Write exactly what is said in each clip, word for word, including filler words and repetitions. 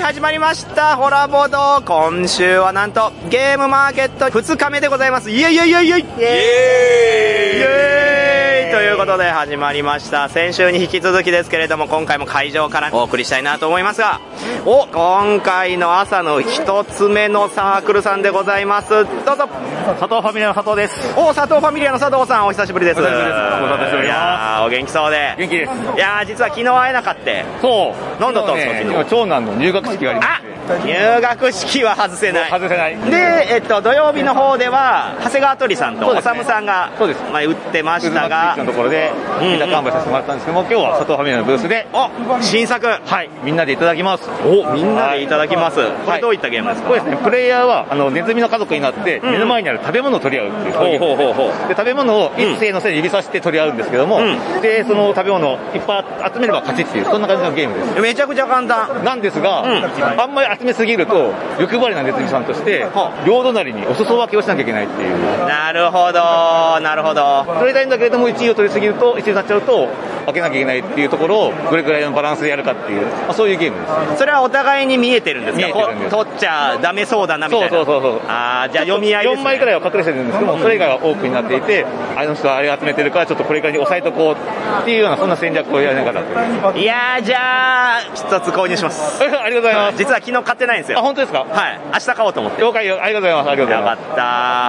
始まりましたホラボド。今週はなんとゲームマーケットふつかめでございます。イエイイエイイエイイエイイエイイエイということで始まりました。先週に引き続きですけれども、今回も会場からお送りしたいなと思いますが、お今回の朝の一つ目のサークルさんでございます。どうぞ。 佐藤ファミリアの佐藤です。 お佐藤ファミリアの佐藤さん、お久しぶりです。 お久しぶりです。お久しぶりです。 いやーお元気そうで。 元気です。 いやー実は昨日会えなかった。 そう何だったんですか、昨日。 今長男の入学式があります。 入学式は外せない。 外せない。 で、えっと、土曜日の方では、長谷川鳥さんとおさむさんが、 そうです。 まあ、打ってましたが、 のところで、みんな完売させてもらったんですけども、今日は佐藤ファミリアのブースで、 お新作。 はい、みんなでいただきます。 おみんなでいただきます。これどういったゲームですか？ これですね、プレイヤーは、あの、ネズミの家族になって、目の前にある食べ物を取り合うっていう、そういうゲームです。ほうほうほうほう。で、食べ物を一斉のせいで指さして取り合うんですけども、で、その食べ物をいっぱい集めれば勝ちっていう、そんな感じのゲームです。 めちゃくちゃ簡単。 なんですが、あんまり集めすぎると、欲張りなネズミさんとして、両隣にお裾分けをしなきゃいけないっていう。 なるほど、なるほど。 取りたいんだけれども、いちいを取りすぎると、いちいになっちゃうと、分けなきゃいけないっていうところを、どれくらいのバランスでやるかっていう、まあ、そういうゲームです。 それはお互いに見えてるんですか？ 見えてるんです。 取っちゃダメそうだなみたいな。 そうそうそうそう。 あー、じゃあ読み合いですね。 よんまいくらいは隠れてるんですけども、それ以外はオープンになっていて、あの人はあれ集めてるから、ちょっとこれくらいに抑えとこうっていうような、そんな戦略をやりながらという。 いやー、じゃあ、一つ購入します。 ありがとうございます。 実は昨日買ってないんですよ。 あ、本当ですか？ はい。明日買おうと思って。 了解よ。ありがとうございます。ありがとうございます。 よかった。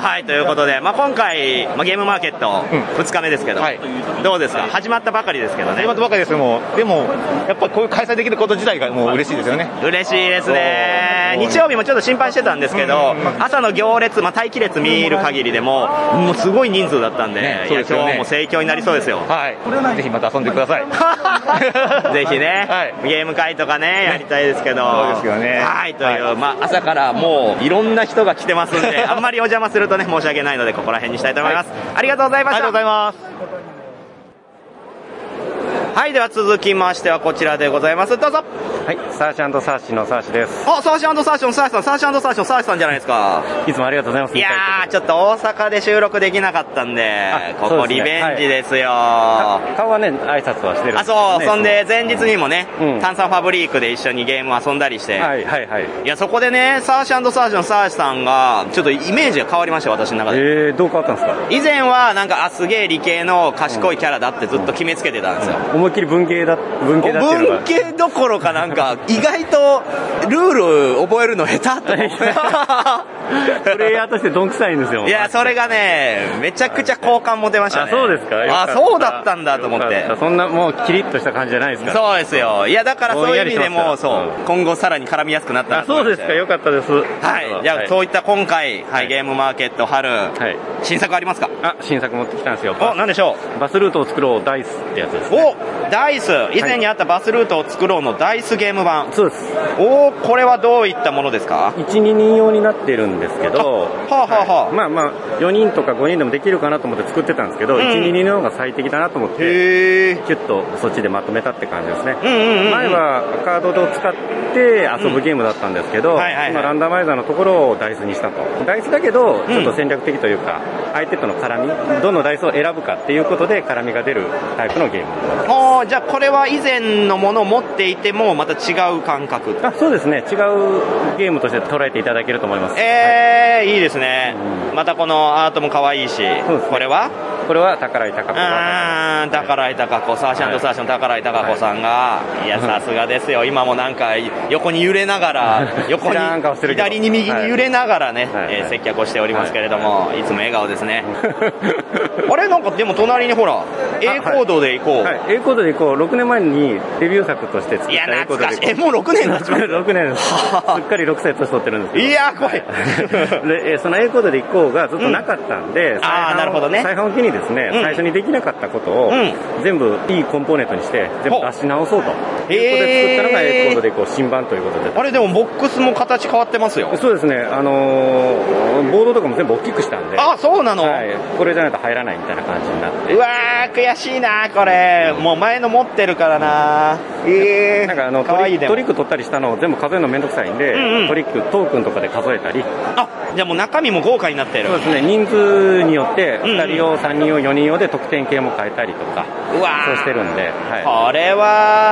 はい、ということで、まあ、今回、まあ、ゲームマーケットふつかめですけど、はい、どうですか？始まったばかりですけどね。 始まったばかりですけども、でも、やっぱりこういう開催できること自体がもう嬉しいですよね。 嬉しいですね。日曜日もちょっと心配してたんですけど、朝の行列、まあ、待機列見る限りでも、もうすごい人数だったんで、ね、そうですよね、いや今日も盛況になりそうですよ。 はい。ぜひまた遊んでください。 ぜひね、はい、ゲーム会とかね、やりたいですけど。 そうですよね。 はい、という、はい、まあ、朝からもういろんな人が来てますんで、あんまりお邪魔するとね、申し訳ないので、ここら辺にしたいと思います。はい、ありがとうございました。 ありがとうございます。 はい、では続きましてはこちらでございます。どうぞ。 はい、サーシ&サーシのサーシです。 あ、サーシ&サーシのサーシさん、サーシ&サーシのサーシさんじゃないですか。 いつもありがとうございます。 いやー、ちょっと大阪で収録できなかったんで、ここリベンジですよ。 はい、顔はね、挨拶はしてるんです、ね。 あ、そう、そんで前日にもね、うん、炭酸ファブリークで一緒にゲーム遊んだりして、 はいはいはい。 いや、そこでね、サーシ&サーシのサーシさんが、ちょっとイメージが変わりました、私の中で。 えー、どう変わったんですか？ 以前はなんか、あ、すげえ理系の賢いキャラだってずっと決めつけてたんですよ。 うん、思いっきり文系だ、文系だっていうのが。 文系どころかなんか、意外とルール覚えるの下手と思ってプレイヤーとしてどんくさいんですよ。 いや、それがね、めちゃくちゃ好感持てましたね。 あ、そうですか。 あ、そうだったんだと思って。 そんなもうキリッとした感じじゃないですか。 そうですよ。いや、だからそういう意味でも、そう、うん、今後さらに絡みやすくなったなと思って。 あ、そうですか。よかったです。 はい。じゃあ、はい、そういった今回、はい、ゲームマーケット春、はい、新作ありますか？ あ、新作持ってきたんですよ。 お、なんでしょう？バスルートを作ろうダイスってやつです、ね。 お、ダイス。以前にあったバスルートを作ろうのダイスゲーム版。 そうです。 お、これはどういったものですか？ いち、ににん用になってるんですけど、 はあ、はあはあ、 はい、まあまあ、よにんとかごにんでもできるかなと思って作ってたんですけど、うん、いち、ににんの方が最適だなと思って、キュッとそっちでまとめたって感じですね。 うんうんうんうん、 前はカードを使って遊ぶゲームだったんですけど、うんはいはいはい、今ランダマイザーのところをダイスにしたと。ダイスだけど、ちょっと戦略的というか、うん、相手との絡み、どのダイスを選ぶかっていうことで絡みが出るタイプのゲーム。 ああ、じゃあこれは以前のものを持っていてもまた違う感覚？ あ、そうですね。違うゲームとして捉えていただけると思います。 えー、はい、いいですね、 うん。 またこのアートも可愛いし、ね、これはこれは宝井貴子。 あー、宝井貴子、サーシャンとサーシャンの宝井貴子さんが、はい、いや、さすがですよ。今もなんか、横に揺れながら、横に、左に右に揺れながらね、はい、えー、接客をしておりますけれども、はい、いつも笑顔ですね。あれなんか、でも隣にほら、A コードで行こう。 はい、A コードで行こう。ろくねんまえにデビュー作として作った A コードで行こう。いや、懐かしい。 え、もうろくねん経ちますろくねんです。すっかりろくさい年取ってるんですけど。 いやー、怖い。 で、その A コードで行こうがずっとなかったんで、 うん、あー、なるほどね。 再販を機にですね、うん、最初にできなかったことを、うん、全部いいコンポーネントにして全部出し直そうということで作ったのが A コードでこう新版ということで。 あれでもボックスも形変わってますよ。 そうですね、あのー、ボードとかも全部大きくしたんで。 あ、そうなの？ はい、これじゃないと入らないみたいな感じになって。 うわー、悔しいなこれ。もう前の持ってるからな。えー、 なんかあのトリトリック取ったりしたのを全部数えるのめんどくさいんで、うんうん、トリックトークンとかで数えたり。 あ、じゃあもう中身も豪華になってる。 そうですね、人数によってふたり用、さんにん用、よにん用で得点系も変えたりとか、うわそうしてるんで、 はい、これはもし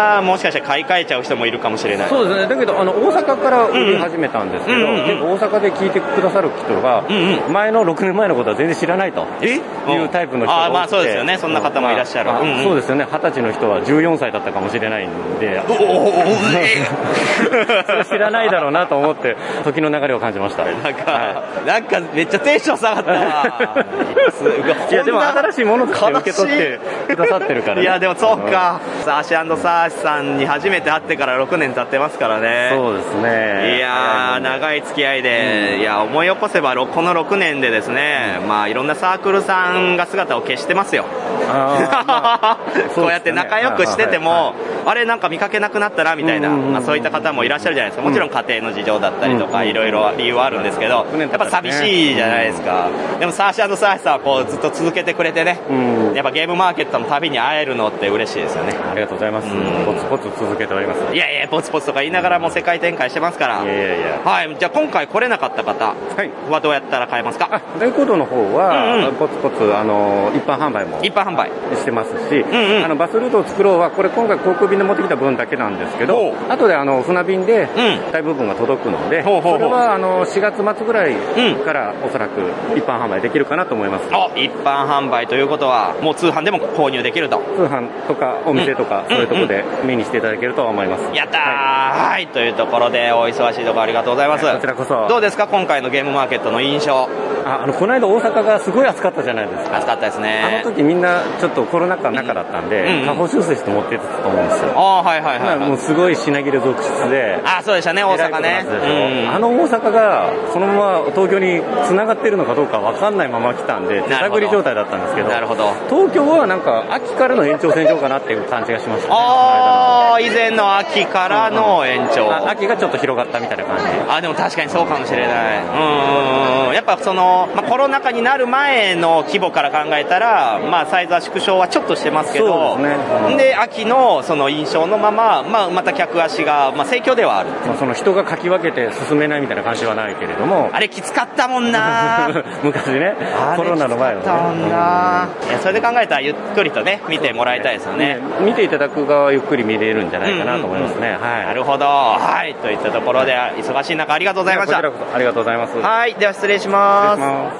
しかしたら買い替えちゃう人もいるかもしれない。 そうですね。だけどあの大阪から売り始めたんですけど、うんうん、結構大阪で聞いてくださる人が、うんうん、前のろくねんまえのことは全然知らないというタイプの人が多くて、 あまあそうですよね。そんな方もいらっしゃる。 まあうんうん、そうですよね。はたちの人はじゅうよんさいだったかもしれないんで、おおお知らないだろうなと思って時の流れを感じました。 なんか、はい、なんかめっちゃテンション下がったわ。 いやでも新しいものとして受け取ってくださってるから、ね、 いやでもそうか、サーシ&サーシさんに初めて会ってからろくねん経ってますからね。 そうですね。 いやー長い付き合いで、うん、いや思い起こせばこのろくねんでですね、まあいろんなサークルさんが姿を消してますよ。あ、まあ、こうやって仲良くしてても、はいはいはい、あれなんか見かけなくなったなみたいな、まあ、そういった方もいらっしゃるじゃないですか。もちろん家庭の事情だったりとかいろいろ理由はあるんですけど、やっぱ寂しいじゃないですか。でもサーシ&サーシさんはこうずっと続けてくれてね、やっぱゲームマーケットの旅に会えるのって嬉しいですよね。 ありがとうございます。ポツポツ続けております。 いやいやポツポツとか言いながらも世界展開してますから。いやいやいや、はい。じゃあ今回来れなかった方はどうやったら買えますか？ レコードの方は、うんうん、ポツポツあの一般販売も一般販売してますし、うんうん、あのバスルートを作ろうはこれ今回航空便で持ってきた分だけなんですけど、後であの船便で大部分が届くので、うん、それはあのしがつ末ぐらいからおそらく一般販売できるかなと思います。 あ、一般販売ということはもう通販でも購入できると。 通販とかお店とか、うん、そういうところで目にしていただけると思います。 やったー、はい、はい、というところでお忙しいところありがとうございます。 こちらこそ。 どうですか今回のゲームマーケットの印象？ あ、あのこの間大阪がすごい暑かったじゃないですか。 暑かったですね。 あの時みんなちょっとコロナ禍の中だったんで、うんうん、下方修正して持っていったと思うんですよ。 ああ、はいはいはい、はい、 もうすごい品切れ続出で。 あ、そうでしたね、大阪ね。 うん、あの大阪がそのまま東京に繋がってるのかどうか分かんないまま来たんで手探り状態だったんですけど、 なるほど。 東京はなんか秋からの延長線上かなっていう感じがしましたね。 ああ、以前の秋からの延長、 うんうん、秋がちょっと広がったみたいな感じ。 あ、でも確かにそうかもしれない。うん、やっぱその、まあ、コロナ禍になる前の規模から考えたら、まあ、サイズは縮小はちょっとしてますけど、 そうですね、うん、 で秋のその印象のまま、まあ、また客足が、まあ、盛況ではある。 まあ、その人がかき分けて進めないみたいな感じはないけれども、 あれきつかったもんな昔ね、コロナの前のね、 うん、いやそれで考えたらゆっくりとね見てもらいたいですよね。 見ていただく側はゆっくり見れるんじゃないかなと思いますね。はい、 なるほど。はい、といったところで忙しい中ありがとうございました。 こちらこそありがとうございます。 はい、では失礼します。 失礼します。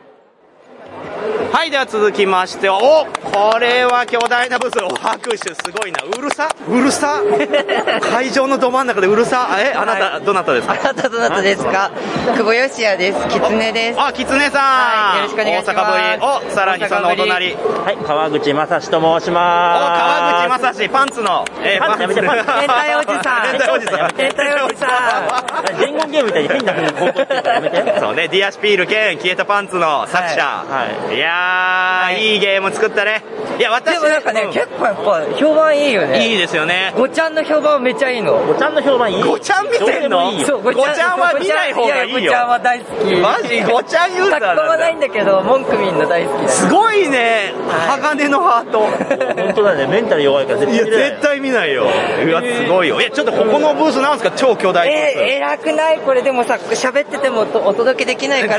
はい、では続きましては、お、これは巨大なブース、お拍手すごいな。うるさうるさ会場のど真ん中でうるさ。え、あなた、はい、どなたですか？ あなたどなたですか？久保義也です。キツネです。 あ、キツネさん、 はい、よろしくお願いします。 大阪ぶり。お、さらにそのお隣。 はい、川口正史と申します。 お、川口正史、パンツの、 えー、パンツやめて、パンツ。 変態おじさん。 変態おじさん。 変態おじさん。 伝言ゲームみたいに変な風に放送してるからやめて。 そうね、ディアシピール兼消えたパンツの作者。はい。はい、いやー、はい、いいゲーム作ったね。いや、私でもなんかね、うん、結構やっぱ評判いいよね。 いいですよね。 ごちゃんの評判めっちゃいいの。 ごちゃんの評判いい。 ごちゃん見てんの？ そう、 ごちゃんは見ない方がいいよ。 ごちゃんは大好き。 マジごちゃんユーザーなんだ。 格好はないんだけど、文句みんな大好きだ。 すごいね、はい、鋼のハート。 本当だね、メンタル弱いから絶対見ない。 いや、絶対見ないよ。うわ、すごいよ。いや、ちょっとここのブースなんですか、超巨大ブース。 えー、偉くない？これでもさ、喋っててもお届けできないから、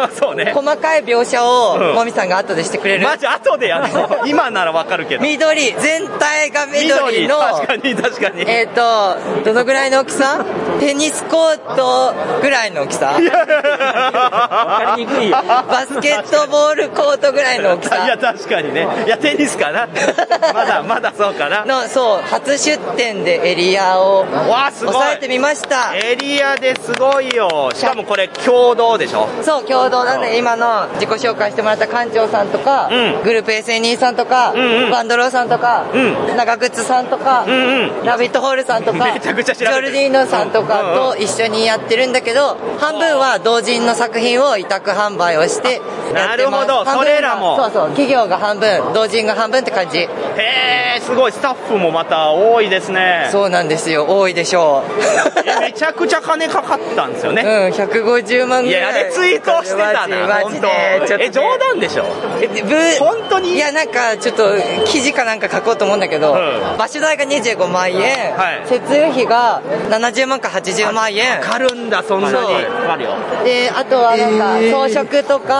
そうね。 細かい描写を、もみさんが後でしてくれる。 マジ後でやるの？今ならわかるけど。 緑、全体が緑の、 確かに確かに。 えっと、どのぐらいの大きさ？テニスコートぐらいの大きさ？わかりにくいよ。バスケットボールコートぐらいの大きさ。 いや、確かにね。いや、テニスかな。まだ、まだそうかな。 の、そう、初出店でエリアを抑えてみました。 エリアですごいよ。しかもこれ、共同でしょ？ そう、共同なんで、今の自己紹介してもらった館長さんとか、うん、グループ エスエヌイー さんとか、うんうん、バンドローさんとか、うん、長靴さんとか、うんうん、ラビットホールさんとか、 めちゃくちゃ知らない。 ジョルディーノさんとかと一緒にやってるんだけど、半分は同人の作品を委託販売をしてやってます。 なるほど、それらも。 そうそう、企業が半分、同人が半分って感じ。 へー、すごい、スタッフもまた多いですね。 そうなんですよ、多いでしょう。めちゃくちゃ金かかったんですよね。 うん、ひゃくごじゅうまんぐらい。 いや、あれツイートしてたな、 マジで。 え、冗談でしょ？本当に？ いや、なんかちょっと記事かなんか書こうと思うんだけど、うん、場所代がにじゅうごまんえん、はい、設営費がななじゅうまんかはちじゅうまんえん。 かかるんだ、そんなに。 で、あとはなんか装飾とか、うん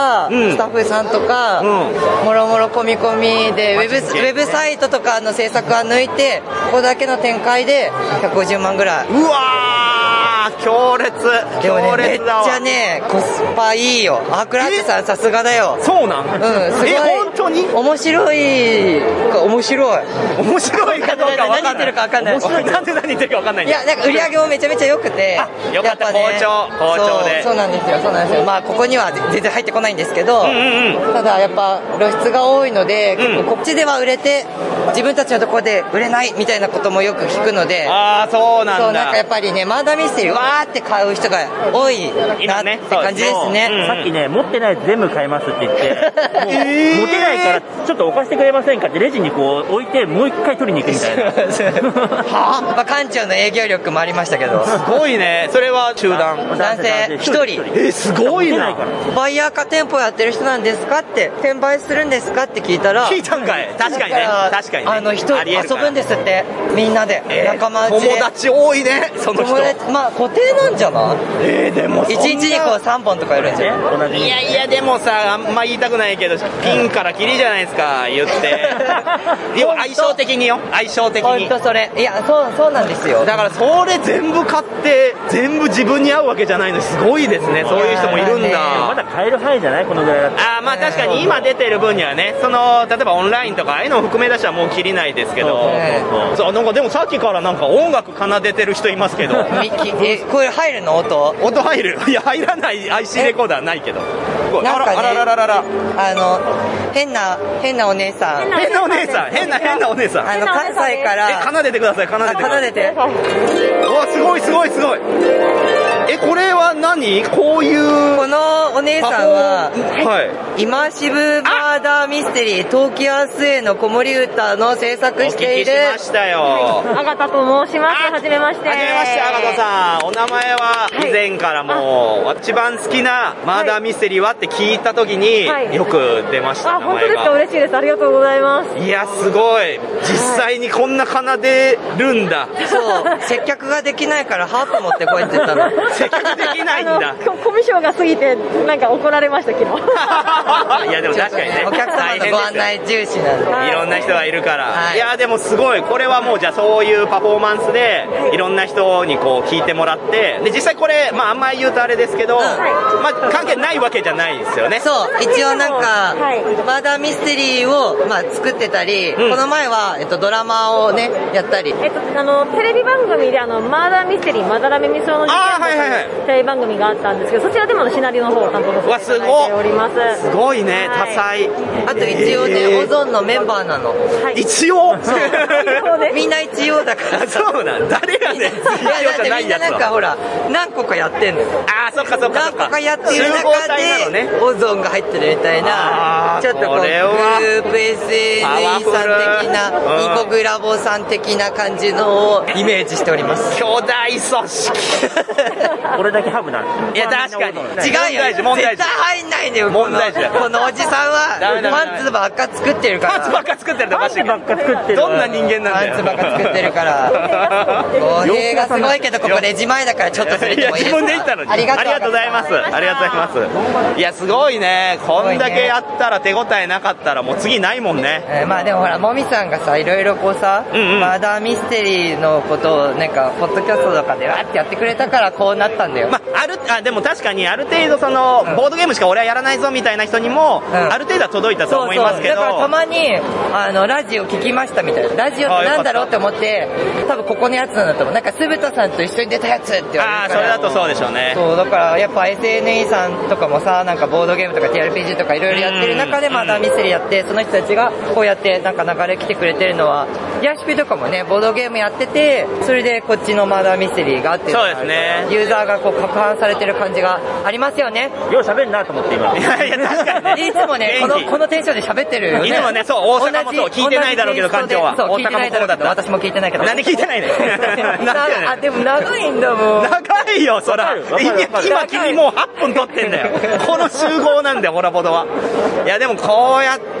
スタッフさんとか、もろもろ込み込みでウェブ、ウェブサイトとかの制作は抜いてここだけの展開でひゃくごじゅうまんぐらい。 うわー強烈強烈だわ。 めっちゃねコスパいいよ。アークラックさんさすがだよ。 そうなん？ うんすごい。 え本当に面白い面白い面白いかどうか分かんない。 何言ってるか分かんない。 なんで何言ってるか分かんない。 いやなんか売り上げもめちゃめちゃ良くて、 よかった、好調好調で。 そうなんですよそうなんですよ。まあここには全然入ってこないんですけど、ただやっぱ露出が多いので、結構こっちでは売れて自分たちのところで売れないみたいなこともよく聞くので。 ああそうなんだ。 そうなんかやっぱりねマーダーミステリーわーって買う人が多いなって感じですね。 さっきね持ってないやつ全部買いますって言ってもう持てないからちょっと置かせてくれませんかってレジにこう置いてもう一回取りに行くみたいなはまあ館長の営業力もありましたけど。 すごいね。それは集団男性ひとり。 えすごいな。 バイヤーか店舗やってる人なんですかって転売するんですかって聞いたら聞いたんかい。確かにね確かにねあの人遊ぶんですってみんなで、えー、仲間内で友達多いねその人。 まあ固定なんじゃない？ えー、でもいちにちにこうさんぼんとかいるんじゃん。 いやいやでもさあんま言いたくないけどピンからキリじゃないですか言って要は相性的によ相性的にほんとそれいやそうそうなんですよ。 だからそれ全部買って全部自分に合うわけじゃないのすごいですね。そういう人もいるんだ。 まだ買える範囲じゃないこのぐらいだったら。 あまあ確かに今出てる分にはねその例えばオンラインとかああいうのを含め出したらもう切りないですけどそうなんかでもさっきからなんか音楽奏でてる人いますけどミキえこれ入るの音音入るいや入らない アイシー レコーダーないけどなんかねあらららららあの変な変なお姉さん変なお姉さん変な変なお姉さんあの関西からえ奏でてください奏でて奏でてうわすごいすごいすごい。えこれは何こういうこのお姉さんは、 はい、 イマーシブマーダーミステリートーキアスへの子守歌の制作している。 お聞きしましたよ。 アガタと申します。はじめまして。 はじめましてアガタさん。お名前は以前からもう、はい、一番好きなマーダーミステリーはって聞いた時に、はい、よく出ました。 あ本当ですか。嬉しいです。ありがとうございます。 いやすごい実際にこんな奏でるんだ。 そう接客ができないからハープ持ってこいって言ったの。 接客できないんだ。 コミュ障が過ぎてなんか怒られました昨日。 いやでも確かにねお客様のご案内重視なんで、 いろんな人がいるから、 はい、 いやでもすごいこれはもうじゃあそういうパフォーマンスでいろんな人にこう聞いてもらってで実際これまああんまり言うとあれですけど、うん、まあ関係ないわけじゃないですよね。 そう一応なんか、はい、マーダーミステリーをまあ作ってたり、うん、この前はえっとドラマをねやったり、 えっとあのテレビ番組であのマーダーミステリーまだらめみその事件というテレビ番組があったんですけどそちらでもシナリオの方を担当させていただいております。 すごいね、はい、多彩。 あと一応ね、えー、オゾンのメンバーなの、はい、 一応みんな一応だからそうなん誰がねいやだってみんななんかほら何個かやってんのよ。 ああそっかそっか何個かやってる中で、ね、オゾンが入ってるみたいなちょっとこうグループ エスエヌイー さん的なニコグラボさん的な感じのをイメージしております。 巨大組織これだけハブなんいや確かに違うよ絶対入んないんだよ問題児だこのおじさんはパンツばっか作ってるからパンツばっか作ってるのパンツばっか作ってるどんな人間なんだよパンツばっか作ってるから語弊がすごいけどここレジ前だからちょっと触れてもいいですか。 自分で言ったのにありがとうございますありがとうございます。いやすごいねこんだけやったら手応えなかったらもう次ないもんね。 えー、まあでもほらもみさんがさいろいろこうさ、うんうん、マーダーミステリーのことをなんかポッドキャストとかでわーってやってくれたからこうなったんだよ。 まああるあでも確かにある程度その、うん、ボードゲームしか俺はやらないぞみたいな人にも、うん、ある程度は届いたと思いますけど。 そうそうだからたまにあのラジオ聞きましたみたいなラジオってなんだろうって思って多分ここのやつなんだと思う。なんか酢豚さんと一緒に出たやつって言われるからあそれだとそうでしょうね。 そうだからやっぱ エスエヌイー さんとかもさなんかボードゲームとか ティーアールピージー とかいろいろやってる中でマーダーミステリーやってその人たちがこうやってなんか流れ来てくれてるのはヤシピとかもねボードゲームやっててそれでこっちのマーダーミステリーがあってそうですねユーザーがこう攪拌されてる感じがありますよね。 よう喋るなと思って今いやいや確かにねいつもねこのこのテンションで喋ってるよね。 いつもねそう大阪もそう聞いてないだろうけど館長はそう聞いてないだろうけど私も聞いてないけどなんで聞いてないねあでも長いんだもん長いよそら今君もうはっぷん撮ってんだよこの集合なんだよホラボドは。いやでもこうやって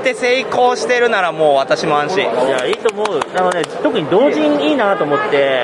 って成功してるならもう私も安心。 いや、いいと思う。あのね、特に同人いいなと思って、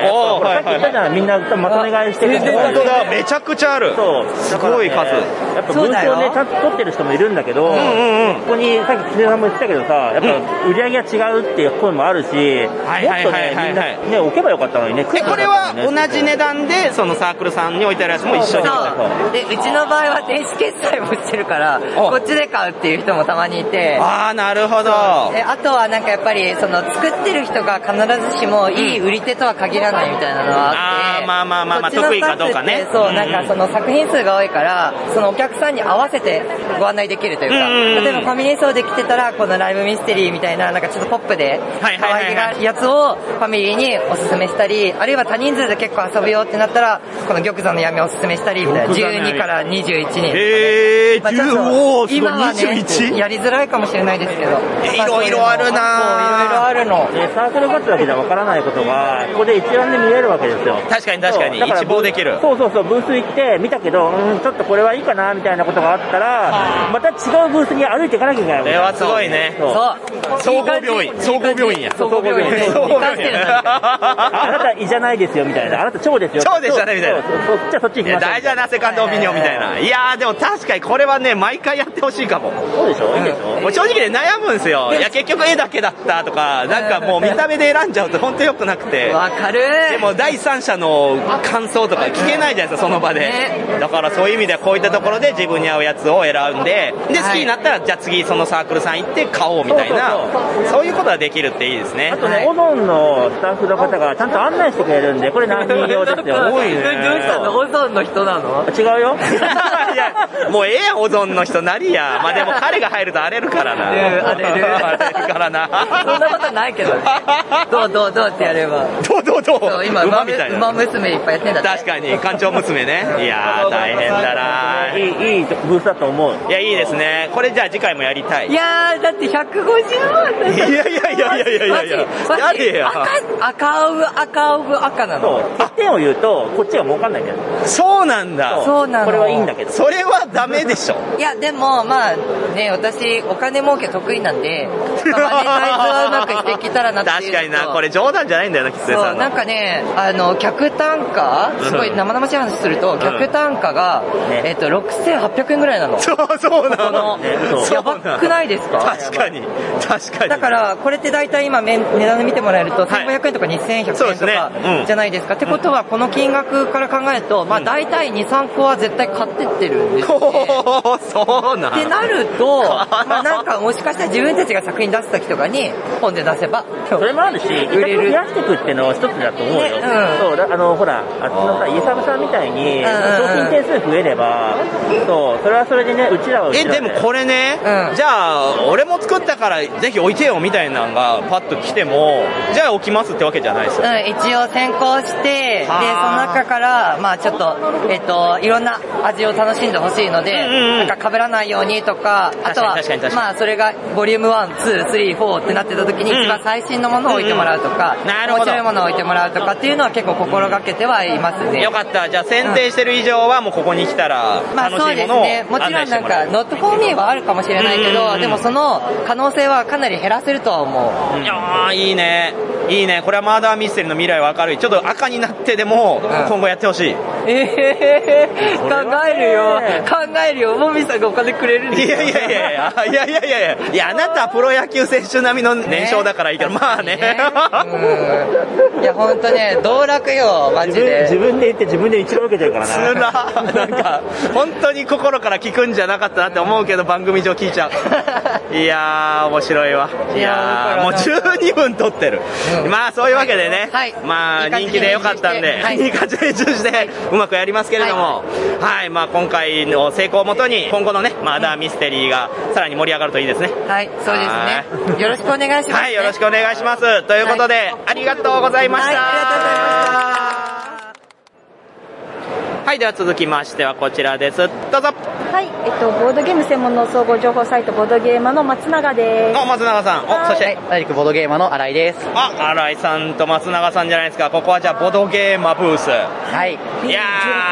おー、 さっき言ったじゃん、みんなまとめ買いしてる。 本当だ、めちゃくちゃある。 そう。 すごい数。 やっぱブースをね、ちゃんと取ってる人もいるんだけど、ここにさっき木根さんも言ってたけどさ、やっぱ売り上げが違うっていう声もあるし、もっとね、みんなね、置けばよかったのにね。 これは同じ値段で、そのサークルさんに置いてあるやつも一緒に。 で、うちの場合は電子決済もしてるから、こっちで買うっていう人もたまにいて。 ああ、なるほど。 で、あとはなんかやっぱり、その作ってる人が必ずしもいい売り手とは限らないみたいなのはあって。 ああ、まあまあまあまあ、得意かどうかね。 そう、なんかその作品数が多いから、そのお客さんに合わせてご案内できるというか、例えばファミリー層で来てたら、このライブミステリーみたいな、なんかちょっとポップで、可愛げがあるやつをファミリーにおすすめしたり、あるいは多人数で結構遊ぶよってなったら、この玉座の闇をおすすめしたりみたいな、じゅうにからにじゅういちにん。 へー、 まあ、ちょっと今はね、やりづらいかもしれないですけど。 いろいろあるなぁ。いろいろあるの。 サークル活だけじゃわからないことが、ここで一覧で見えるわけですよ。 確かに確かに、一望できる。 そうそうそう、ブース行って見たけど、うん、ちょっとこれはいいかなみたいなことがあったら、また違うブースに歩いていかなきゃいけない。 これはすごいね。 そう。 総合病院。総合病院や。 総合病院。総合病院。 あなた胃じゃないですよみたいな。あなた腸ですよ。 腸でしたねみたいな。 そっちはそっち行きましょう。 大事なセカンドオピニオンみたいな。いやーでも確かにこれはね、毎回やってほしいかも。 そうでしょ、いいでしょ。 もう正直で悩むんですよ。いや結局絵だけだったとか、なんかもう見た目で選んじゃうと本当良くなくて。 わかる。 でも第三者の感想とか聞けないじゃないですか、その場で。だからそういう意味ではこういったところで自分に合うやつを選んで、で好きになったらじゃあ次そのサークルさん行って買おうみたいな、そういうことができるっていいですね。 あとね、オゾンのスタッフの方がちゃんと案内してくれるんで、これ何人用ですよ。 多いね。 どうしたの？オゾンの人なの？ 違うよ。 いや、もうええやん、オゾンの人なりや。まあでも彼が入ると荒れるからな。 荒れる。 荒れるからな。 そんなことないけどね。どうどうどうってやれば。 どうどうどう。 今馬みたいな。馬娘いっぱいやってんだって。 確かに、館長娘ね。いやー、大変だな。 いい、いいブースだと思う。 いや、いいですね。これじゃあ次回もやりたい。 いやー、だってひゃくごじゅうまんだ。 いやいやいやいやいやいやいや。やれや。 赤、赤オブ赤オブ赤なの。 欠点を言うと、こっちは儲かんないんだよ。 そうなんだ。 そうなの。 これはいいんだけど。 それはダメでしょ。 いや、でも、まあ、ね、私、お金儲け得意なんで、まあ、マネタイズはうまくしてきたらなっていう。 確かにな、これ冗談じゃないんだよな、きつねさんの。 なんかね、あの、客単価、すごい生々しい話すると、客単価が、えっと、ろくせんはっぴゃくえんぐらいなの。 そう、そうなの。 やばくないですか？ 確かに。確かに。 だから、これって大体今、値段で見てもらえると、せんごひゃくえんとかにせんひゃくえんとかじゃないですか。ってことは、この金額から考えると、まあ、大体に、さんこは絶対買ってってるんですよね。 そうなん。 ってなると、まあ、なんか、もしかしたら自分たちが作品出すときとかに、本で出せば、 それもあるし、売れる。増やしていくっていうのは一つだと思うよ。そう、あの、ほら、あっちのさ、イエサブさんみたいに、商品点数増えれば、そう、それはそれでね、うちらはうちらで。 え、でもこれね、じゃあ、俺も作ったからぜひ置いてよみたいなのがパッと来ても、じゃあ置きますってわけじゃないですよ。 うん、一応先行して、で、その中から、まあちょっと、えっと、いろんな味を楽しんでほしいので、なんか被らないようにとか、あとは、まあそれが、ボリュームワン、ツー、スリー、フォーってなってた時に、一番最新のものを置いてもらうとか、面白いものを置いてもらうとかっていうのは結構心がけてはいますね。 よかった。じゃあ選定してる以上はもうここに来たら楽しいものを案内してもらう。 まあそうですね。もちろんなんか、not for me はあるかもしれないけど、でもその可能性はかなり減らせるとは思う。 いやー、いいね。いいね。これはマーダーミステリーの未来は明るい。ちょっと赤になってでも、今後やってほしい。 ええー、考えるよ。考えるよ。もみさんがお金くれるんですよ。いやいやいやいや、いやいやいやいや、いや、あなたはプロ野球選手並みの年商だからいいけど、ね、まあね。ねうん、いや、ほんとね、道楽よ、マジで。 自分で言って自分で一番受けてるからな。 つらなんか、本当に心から聞くんじゃなかったなって思うけど、番組上聞いちゃう。いやー、面白いわ。いやー、もうじゅうにふん撮ってる。うん、まあ、そういうわけでね、はい、まあ、人気でよかったんで、いい感じで練習して、うまくやりますけれども、はい、はい、まあ、今回の成功をもとに、今後のね、マーダーミステリーがさらに盛り上がるといいですね。 はい、そうですね。よろしくお願いします、ね。 はい、よろしくお願いします。ということで、はい、ありがとうございました。はい、 ありがとうございました。 はい、では続きましてはこちらです。どうぞ。 はい、えっと、ボードゲーム専門の総合情報サイト、ボードゲーマーの松永です。 お、松永さん。お、そして、 同じくボードゲーマーの新井です。 あ、新井さんと松永さんじゃないですか。ここはじゃあ、ボードゲーマーブース。 はい。 いやー、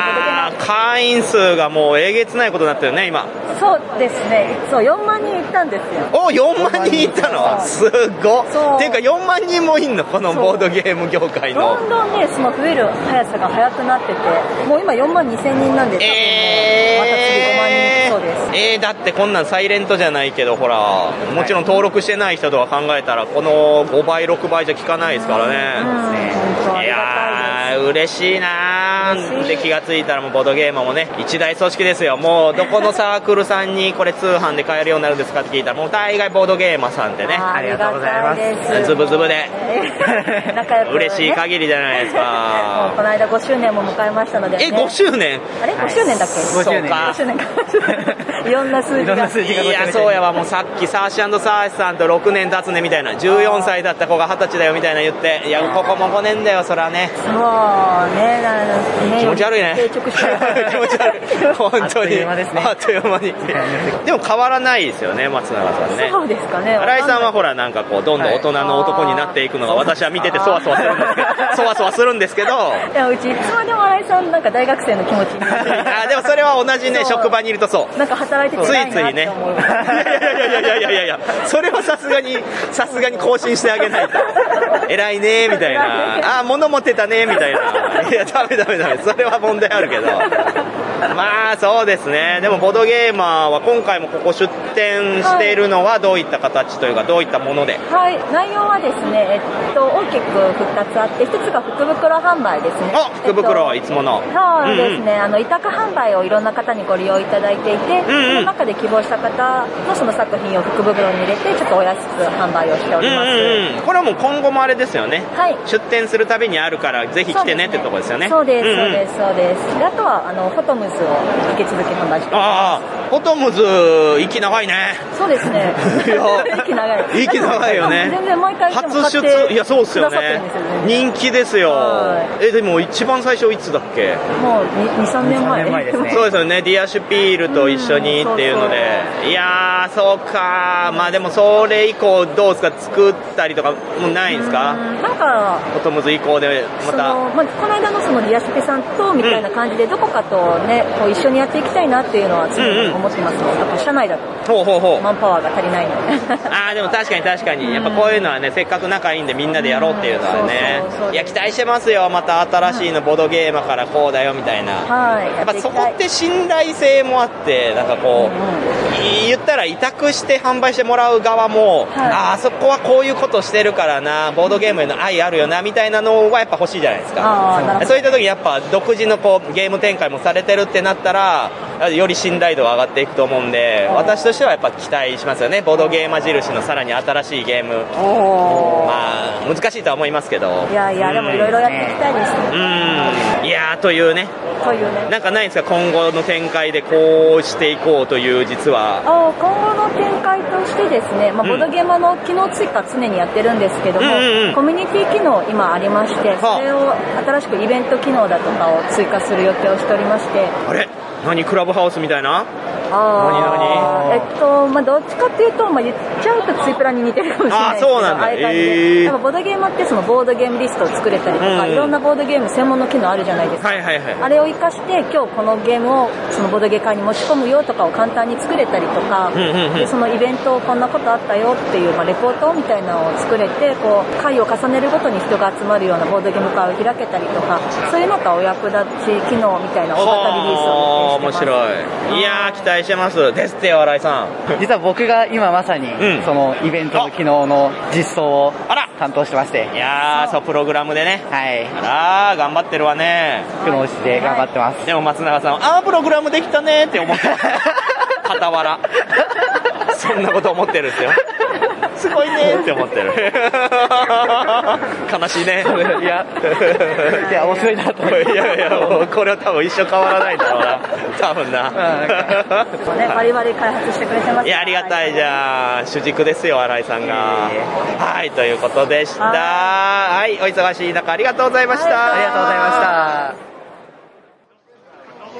やー、会員数がもうえげつないことになってるね、今。 そうですね、そう、よんまんにんいったんですよ。 お、よんまんにんいったの？すごっ。っていうか、よんまんにんもいんの、このボードゲーム業界の。 どんどんね、その増える速さが速くなってて、もう今よんまんにせんにんなんですよ。えー、また次ごまんにんいきそうです。 えー、だってこんなんサイレントじゃないけど、ほら、もちろん登録してない人とは考えたら、このごばい、ろくばいじゃ効かないですからね。うん、いやー、嬉しいなー。で、気がついたらもうボードゲームもね、一大組織ですよ。もう、どこのサークルさんにこれ通販で買えるようになるんですかって聞いたら、もう大概ボードゲーマーさんでね。 ありがとうございます。 ズブズブで。仲良く、ね。嬉しい限りじゃないですか。 もうこの間ごしゅうねんも迎えましたので、ね。 え、ごしゅうねん？ あれ ?ごしゅうねんだっけ？ ごしゅうねん。 ごしゅうねんか。いろんな数字が。 いや、そうやわ、もうさっきサーシ&サーシさんとろくねん経つねみたいな、じゅうよんさいだった子がはたちだよみたいな言って、いや、ここもごねんだよ、そらね。 そうね、 気持ち悪いね。 定着して気持ち悪い。本当に。あっという間に。でも変わらないですよね、松永さんね。 そうですかね。 新井さんはほら、なんかこう、どんどん大人の男になっていくのが、私は見ててそわそわするんですけど、そわそわするんですけど。 いや、うちいつまでも新井さん、なんか大学生の気持ちに。 あ、でもそれは同じね、職場にいるとそう。 なんか働いててついついね。いやいやいやいやいやいや、それはさすがに、さすがに更新してあげないと。偉いねみたいな。あ、物持ってたねみたいな。いや、ダメダメダメ。それは問題あるけど。まあ、そうですね。でも、ボードゲーマーは今回もここ出展しているのはどういった形というか、どういったもので？ はい、内容はですね、えっと、大きくふたつあって、ひとつが福袋販売ですね。 あ、福袋、えっと、いつもの。 そうですね、うんうん、あの、委託販売をいろんな方にご利用いただいていて、うんうん、その中で希望した方のその作品を福袋に入れて、ちょっとお安く販売をしております。 うんうんうん、これはもう今後もあれですよね。 はい。 出店するたびにあるから、ぜひ来てねってとこですよね。 そうです、そうです、そうです。で、あとは、あの、フォトムズを引き続き販売しております。 ああ、フォトムズ、息長いね。 そうですね。息長い。 息長いよね。 全然毎回初出、いや、そうっすよね。人気ですよ。え、でも一番最初いつだっけ？ もうに、さんねんまえですね。そうですよね。ディアシュピールと一緒にっていうので。いやー、そうか。まあでもそれ以降どうですか？作ったりとかもないんですか？ なんか、 フォトムズ以降でまた。 まあ、この間のそのディアシュピさんとみたいな感じで、どこかとね、こう一緒にやっていきたいなっていうのは常に思ってますね。あと社内だと。 ほうほうほう。 マンパワーが足りないので。 ああ、でも確かに確かに。やっぱこういうのはね、せっかく仲いいんでみんなでやろうっていうのはね。いや、期待してますよ。また新しいのボードゲーマーからこうだよみたいな。 はい。 やっぱそこって信頼性もあって、なんかこう、言ったら委託して販売してもらう側も、ああ、そこはこういうことしてるからな、ボードゲームへの愛あるよな、みたいなのはやっぱ欲しいじゃないですか。そういった時にやっぱ独自のこうゲーム展開もされてるってなったら、より信頼度が上がっていくと思うんで、私としてはやっぱ期待しますよね。ボードゲーマ印のさらに新しいゲーム。まあ、難しいとは思いますけど。 いやいや、でもいろいろやっていきたいですね。 うん。いやー、というね。 というね。 なんかないんですか、今後の展開でこうしていこうという、実は。 あ、今後の展開としてですね、まあ、ボードゲーマーの機能追加常にやってるんですけども、うんうんうん、コミュニティ機能今ありまして、それを新しくイベント機能だとかを追加する予定をしておりまして。 あれ何クラブハウスみたいな？ あ何何えっと、まあ、どっちかっていうと、まあ、言っちゃうとツイプラに似てるかもしれないですけど、 あ、そうなんだ。 ああいう感じで。なんかボードゲームってそのボードゲームリストを作れたりとか、うん、いろんなボードゲーム専門の機能あるじゃないですか。 はいはいはい。 あれを活かして、今日このゲームをそのボードゲー会に持ち込むよとかを簡単に作れたりとか、うんうんうん、でそのイベントこんなことあったよっていう、まあ、レポートみたいなのを作れて、こう、会を重ねるごとに人が集まるようなボードゲーム会を開けたりとか、そういうのがお役立ち機能みたいな大型リリースを予定してます。 面白い。いやー、期待してます。ですってよ、新井さん。 実は僕が今まさに、うん、そのイベントの機能の実装を担当してまして。 いやー、そう、プログラムでね。 はい。 あらー、頑張ってるわね。 苦労して頑張ってます。はい、 でも松永さんは、あー、プログラムできたねーって思ってます。傍ら。そんなこと思ってるんですよ。すごいねって思ってる。悲しいね。 いや、いや、面白いなと思って。 いやいや、もうこれは多分一生変わらないだろうな。多分な。 ね、バリバリ開発してくれてます。 いや、ありがたいじゃん。主軸ですよ、新井さんが。はい、ということでした。はい、お忙しい中ありがとうございました。 ありがとうございました。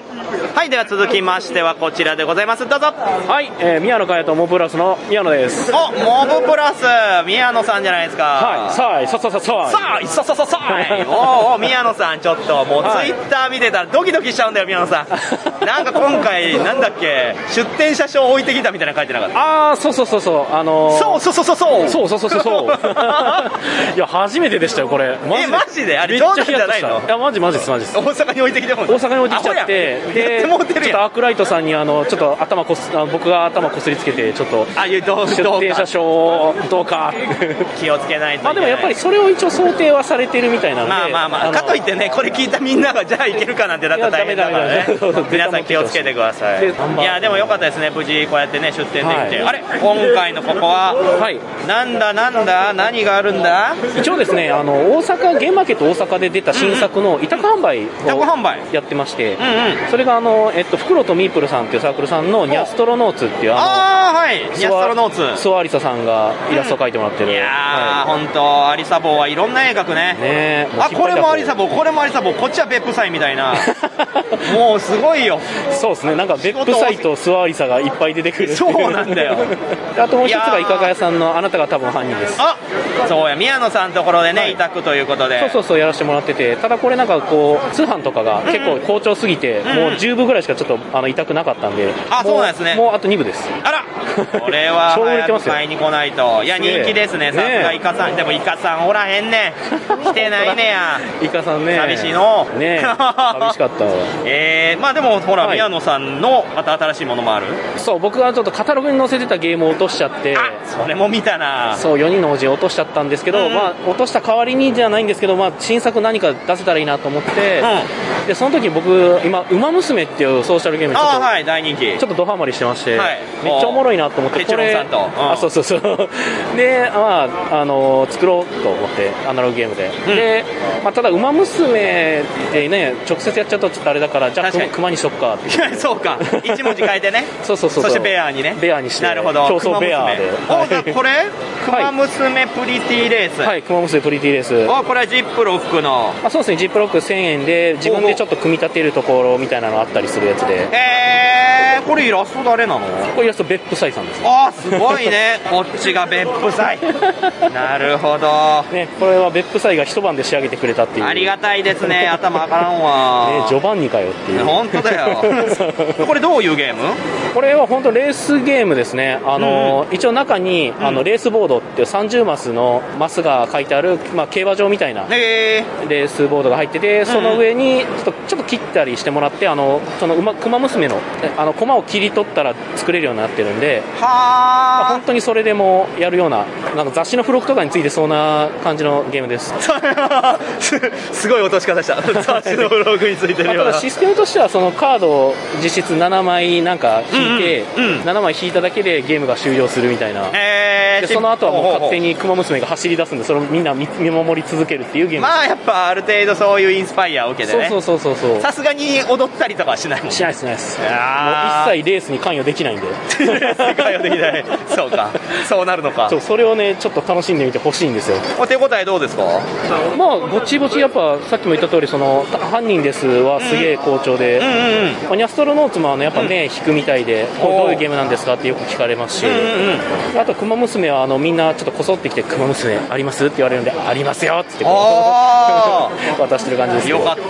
はい、では続きましてはこちらでございます。どうぞ。 はい、えー、宮野佳代とモブプラスの宮野です。 お、モブプラス宮野さんじゃないですか。 はい、さあいさささささあいささささいおお、宮野さんちょっともうツイッター見てたらドキドキしちゃうんだよ宮野さん。なんか今回なんだっけ、出店者証置いてきたみたいな書いてなかった？ ああ、そうそうそうそう、あのー、 そうそうそうそうそうそうそうそうそういや初めてでしたよこれ。 マジで？え、マジで？あれ冗談じゃないの？ いやマジマジですマジです。 大阪に置いてきても大阪に置いてきちゃって、でちょっとアークライトさんにあのちょっと頭こすあ僕が頭こすりつけてちょっとあいうどう出店者証どうか気をつけないといけない。 まあでもやっぱりそれを一応想定はされてるみたいなので、 まあまあまあかといってねこれ聞いたみんながじゃあいけるかなんてなったら大変だからね。皆さん気をつけてください。いやでもよかったですね、無事こうやってね出店できて、はい、あれ今回のここは、はい、なんだなんだ何があるんだ。 一応ですね、あの大阪ゲームマーケット大阪で出た新作の委託販売をやってまして、うんうん、それがあの、えっと、フクロとミープルさんっていうサークルさんのニャストロノーツっていうあのあ、はい、ニャストロノーツスワアリサさんがイラストを描いてもらってる、 うん、いやー、 はい、 本当アリサボーはいろんな絵描くね。 ねあ、これもアリサボー、これもアリサボー、こっちは別府祭みたいなもうすごいよ。 そうですね、なんか別府祭とスワアリサがいっぱい出てくる。 そうなんだよあともう一つがイカガヤさんのあなたが多分犯人です。 あ、そうや、宮野さんのところでね委託、はい、ということで、 そうそうそうやらせてもらってて、ただこれなんかこう通販とかが結構好調すぎて、うんうん、もうじゅう部ぐらいしかちょっとあの委託なかったんで、 あ、そうなんですね。 もうあとに部です。 あらこれは早く買いに来ないと。いや人気ですね、さすがイカさん。でもイカさんおらへんね来てないねやイカさんね、 寂しいのね寂しかったえー、まあでもほら、はい、宮野さんのまた新しいものもある。 そう、僕がちょっとカタログに載せてたゲームを落としちゃって、 あ、それも見たな。 そう、よにんの王子を落としちゃったんですけど、うん、まあ落とした代わりにじゃないんですけど、まあ新作何か出せたらいいなと思って、うん、でその時僕今ウマ娘っていうソーシャルゲームにちょっと、 はい、大人気、 ちょっとドハマりしてまして、 はい、 めっちゃおもろいなと思って、 これさんと、うん、 あ、そうそうそうで、まああの作ろうと思ってアナログゲームで、うん、で、まあ、ただウマ娘ってね直接やっちゃうとちょっとあれだから、じゃあクマにしとくかってそうか、一文字変えてねそうそうそう、 そしてベアにね、 ベアにして、 なるほど、 競争ベアで、 お、じゃあこれクマ娘プリティレース、 はい、クマ娘プリティレース、 あ、これはジップロックの、 あ、そうですね、ジップロックせんえんで自分でちょっと組み立てるところみたいなのあったりするやつで、 へー、これイラスト誰なの？ これイラスト別府祭さんです。 あ、すごいねこっちが別府祭なるほど、 ね、これは別府祭が一晩で仕上げてくれたっていう、 ありがたいですね頭あからんわね、ジョバンニかよっていう、 本当だよこれどういうゲーム？ これは本当レースゲームですね。あの、うん、一応中に、うん、あのレースボードっていうさんじゅうマスのマスが書いてある、まあ、競馬場みたいなレースボードが入ってて、その上にちょっと、ちょっと切ったりしてもらって、あのその馬熊娘のあの駒を切り取ったら作れるようになってるんで、は本当にそれでもやるような、なんか雑誌の付録とかについてそうな感じのゲームですすごい落とし方した雑誌の付録についてるような、 ただシステムとしてはそのカードを実質ななまいなんか引いて、うんうんうん、ななまい引いただけでゲームが終了するみたいな、えー、でその後はもう勝手に熊娘が走り出すんで、それをみんな見守り続けるっていうゲームです。 まあやっぱある程度そういうインスパイアを受けてね、 そうそうそうそう、 さすがに踊ったりとかはしないもん、ね、 しないですしないです、もう一切レースに関与できないんでレースに関与できないそうか、そうなるのか、 そう、それをねちょっと楽しんでみてほしいんですよ。 手応えどうですか？ まあぼちぼちやっぱさっきも言った通り、その犯人ですはすげえ好調で、うんうんうんうん、まあ、ニャストロノーツもあのやっぱ目引くみたいで、うん、こうどういうゲームなんですかってよく聞かれますし、うんうんうん、あとクマ娘はあのみんなちょっとこそってきて、クマ娘ありますって言われるんで、ありますよってってこう渡してる感じですけど、 よかった、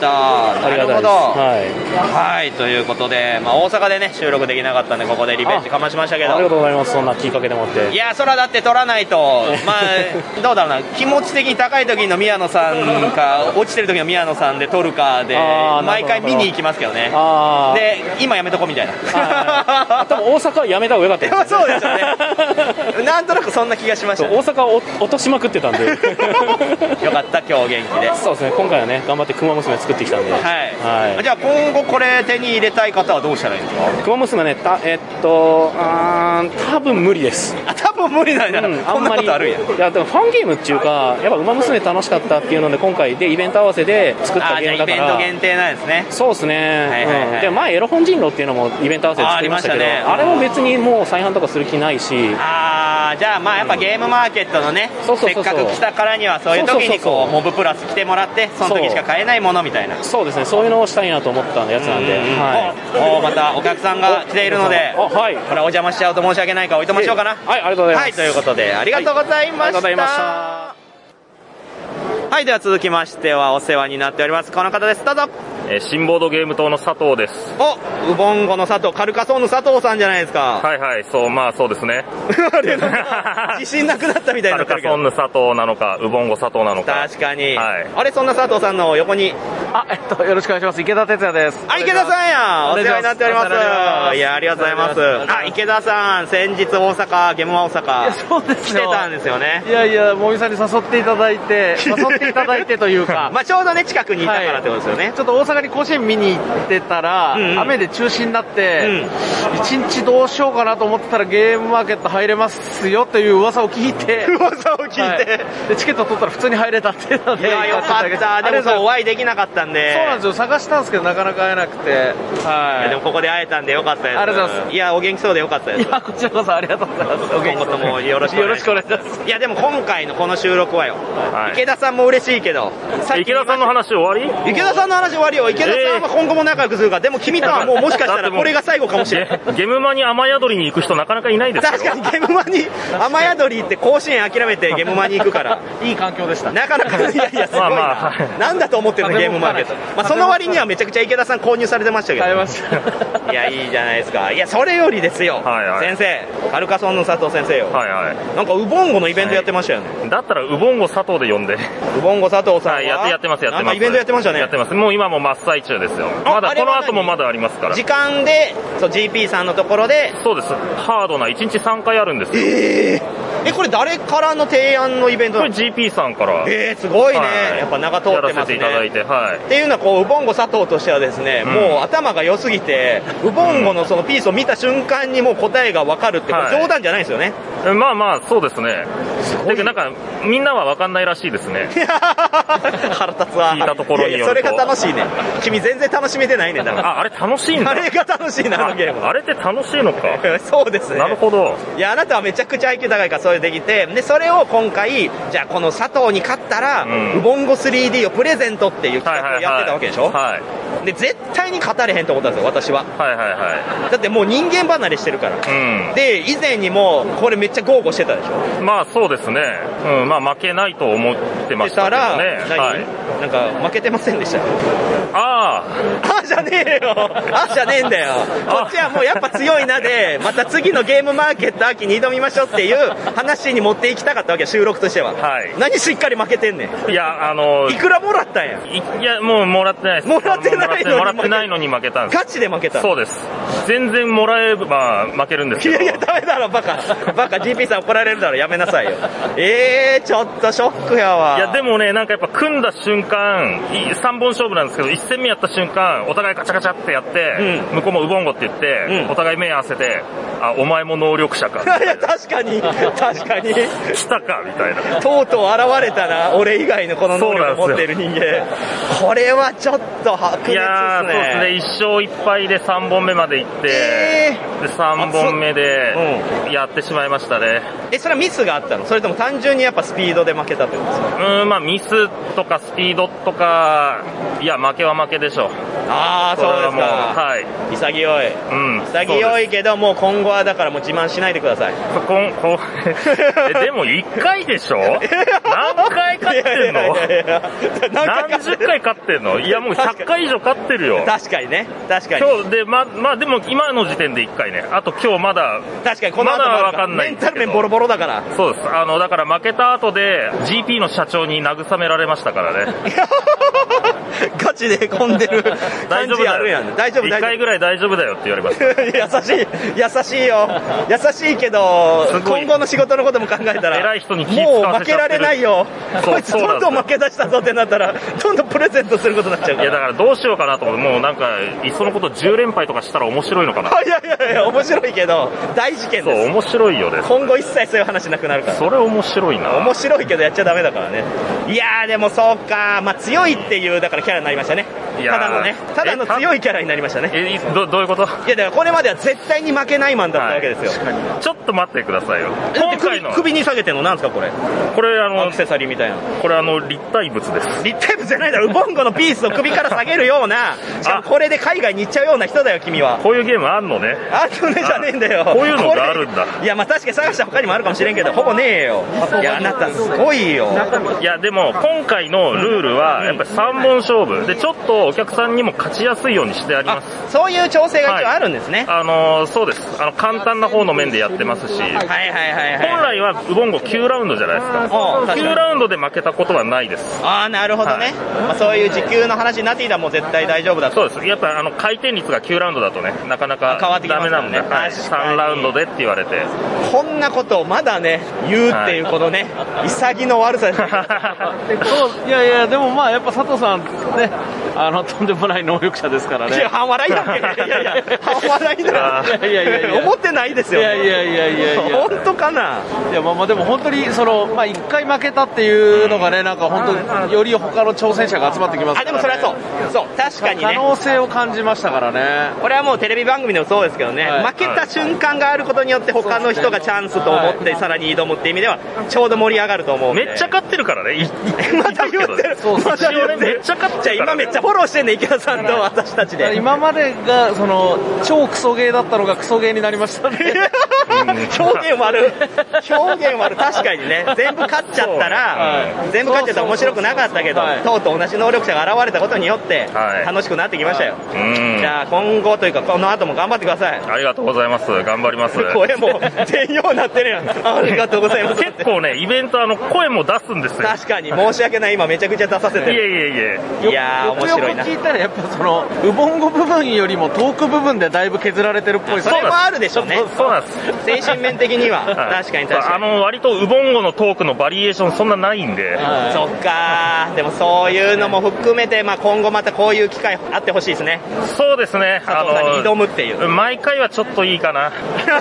ありがたいです。 はい、はい、ということで、まあ、大阪でね収録できなかったんでここでリベンジかましましたけど、 あ, ありがとうございます。そんなきっかけでもって、 いや、それはだって取らないとまあどうだろうな、気持ち的に高い時の宮野さんか落ちてる時の宮野さんで取るかで毎回見に行きますけどね、あで今やめとこみたいな、 多分大阪はやめた方がよかったです、ね、 そうですよねなんとなくそんな気がしました、ね、 大阪を落としまくってたんでよかった今日元気で。 そうですね、今回はね頑張ってクマ娘作ってきたんで、はい、 はい、じゃあ今後これ手に入れたい方はどうしたらいいんですか？ クマ娘ね、たえっとあ多分無理です。 あ、多分無理なんだ、うん、こんなことあるんや。 いやでもファンゲームっていうか、やっぱウマ娘楽しかったっていうので今回でイベント合わせで作ったゲームだから、 あ、じゃあイベント限定なんですね。 そうですね、はいはいはい、うん、で前エロ本人狼っていうのもイベント合わせで作りましたけど、 あ, あれも別にもう再販とかする気ないし、 ああー、じゃあまあやっぱゲームマーケットのね、せっかく来たからにはそういう時にこうモブプラス来てもらってその時しか買えないものみたいな。 そうですね、そういうのをしたいなと思ったやつなんで、はい、 おまたお客さんが来ているので、はい、これお邪魔しちゃうと申し訳ないからおいとましようかな。 はい、ありがとうございます。 はい、ということでありがとうございました。はい、ありがとうございました。はい、では続きましてはお世話になっておりますこの方です。どうぞ。 えー、新ボードゲーム島の佐藤です。 お、ウボンゴの佐藤、カルカソンの佐藤さんじゃないですか。 はいはい、そう、まあそうですね。 あれなんか自信なくなったみたいな。 カルカソンの佐藤なのか、ウボンゴ佐藤なのか。 確かに。 はい。 あれ、そんな佐藤さんの横に。 あ、えっと、よろしくお願いします。池田哲也です。 あ、池田さんや。お世話になっております。いや、ありがとうございます。あ、池田さん、先日大阪、ゲームマ大阪。 そうですね。来てたんですよね。 いやいや、もみさんに誘っていただいて、誘っていただいてというか。 まあちょうどね、近くにいたからってことですよね。 ちょっと大阪に甲子園見に行ってたら、うんうん、雨で中止になって、一、うん、日どうしようかなと思ってたらゲームマーケット入れますよという噂を聞いて、 噂を聞いて、はい、 でチケット取ったら普通に入れたっていうので、 いや、よかった。でもそう、お会いできなかったんで。 そうなんですよ、探したんですけどなかなか会えなくて、 はい。いやでもここで会えたんでよかったです。 ありがとうございます。 いや、お元気そうでよかったです。 いや、こちらこそありがとうございます。お元気そうで。 今後ともよろしくお願いします。よろしくお願いします。いや、でも今回のこの収録はよ、はい、池田さんも嬉しいけど、 池田さんの話終わり？ 池田さんの話終わりよ。池田さんは今後も仲良くするから、でも君とはもうもしかしたらこれが最後かもしれない。 ゲムマに雨宿りに行く人なかなかいないですよ。 確かにゲムマに雨宿りって甲子園諦めてゲムマに行くから。 いい環境でした。 なかなか、いやいや、すごいな。まあまあ、なんだと思ってるのゲームマーケット。まあその割にはめちゃくちゃ池田さん購入されてましたけど。 買いました。 いや、いいじゃないですか。いや、それよりですよ。はいはい、先生、カルカソンの佐藤先生よ。 はいはい。 なんかウボンゴのイベントやってましたよね。 はい、だったらウボンゴ佐藤で呼んで。 ウボンゴ佐藤さんは、 はい、やってやってますやってます。 なんかイベントやってましたね。 やってます。もう今も真っ最中ですよ。まだこの後もまだありますから。 時間で、そう ジーピー さんのところで。 そうです。ハードないちにちさんかいあるんですよ。 えー、え、これ誰からの提案のイベントなの？ これ ジーピー さんから。 えー、すごいね。はい、やっぱ長通ってますね。 やらせていただいて、はい。 っていうのはこう、ウボンゴ佐藤としてはですね、うん、もう頭が良すぎて、ウボンゴのそのピースを見た瞬間にもう答えが分かるって、これ冗談じゃないですよね。 はい、まあまあ、そうですね。だけどなんか、みんなは分かんないらしいですね。 腹立つわ。 聞いたところによると。 いやいや、それが楽しいね。君全然楽しめてないねんだから。 あ、あれ楽しいんだ。 あれが楽しいな、あのゲーム。 あれって楽しいのか。 そうですね。 なるほど。 いや、あなたはめちゃくちゃ アイキュー 高いからそれできて、で、それを今回、じゃあこの佐藤に勝ったら、うん、ウボンゴ スリーディー をプレゼントっていう企画をやってたわけでしょ。はいはいはい。で、絶対に勝たれへんと思ったんですよ、私は。 はいはいはい。 だってもう人間離れしてるから。うん。で、以前にも、これめっちゃ豪語してたでしょ。 まあそうですね。うん、まあ負けないと思ってましたけどね。 何、はい、なんか負けてませんでした。 ああ。 あじゃねえよ。あじゃねえんだよ。こっちはもうやっぱ強いなで、また次のゲームマーケット秋に挑みましょうっていう話に持っていきたかったわけよ、収録としては。はい。何しっかり負けてんねん。 いや、あのー、 いくらもらったんや。 いや、もうもらってないです。 もらってないのに。 もらってないのに負けたんです。 ガチで負けた。 そうです。全然もらえば負けるんですけど。 いやいや、ダメだろ、バカ。バカ、ジーピー さん怒られるだろ、やめなさいよ。えー、ちょっとショックやわ。 いや、でもね、なんかやっぱ組んだ瞬間、さんぼん勝負なんですけど、いち戦目やった瞬間、お互いカチャカチャってやって、うん、向こうもウボンゴって言って、うん、お互い目合わせて、あ、お前も能力者か。 いや、確かに、確かに。 来たか、みたいな。 とうとう現れたな、俺以外のこの能力を持ってる人間。これはちょっと白熱ですね。いやー、そうですね。 いち勝いっ敗でさんぼんめまで行って、えー、でさんぼんめでやってしまいましたね。 え、それはミスがあったの？それとも単純にやっぱスピードで負けたってことですか？ うん、まあミスとかスピードとか、いや、負けは負けでしょう。 ああ、そうですか。はい。潔い。うん。潔いけど、もう今後はだからもう自慢しないでください。 こん、こえ、でもいっかいでしょ？何回勝ってんの？いやいやいや何十回勝ってんの？いや、もうひゃっかい以上勝ってるよ。 確かにね。確かに。 今日で、ま、まあでも今の時点でいっかいね。あと今日まだ、 確かにこの後まだわかんないメンタル面ボロボロだから。 そうです。あの、だから負けた後で ジーピー の社長に慰められましたからね。 ガチで混んでる感じあるやん。大丈夫、大丈夫。 いっかいぐらい大丈夫だよって言われました。 優しい、優しいよ。優しいけど、今後の仕事のことも考えたら、 偉い人に気使わせちゃってる。 もう負けられないよ。こいつどんどん負け出したぞってなったら、どんどんプレゼントすることになっちゃうから。 いや、だからどうしようかなと思って、もうなんか、いっそのことじゅう連敗とかしたら面白いのかな。 いやいやいや、面白いけど、大事件です。 そう、面白いよね。 今後一切そういう話なくなるから。 それ面白いな。 面白いけどやっちゃダメだからね。いやー、でもそうか、まあ強いっていう、だからキャラになりましたね。 ただのね、ただの強いキャラになりましたね。 え、ど、どういうこと？ いや、だからこれまでは絶対に負けないマンだったわけですよ。 はい、ちょっと待ってくださいよ。 今回の首に下げてるのなんですかこれ？ これあの、 アクセサリーみたいな。 これあの、立体物です。 立体物じゃないだろ、ウボンゴのピースを首から下げるような、しかもこれで海外に行っちゃうような人だよ、君は。 こういうゲームあんのね。 あんのねじゃねえんだよ。 こういうのがあるんだ。 いや、まあ確かに探した他にもあるかもしれんけど、ほぼねえよ。いや、あなたすごいよ。 いや、でも、今回のルールは、やっぱりさんぼん勝負。で、ちょっとお客さんにも勝ちやすいようにしてあります。 そういう調整が一応あるんですね。 はい、あのー、そうです。あの、簡単な方の面でやってますし。はいはいはいはい。 本来はウボンゴきゅうラウンドじゃないですか。きゅうラウンドで負けたことはないです。 ああ、なるほどね。はい、まあ、そういう時給の話になっていたらもう絶対大丈夫だと。 そうです。やっぱあの、回転率がきゅうラウンドだとね、なかなかダメなんで、はい、さんラウンドでって言われて。 こんなことをまだね、言うっていうこのね、はい、潔の悪さです。 そう、いやいや、でもまあやっぱ佐藤さんね、あの、とんでもない能力者ですからね。 いや、半笑いだっけ。いやいや、半笑いだ。いやいやいや、思ってないですよ。 いやいやいやいやいや。 本当かな。 いや、まあまあでも本当に、その、まあ一回負けたっていうのがね、なんか本当により他の挑戦者が集まってきますからね。 あ、でもそれはそう。そう、確かにね。 可能性を感じましたからね。 これはもうテレビ番組でもそうですけどね、はい、負けた瞬間があることによって他の人がチャンスと思ってさらに挑むっていう意味ではちょうど盛り上がると思うんで。 めっちゃ勝ってるからね。 また言ってる。そうそう。 めっちゃ勝ってる。 じゃあ今めっちゃフォローしてんね、池田さんと私たちで。 今までがその超クソゲーだったのがクソゲーになりましたね。 表現悪い。表現悪い。確かにね、全部勝っちゃったら、はい、全部勝っちゃったら面白くなかったけど、はい、とうとう同じ能力者が現れたことによって楽しくなってきましたよ。はい、じゃあ今後というかこの後も頑張ってください。 ありがとうございます。頑張ります。 声も全容になってるやん。ありがとうございます。 結構ね、イベントあの声も出すんですよ。 確かに申し訳ない。今めちゃくちゃ出させてる。 いえいえいえ。いやー面白いな。 よく聞いたらやっぱそのウボンゴ部分よりもトーク部分でだいぶ削られてるっぽい。 それもあるでしょうね。 そうなんです。 精神面的には確かに確かに。 あの割とウボンゴのトークのバリエーションそんなないんで。 そっかー。でもそういうのも含めてまあ今後またこういう機会あってほしいですね。 そうですね。 佐藤さんに挑むっていう。 毎回はちょっといいかな。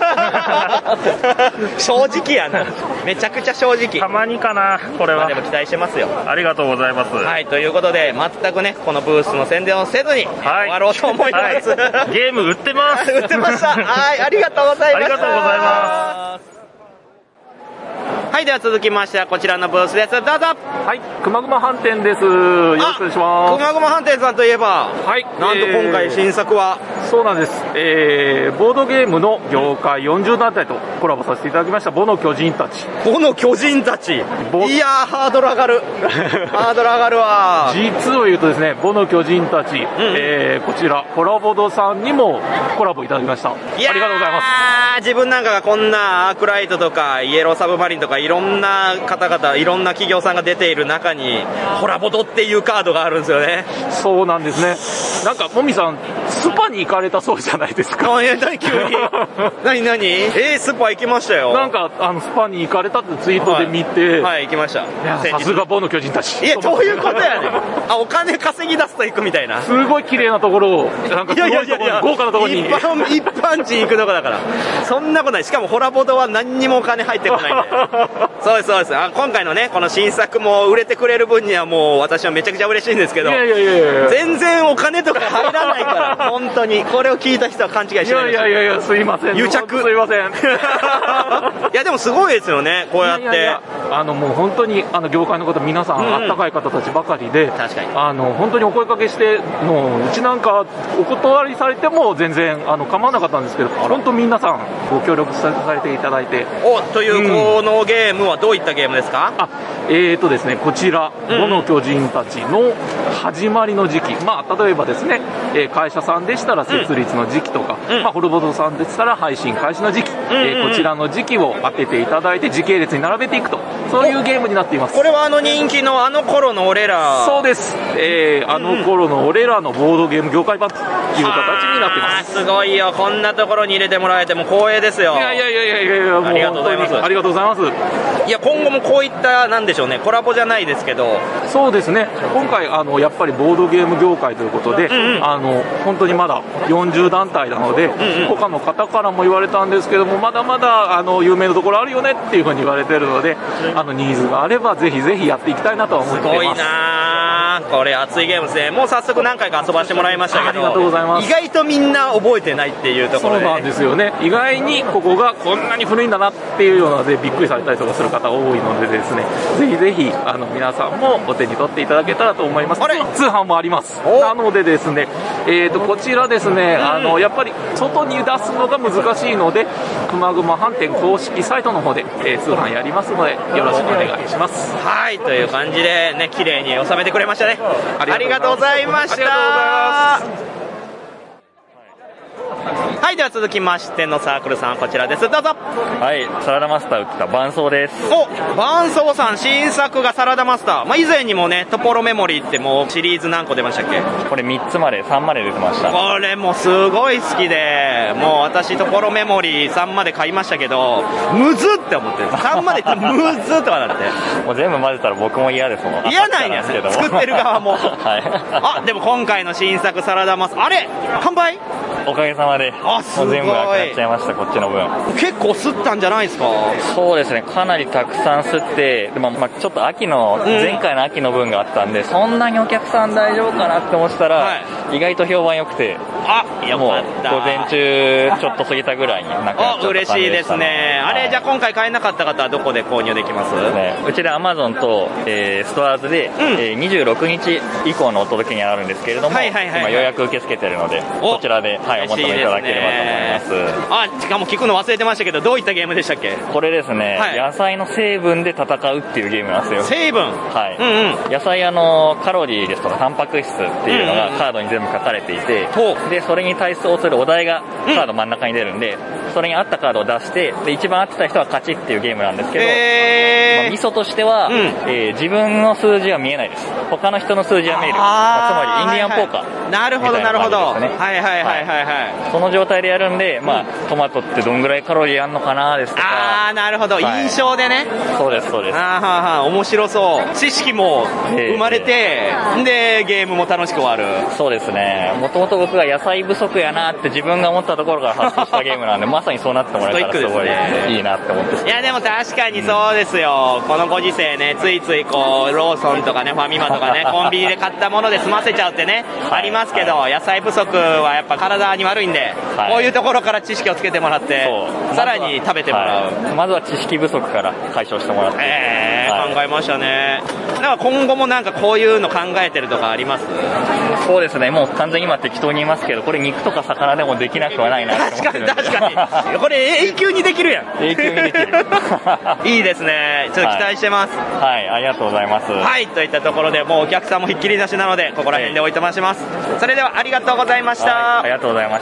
正直やな。めちゃくちゃ正直。 たまにかな、これは。 まあ、でも期待してますよ。 ありがとうございます。 はい、ということで、全くね、このブースの宣伝をせずに、終わろうと思います。 はい、ゲーム売ってます。 売ってました。はい、ありがとうございました。 ありがとうございます。 はい、では続きましてはこちらのブースです。どうぞ。 はい、くまぐま飯店です。よろしくお願いします。 くまぐま飯店さんといえば、 はい、 なんと今回新作は、 えー、そうなんです。えー、ボードゲームの業界よんじゅう団体とコラボさせていただきましたボの巨人たち。 ボの巨人たち。いやー、ハードル上がる。ハードル上がるわ。 実を言うとですね、ボの巨人たち、うん、えー、こちらコラボドさんにもコラボいただきました。ありがとうございます。 自分なんかがこんなアークライトとかイエローサブマリンとかいろんな方々、いろんな企業さんが出ている中にコラボドっていうカードがあるんですよね。 そうなんですね。なんかもみさんスパに行かれたそうじゃないですか。 あ、いや、何急に何何えー、スパ行きましたよ。 なんかあのスパに行かれたってツイートで見て、 はい、はい、行きました。 さすがボの巨人たち。 いや、どういうことやねん。あ、お金稼ぎ出すと行くみたいな。 すごい綺麗なところを、なんかすごいところ、豪華なところに。 一般、一般人行くとこだから。そんなことない。しかもホラボドは何にもお金入ってこないんで。そうです、そうです。あ、今回のね、この新作も売れてくれる分にはもう私はめちゃくちゃ嬉しいんですけど、 いやいやいやいや全然お金とか入らないから、本当に。これを聞いた人は勘違いしないで。 いやいやいやいや、すいません。 癒着。 すいません。いや、でもすごいですよね、こうやって。いやいやいや、 あの、もう本当に、あの、業界の方、皆さん、うん、あったかい方たちばかりで、 確かに。 あの、本当にお声かけして、もう、うちなんか、お断りされても全然、あの、構わなかったんですけど、本当皆さん、ご協力されていただいて。 お、という、このゲームはどういったゲームですか？ あ、えーとですね、こちら、ボの巨人たちの始まりの時期。まあ、例えばですね、えー、会社さんでしたら設立の時期とか、うん、まあ、ホルボドさんでしたら配信開始の時期、うんうん、えー、こちらの時期を当てていただいて時系列に並べていくと、そういうゲームになっています。 これはあの人気のあの頃の俺ら。 そうです。えー、あの頃の俺らのボードゲーム業界版という形になっています。 すごいよ。こんなところに入れてもらえても光栄ですよ。 いやいやいやいやいやいや、もうありがとうございます。 ありがとうございます。 いや、今後もこういったなんでしょうね、コラボじゃないですけど。 そうですね。今回あのやっぱりボードゲーム業界ということで、うんうん、あの本当にまだよんじゅう団体なので、うんうん、他の方からも言われたんですけども、まだまだあの有名なところあるよねっていうふうに言われてるので、 あのニーズがあればぜひぜひやっていきたいなとは思ってます。 すごいなこれ熱いゲームですね。もう早速何回か遊ばせてもらいましたけど、 ありがとうございます。 意外とみんな覚えてないっていうところで、 そうなんですよね。意外にここがこんなに古いんだなっていうようなでびっくりされたりとかする方多いのでですね、ぜひぜひあの皆さんもお手に取っていただけたらと思います。通販もあります。なのでですね、えーとこちらですね、うん、あのやっぱり外に出すのが難しいので、くまぐま飯店公式サイトの方で、えー、通販やりますのでよろしくお願いします。 はい、という感じでね、綺麗に収めてくれましたね。ありがとうございました。ありがとうございます。はい、では続きましてのサークルさんこちらです。どうぞ。 はい、サラダマスター売った伴奏です。 お、伴奏さん新作がサラダマスター。まあ、以前にもね、トポロメモリーってもうシリーズ何個出ましたっけ？ これみっつまでさんまで出てました。 これもすごい好きで、もう私トポロメモリーさんまで買いましたけど、むずって思ってる。さんまでってむずとかなってもう全部混ぜたら僕も嫌ですもん。 嫌なんや、作ってる側も。はいあ、でも今回の新作サラダマスター、あれ完売？ おかげさまであ、すごい。 もう全部なくなっちゃいました。こっちの分結構吸ったんじゃないですか？ そうですね、かなりたくさん吸って、でもまあちょっと秋の、うん、前回の秋の分があったんで、そんなにお客さん大丈夫かなって思ってたら、はい、意外と評判良くて、 あ、よかった。 もう午前中ちょっと過ぎたぐらいになくなっちゃった感じでしたね。 嬉しいですね。あれ、はい、じゃあ今回買えなかった方はどこで購入できます？ ね、うちで Amazon と、えー、ストアーズで、うん、えー、にじゅうろくにち以降のお届けにあるんですけれども、はいはいはいはい、今予約受け付けてるので、こちらで、はい、お求めいただければと思います。 あ、しかも聞くの忘れてましたけど、どういったゲームでしたっけ？ これですね、はい、野菜の成分で戦うっていうゲームなんですよ。 成分？ はい。うんうん、野菜あのカロリーですとかタンパク質っていうのがカードに全部書かれていて、うんうん、でそれに対応するお題がカード真ん中に出るんで、うん、それに合ったカードを出して、で一番合ってた人は勝ちっていうゲームなんですけど、まあ、ミソとしては、うん、えー、自分の数字は見えないです。他の人の数字は見える。まあ、つまりインディアンポーカー。 なるほどなるほど。はいはいはいはいはい。 その状態でやるんで、まあ、トマトってどんぐらいカロリーあんのかなですとか。 あー、なるほど、はい、印象でね。 そうですそうです。 あーはーはー、面白そう。知識も生まれて、えー、でゲームも楽しく終わる。 そうですね。もともと僕が野菜不足やなって自分が思ったところから発生したゲームなんでまさにそうなってもらえたらすごいいいなって思って。 いやでも確かにそうですよ、うん、このご時世ね、ついついこうローソンとかね、ファミマとかね、コンビニで買ったもので済ませちゃうってね、はい、ありますけど、はい、野菜不足はやっぱ体に悪いんで、はい、こういうところから知識をつけてもらって、さらに食べてもらう、 はい、まずは知識不足から解消してもらって、 えーはい、考えましたね。だから今後もなんかこういうの考えてるとかあります？ そうですね、もう完全に今適当に言いますけど、これ肉とか魚でもできなくはないなって思ってるんで。 確かに確かにこれ永久にできるやん。 永久にできるいいですね、ちょっと期待してます。 はい、はい、ありがとうございます。 はい、といったところでもうお客さんもひっきりなしなのでここら辺でおいとまします、はい、それではありがとうございました。 はい、ありがとうございました。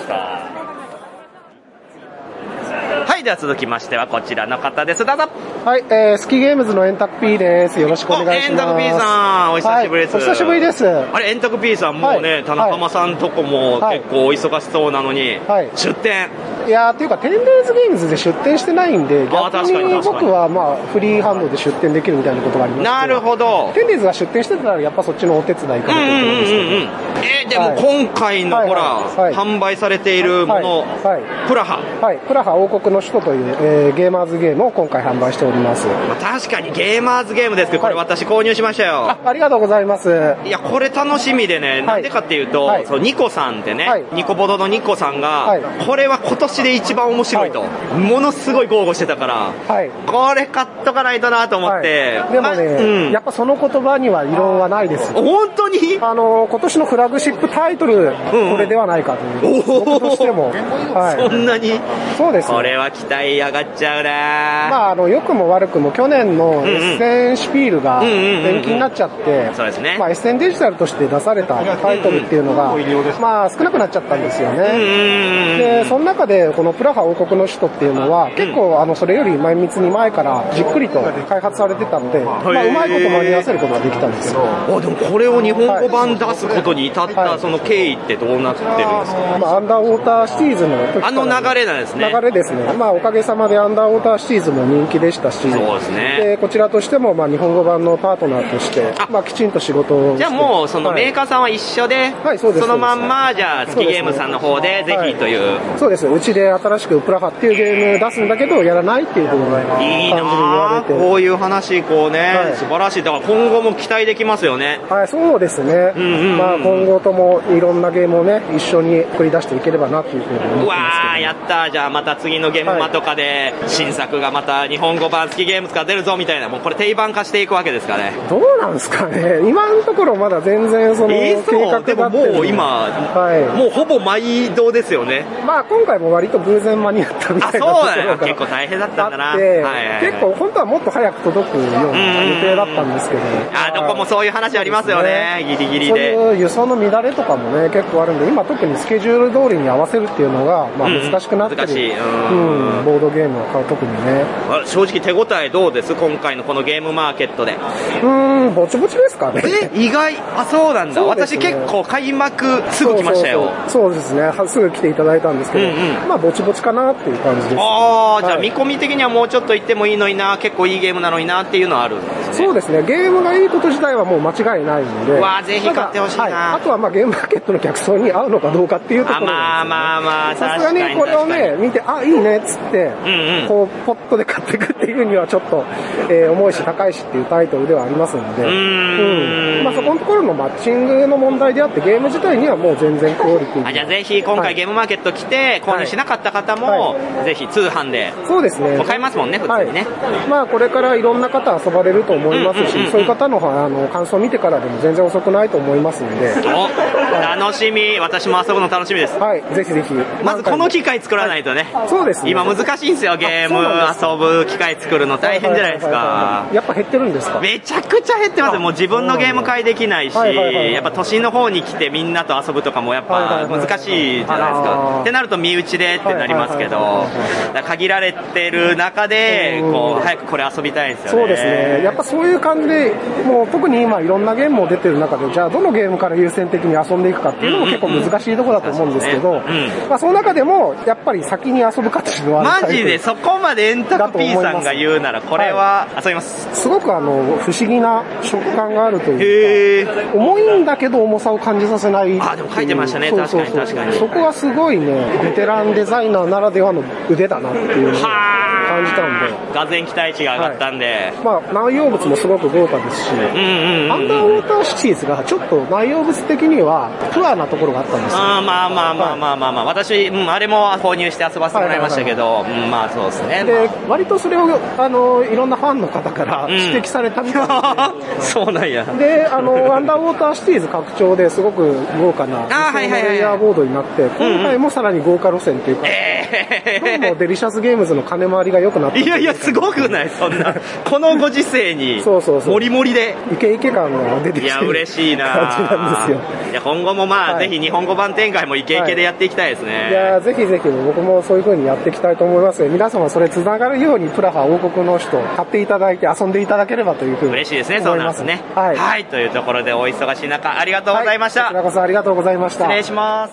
はい、では続きましてはこちらの方です。どうぞ。 はい、えー、スキーゲームズのエンタク P です。よろしくお願いします。 エンタク P さん、お久しぶりです。 はい、お久しぶりです。 あれ、エンタク P さん、もうね、はい、田中間さんとこも結構お忙しそうなのに、はい、出店。 いやー、っていうか、テンデイズゲームズで出店してないんで、逆に僕はまあ、フリーハンドで出店できるみたいなことがありまして。 なるほど。 テンデイズが出店してたら、やっぱそっちのお手伝いかなと思うんですけど。うんうんうんうん、 えー、でも今回の、はい、ほら、はいはい、販売されているもの、はいはい、プラハ。 はい、プラハ王国の首都という、えー、ゲーマーズゲームを今回販売しております。 まあ、確かにゲーマーズゲームですけど、これ私購入しましたよ。 はい、あ, ありがとうございます。 いや、これ楽しみでね、なんでかっていうと、はい、そうニコさんってね、はい、ニコボドのニコさんが、はい、これは今年で一番面白いと、はい、ものすごい豪語してたから、はい、これ買っとかないとなと思って。 はい、でもね、うん、やっぱその言葉には異論はないです。 本当にあの、今年のフラグシップタイトル、うん、これではないかという。僕としても。 はい、そんなにそうです、ね。 これは期待上がっちゃうな。 まあ、あの、良くも悪くも去年のエッセンシュピールが延期になっちゃって、 そうですね。 まあ、エッセンデジタルとして出されたタイトルっていうのが、まあ、少なくなっちゃったんですよね。で、その中で、このプラハ王国の首都っていうのは、結構、あの、それより綿密に前からじっくりと開発されてたので、まあ、うまいこと間に合わせることができたんですよ。 あ、でもこれを日本語版出すことに至ったその経緯ってどうなってるんですか？ まあ、アンダーウォーターシティーズの時からあの流れなんですね。 流れですね。まあ、おかげさまでアンダーウォーターシティーズも人気でしたし、 そうですね。 で、こちらとしても、まあ、日本語版のパートナーとして、まあ、きちんと仕事をして。 じゃあもう、そのメーカーさんは一緒で、はい、そうです。そのまんま、じゃあ、スキゲームさんの方で、ぜひという。 はい、そうです。うちで新しくプラハっていうゲーム出すんだけど、やらないっていう風な感じに言われて。 こういう話、こうね、はい、素晴らしい。だから今後も期待できますよね。 はい、そうですね。うんうんうん、まあ今後ともいろんなゲームをね、一緒に繰り出していければなっていう風に思ってますけど。うわー、やったー。じゃあまた次のゲームマとかで、新作がまた日本語版付きゲームが出るぞみたいな、もうこれ定番化していくわけですかね。 どうなんですかね。今のところまだ全然その計画でももう今、はい、もうほぼ毎度ですよね。 まあ今回も割と偶然間に合ったみたいなところがあって。 そうだよ。結構大変だったんだな。 はいはいはい、結構本当はもっと早く届くような予定だったんですけど。 あ、どこもそういう話ありますよね。ギリギリで。 そういう輸送の乱れとかもね、結構あるんで、今特にスケジュール通りに合わせるっていうのが、まあ難しくなってる。難しい。うん。ボードゲームは特にね。 正直手応えどうです？今回のこのゲームマーケットで。 うーん、ぼちぼちですかね。 え、意外。あ、そうなんだ。私結構開幕すぐ来ましたよ。 そうですね。すぐ来ていただいたんですけど、まあぼちぼちかなっていう感じです。 ああ、じゃあ見込み的にはもうちょっと行ってもいいのにな、結構いいゲームなのになっていうのはあるんですね。 そうですね。ゲームがいいこと自体はもう間違いないので。 わあ、ぜひ買ってほしいな。はい、 あとはまあゲームマーケットの客層に合うのかどうかっていうところなんですよね。 まあまあまあ、 さすがにこれをね、見て、あ、いいねっつって、うんうん、こう、ポットで買っていくっていうにはちょっと、えー、重いし高いしっていうタイトルではありますので、うん、まあそこのところのマッチングの問題であって、ゲーム自体にはもう全然クオリティ。 あ、じゃあぜひ今回ゲームマーケット来て、購入しなかった方も、はい、ぜひ通販で。 そうですね。 買えますもんね、普通にね。 はい、まあこれからいろんな方遊ばれると思いますし、うんうんうんうん、そういう方のあの感想を見てからでも全然遅くないと思いますので。 お、楽しみ。私も遊ぶの楽しみです。 はい、ぜひぜひ。 まずこの機会作らないとね。 はい、そうですね。 今難しいんですよ、ゲーム遊ぶ機会作るの大変じゃないですか。 やっぱ減ってるんですか？ めちゃくちゃ減ってますよ。もう自分のゲーム会できないし、やっぱ都心の方に来てみんなと遊ぶとかもやっぱ難しいじゃないですか。ってなると身内でってなりますけど、限られてる中で、こう、早くこれ遊びたいんですよね。 そうですね。やっぱそういう感じで、もう特に今いろんなゲームも出てる中で、じゃあどのゲームから優先的に遊んでいくかっていうのも結構難しいところだと思うんですけど、まあその中でもやっぱり先に遊ぶ価値のあるタイプ。 マジでそこまでエンタク P さんが言うならこれは遊びます。 はい、すごくあの不思議な食感があるというか、重いんだけど重さを感じさせない。 あ、でも書いてましたね。確かに確かに。 そこはすごいね、ベテランデザイナーならではの腕だなっていうのを感じたんで。 がぜん期待値が上がったんで。はい、 まあ内容物もすごく豪華ですし、うんうんうん、アンダーウォーターシティーズがちょっと内容物的にはプアなところがあったんですよ。 あ、まあまあまあまあまあまあ、はい、私、うん、あれも購入して遊ばせてもらいましたけど、はいはいはいはい、うん、まあそうですね。 で、割とそれをあのいろんなファンの方から指摘されたみたいで、 うん、そうなんや。 で、あのアンダーウォーターシティーズ拡張ですごく豪華なレイヤーボードになって、今回もさらに豪華路線というか、えー、どうもデリシャスゲームズの金回りが良くなっていやいや、すごくないそんなこのご時世にモリモリでイケイケ感が出てきてる、 いや嬉しいな感じなんですよ。 いや今後もまあ、はい、ぜひ日本語版展開もイケイケでやっていきたいですね。はい、 いやぜひぜひ僕もそういう風にやっていきたいと思います。皆様それつながるようにプラハ王国の人買っていただいて遊んでいただければという風に嬉しいですね。そうなんですね。はい、はい、というところでお忙しい中ありがとうございました。はい、 こちらこそありがとうございました。 失礼します。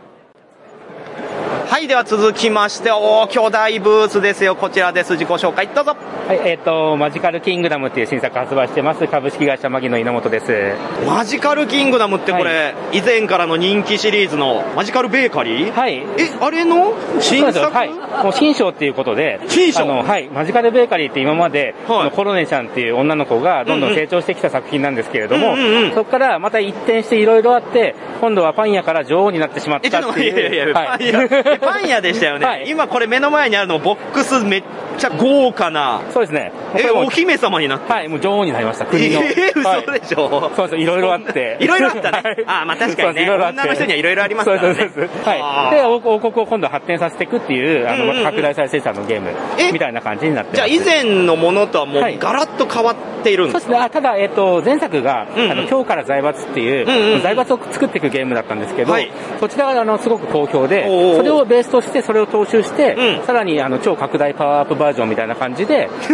はい、では続きまして、おー、巨大ブースですよ。こちらです。自己紹介どうぞ。 はい、えっ、ー、と、マジカルキングダムっていう新作発売してます。株式会社マギの稲本です。 マジカルキングダムってこれ、はい、以前からの人気シリーズのマジカルベーカリー？ はい。 え、あれの新作？ はい。もう新章っていうことで、 新章？ あの、はい。マジカルベーカリーって今まで、はい、コロネちゃんっていう女の子がどんどん成長してきた作品なんですけれども、うんうんうん、そこからまた一転していろいろあって、今度はパン屋から女王になってしまったっていう。 いやいやいや、はい、パン屋、パン屋でしたよね。はい、今これ目の前にあるのボックスめっちゃ豪華な。 そうですね。 え、お姫様になって。 はい、もう女王になりました。国の。 えー、嘘でしょ、 はい、そうです。いろいろあって。 いろいろあったね。あ、まあ確かにね。女の人にはいろいろありますからね。そうそうそう。 はい。で、王国を今度発展させていくっていう、あの、うんうんうん、拡大再生産のゲームみたいな感じになってます。 じゃあ以前のものとはもうガラッと変わっているんですか？ そうですね。あ、ただ、えっと、前作が、うんうん、あの、今日から財閥っていう、うんうん、財閥を作っていくゲームだったんですけど、はい、そちらがあの、すごく好評で、それをベースとして、それを踏襲して、うん、さらにあの超拡大パワーアップバージョンみたいな感じで、あのこ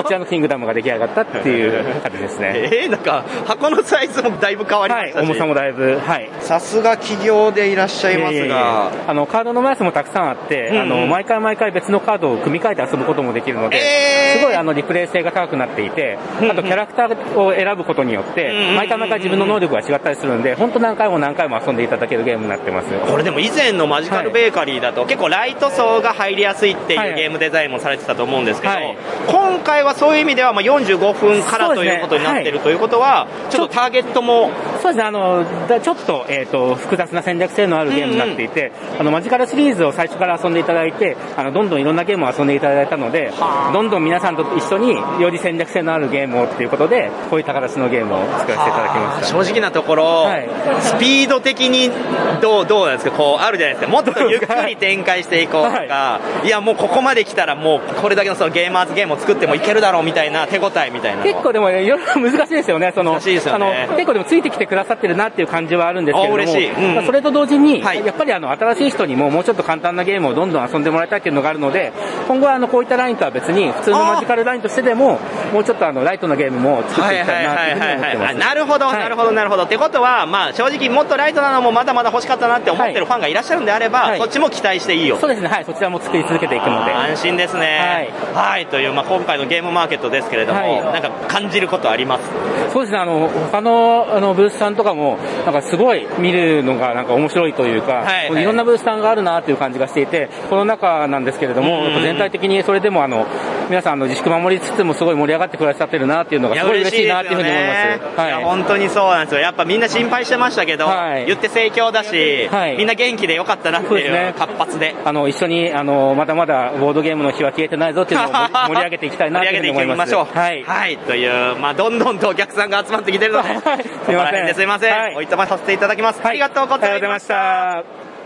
ちらのキングダムが出来上がったっていう感じですね。 えー、なんか箱のサイズもだいぶ変わりましたし、 はい、重さもだいぶ、はい。 さすが企業でいらっしゃいますが、 あのカードの枚数もたくさんあって、うんうん、あの毎回毎回別のカードを組み替えて遊ぶこともできるので、えー、すごいあのリプレイ性が高くなっていて、あとキャラクターを選ぶことによって、うんうん、毎回毎回自分の能力が違ったりするんで、本当何回も何回も遊んでいただけるゲームになってます。 これでも以前のマジカルベーカリーだと、はい、結構ライト層が入りやすいっていうゲームデザインもされてたと思うんですけど、はい、今回はそういう意味ではまあよんじゅうごふんからということになっているということは、ちょっとターゲットもそうですね、あのちょっと、えー、と複雑な戦略性のあるゲームになっていて、うんうん、あのマジカルシリーズを最初から遊んでいただいて、あのどんどんいろんなゲームを遊んでいただいたので、どんどん皆さんと一緒により戦略性のあるゲームをっていうことで、こういう高出しのゲームを作らせていただきました。 正直なところ、はい、スピード的にどうどうなんですか、こうあるじゃないですか、もっとゆっくり展開していこうとか、はい、いやもうここまで来たらもうこれだけのそのゲーマーズゲームを作ってもいけるだろうみたいな手応えみたいな。 結構でもいろいろ難しいですよね。その難しいですよね。 あの結構でもついてきてくださってるなっていう感じはあるんですけれども、 嬉しい、うんまあ、それと同時に、はい、やっぱりあの新しい人にももうちょっと簡単なゲームをどんどん遊んでもらいたいっていうのがあるので、今後はあのこういったラインとは別に普通のマジカルラインとしてでももうちょっとあのライトなゲームも作っていきたいなっていうふうに思ってます。 なるほど、はい、なるほどなるほど。ってことはまあ正直もっとライトなのもまだまだ欲しかったなって思ってるファンがいらっしゃるんであれば、はい、そっちも期待していいよ。 そうですね、はい、そちらも作り続けていくので安心ですね。はい、はい、というまあ今回のゲームマーケットですけれども、はい、なんか感じることあります？ そうですね、あの他のあのブースさんとかもなんかすごい見るのがなんか面白いというか、はいはい、いろんなブースさんがあるなという感じがしていて、この中なんですけれども、全体的にそれでもあの皆さんの自粛守りつつもすごい盛り上がってくださってるなっていうのがすごい嬉しいなっていうふうに思います。 はい、いや本当にそうなんですよ。やっぱみんな心配してましたけど、はい、言って盛況だし、はい、みんな元気でよかったなっていう、ね、活発であの一緒にあのまだまだボードゲームの日は消えてないぞっていうのを盛り上げていきたいなというふうに思います。 盛り上げていきましょう。はい、はい、というまあどんどんとお客さんが集まってきてるので、はい、すみませんすみません、はい、おいとまさせていただきます。はい、ありがとうございました。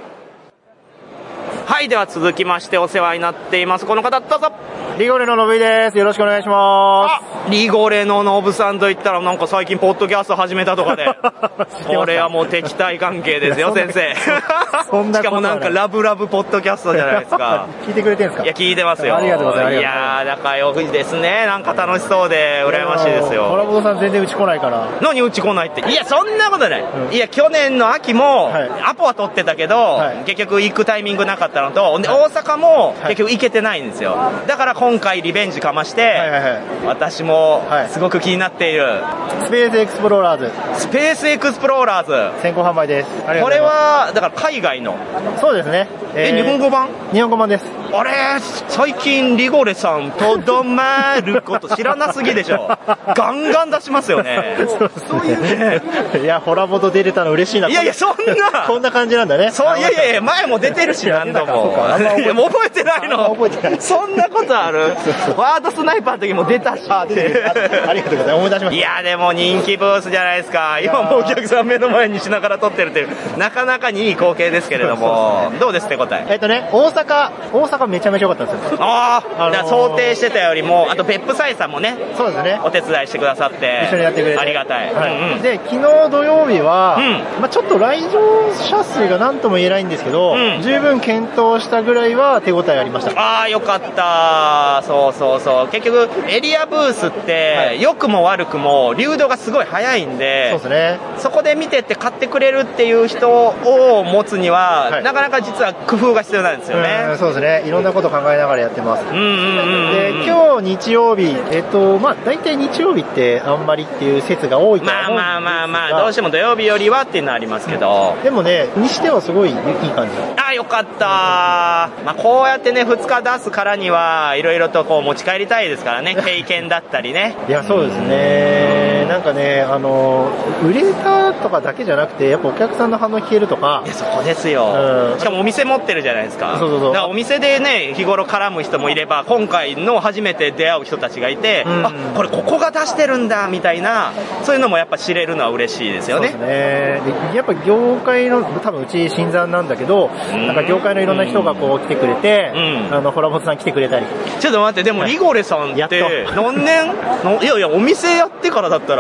はい、では続きましてお世話になっていますこの方どうぞ。 リゴレののぶいです。よろしくお願いします。 あ、リゴレののぶさんといったらなんか最近ポッドキャスト始めたとかでこれはもう敵対関係ですよ先生そんなしかもなんかラブラブポッドキャストじゃないですか聞いてくれてるんですか？ いや聞いてますよ。 ありがとうございます。 いやー仲良いですね。なんか楽しそうで羨ましいですよ。 コラボドさん全然うち来ないから。 何うち来ないって。いやそんなことない、うん、いや去年の秋も、はい、アポは取ってたけど、はい、結局行くタイミングなかったのと、はい、大阪も結局行けてないんですよ。だから今回リベンジかまして、はいはいはい、私もすごく気になっている、 はい、スペースエクスプローラーズスペースエクスプローラーズ先行販売です。 これはだから海外の。 そうですね。 えー、日本語版日本語版です。 あれ最近リゴレさんとどまること知らなすぎでしょガンガン出しますよねそうそういうねいやホラボド出れたの嬉しいな。 いやいやそんなこんな感じなんだね。 そういやいやいや前も出てるし何度も覚えてないの覚えてないそんなことあるそうそうワードスナイパーの時も出たしあ, あ, ありがとうございます思い出しました。いやでも人気ブースじゃないですか。今もお客さん目の前にしながら撮ってるっていうなかなかにいい光景ですけれどもそうそうそう、ね、どうです手応え。 えっとね大阪大阪めちゃめちゃ良かったんですよ。 ああ、あのー、想定してたよりもあとペップサイさんもねそうですねお手伝いしてくださって一緒にやってくれてありがたい、 はいうんうん、 で昨日土曜日は、うんまあ、ちょっと来場者数が何とも言えないんですけど、うん、十分検討したぐらいは手応えありました。 ああよかったそうそうそう結局エリアブースって、はい、良くも悪くも流動がすごい早いんでそうですねそこで見てって買ってくれるっていう人を持つには、はい、なかなか実は工夫が必要なんですよね。 うんそうですねいろんなこと考えながらやってます。 うんうんうんうん、 で今日日曜日えっとまあ大体日曜日ってあんまりっていう説が多いと思うんですがまあまあまあまあどうしても土曜日よりはっていうのはありますけど、 うん、でもねにしてはすごいいい感じ。 ああよかった、まあ、こうやってねふつか出すからにはいろいろとこう持ち帰りたいですからね経験だったりねいやそうですねなんかねあの売れたとかだけじゃなくてやっぱお客さんの反応聞けるとかいやそこですよ、うん、しかもお店持ってるじゃないですか。 そうそうそうだからお店でね日頃絡む人もいれば今回の初めて出会う人たちがいて、うん、あこれここが出してるんだみたいなそういうのもやっぱ知れるのは嬉しいですよね。 そうですねでやっぱ業界の多分うち新参なんだけど、うん、なんか業界のいろんな人がこう来てくれて、うん、あのホラボトさん来てくれたり。 ちょっと待ってでもリゴレさんって何年のいやいやお店やってからだったら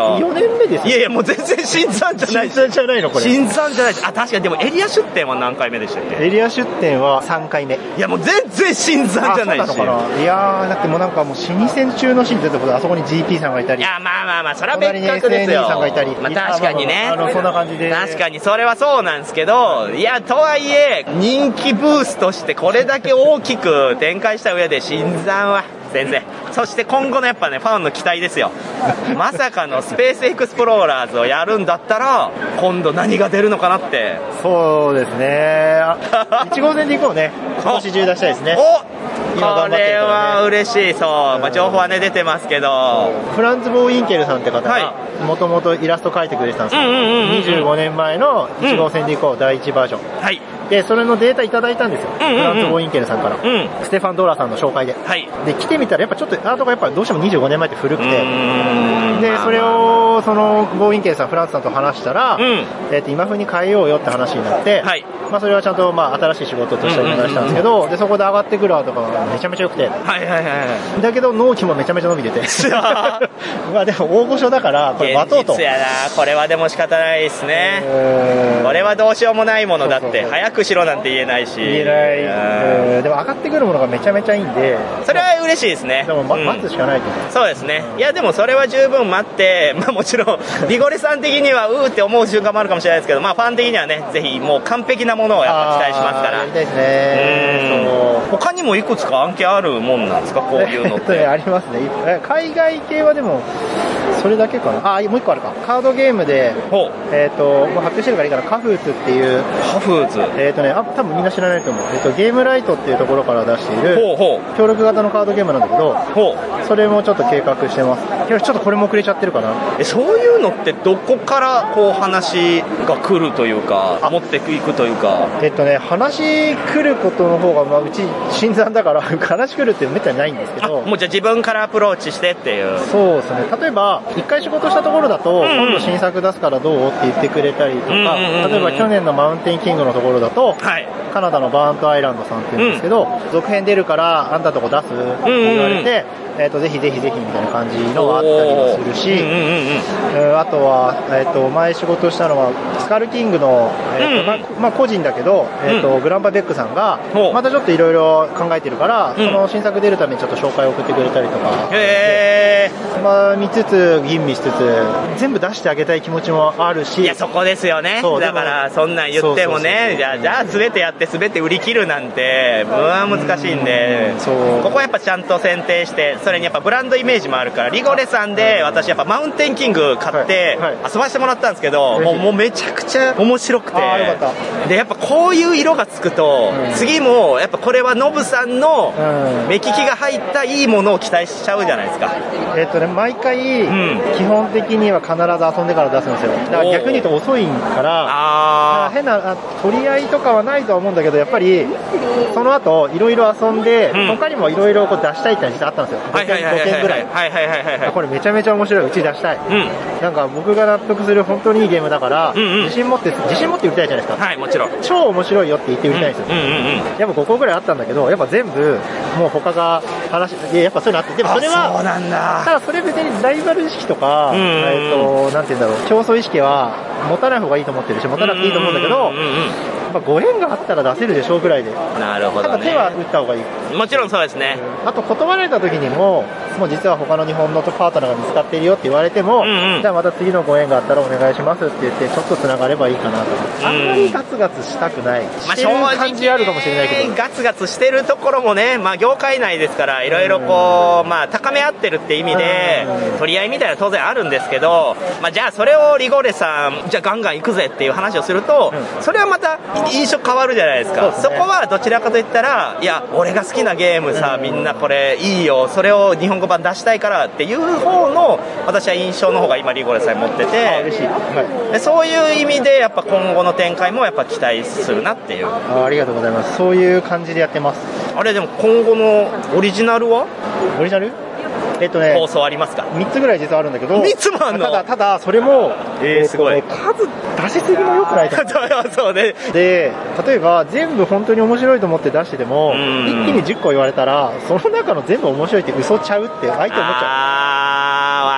ら。 よねんめですよ。 いやいや、もう全然新参じゃない。 新参じゃないのこれ。 新参じゃない。あ、確かにでもエリア出店は何回目でしたっけ？ エリア出店はさんかいめ。いや、もう全然新参じゃないし。 あ、そうなのかな。いやー、だってもうなんかもう老舗中の老舗出てくる。あそこに ジーピー さんがいたり。 いや、まあまあまあ、それは別格ですよ。 さんがいたり。 まあ確かにね。 あの、そんな感じで。 確かにそれはそうなんですけど、いや、とはいえ、人気ブースとしてこれだけ大きく展開した上で新参は、先生。そして今後のやっぱね、ファンの期待ですよ。まさかのスペースエクスプローラーズをやるんだったら、今度何が出るのかなって。 そうですね。いち号線で行こうね。今年中出したいですね。 おこれは嬉しい。そう。まあ、情報はね、出てますけど。 フランツ・ボーインケルさんって方が、もともとイラスト描いてくれてたんですよ。にじゅうごねんまえのいち号線で行こうだいいちバージョン。はい。で、それのデータいただいたんですよ。フランツ・ボーインケルさんから。ステファン・ドーラさんの紹介で。はい。で、来てみたら、やっぱちょっとアートがやっぱどうしてもにじゅうごねんまえって古くて。で、それを、その、ボーインケルさん、フランツさんと話したら、えっと、今風に変えようよって話になって、はい。まあ、それはちゃんと、まあ、新しい仕事としてお願いしたんですけど、で、そこで上がってくるアートがめちゃめちゃ良くて。はいはいはい。だけど、納期もめちゃめちゃ伸びてて。まあ、でも、大御所だから、これ待とうと。 現実やな。これはでも仕方ないですね。これはどうしようもないものだって、早くしろなんて言えないし。 言えない。でも、上がってくるものがめちゃめちゃいいんで。 それは嬉しいですね。 でも、待つしかないと思う。 そうですね。いや、でもそれは十分待って、まあもちろん、リゴレさん的には、うーって思う瞬間もあるかもしれないですけど、まあファン的にはね、ぜひもう完璧なものをやっぱ期待しますから。 やりたいですね。 他にもいくつか案件あるもんなんですか、こういうのって。 ありますね。海外系はでも、それだけかな。あ、もう一個あるか。カードゲームで、えっと、発表してるからいいかな、カフーツっていう。 カフーツえっとね、あ、多分みんな知らないと思う。えっと、ゲームライトっていうところから出している、協力型のカードゲームなんだけど、それもちょっと計画してます。けどちょっとこれも遅れちゃってるかな。 え、そういうのってどこからこう話が来るというか、持っていくというか。 えっとね、話来ることの方が、まあ、うち新参だから話来るってめったにないんですけど。 もうじゃあ自分からアプローチしてっていう。 そうですね。例えば、一回仕事したところだと、うん、今度新作出すからどうって言ってくれたりとか、例えば去年のマウンテンキングのところだと、はい、カナダのバーントアイランドさんって言うんですけど、うん、続編出るからあんたとこ出すって言われて、えー、とぜひぜひぜひみたいな感じのがあったりもするし、うんうんうん、あとは、えー、と前仕事したのはスカルキングの、えーとうんままあ、個人だけど、えーとうん、グランパベックさんがまたちょっといろいろ考えてるから、うん、その新作出るためにちょっと紹介を送ってくれたりとか、へー、まあ、見つつ吟味しつつ全部出してあげたい気持ちもあるし、 いやそこですよね。だからそんなん言ってもね、じゃあじゃあ全てやって全て売り切るなんてまあ難しいんで、そうここはやっぱちゃんと選定して、それにやっぱブランドイメージもあるから、リゴレさんで私やっぱマウンテンキング買って遊ばせてもらったんですけど、もうもうめちゃくちゃ面白くて、でやっぱこういう色がつくと、次もやっぱこれはノブさんの目利きが入ったいいものを期待しちゃうじゃないですか。 えっとね、毎回基本的には必ず遊んでから出すんですよ。だから逆に言うと遅いから、あ変な取り合いとかはないとは思うんだけど、やっぱりその後いろいろ遊んで、うん、他にもいろいろ出したいってのがあったんですよ。ごけんぐらい。これめちゃめちゃ面白い、うち出したい、うん、なんか僕が納得する本当にいいゲームだから、うんうん、自信持って自信持って売りたいじゃないですか。 はい、もちろん超面白いよって言って売りたいんですよ、うんうんうんうん、やっぱごこぐらいあったんだけど、やっぱ全部もう他が話で、やっぱそういうのあって、でもそれはそうなんだ。 ただそれ別にライバル意識とか、うんうんうん、えーとなんて言うんだろう、競争意識は持たない方がいいと思ってるし、持たなくていいと思うんだけど、うんうんうんうん、やっぱご縁があったら出せるでしょうぐらいで。 なるほどね。 ただ手は打った方がいい。 もちろんそうですね。 あと断られた時にも、もう実は他の日本のパートナーが見つかっているよって言われても、うんうん、じゃあまた次のご縁があったらお願いしますって言ってちょっと繋がればいいかなと思って、うん、あんまりガツガツしたくない。まあ正直感じあるかもしれないけど、 ガツガツしてるところもね、まあ業界内ですからいろいろこう、まあ高め合ってるって意味で取り合いみたいな当然あるんですけど、まあじゃあそれをリゴレさんじゃあガンガン行くぜっていう話をすると、うん、それはまた印象変わるじゃないですか。 そ, うですね、そこはどちらかといったら、いや俺が好きなゲームさ、みんなこれいいよ、それを日本語版出したいからっていう方の私は印象の方が今リゴレさん持ってて、あ嬉しい、はい、でそういう意味でやっぱ今後の展開もやっぱ期待するなっていう。 あ, ありがとうございます。そういう感じでやってます。 あれでも今後のオリジナルはオリジナルえっとね、 放送ありますか？ みっつぐらい実はあるんだけど、 みっつもあるの？ ただ、ただ、それも、 えー、すごい。 数出しすぎも良くないと思う。 そうね。 で、例えば、全部本当に面白いと思って出してても、一気にじゅっこ言われたら、その中の全部面白いって嘘ちゃうって相手思っちゃう。 あー、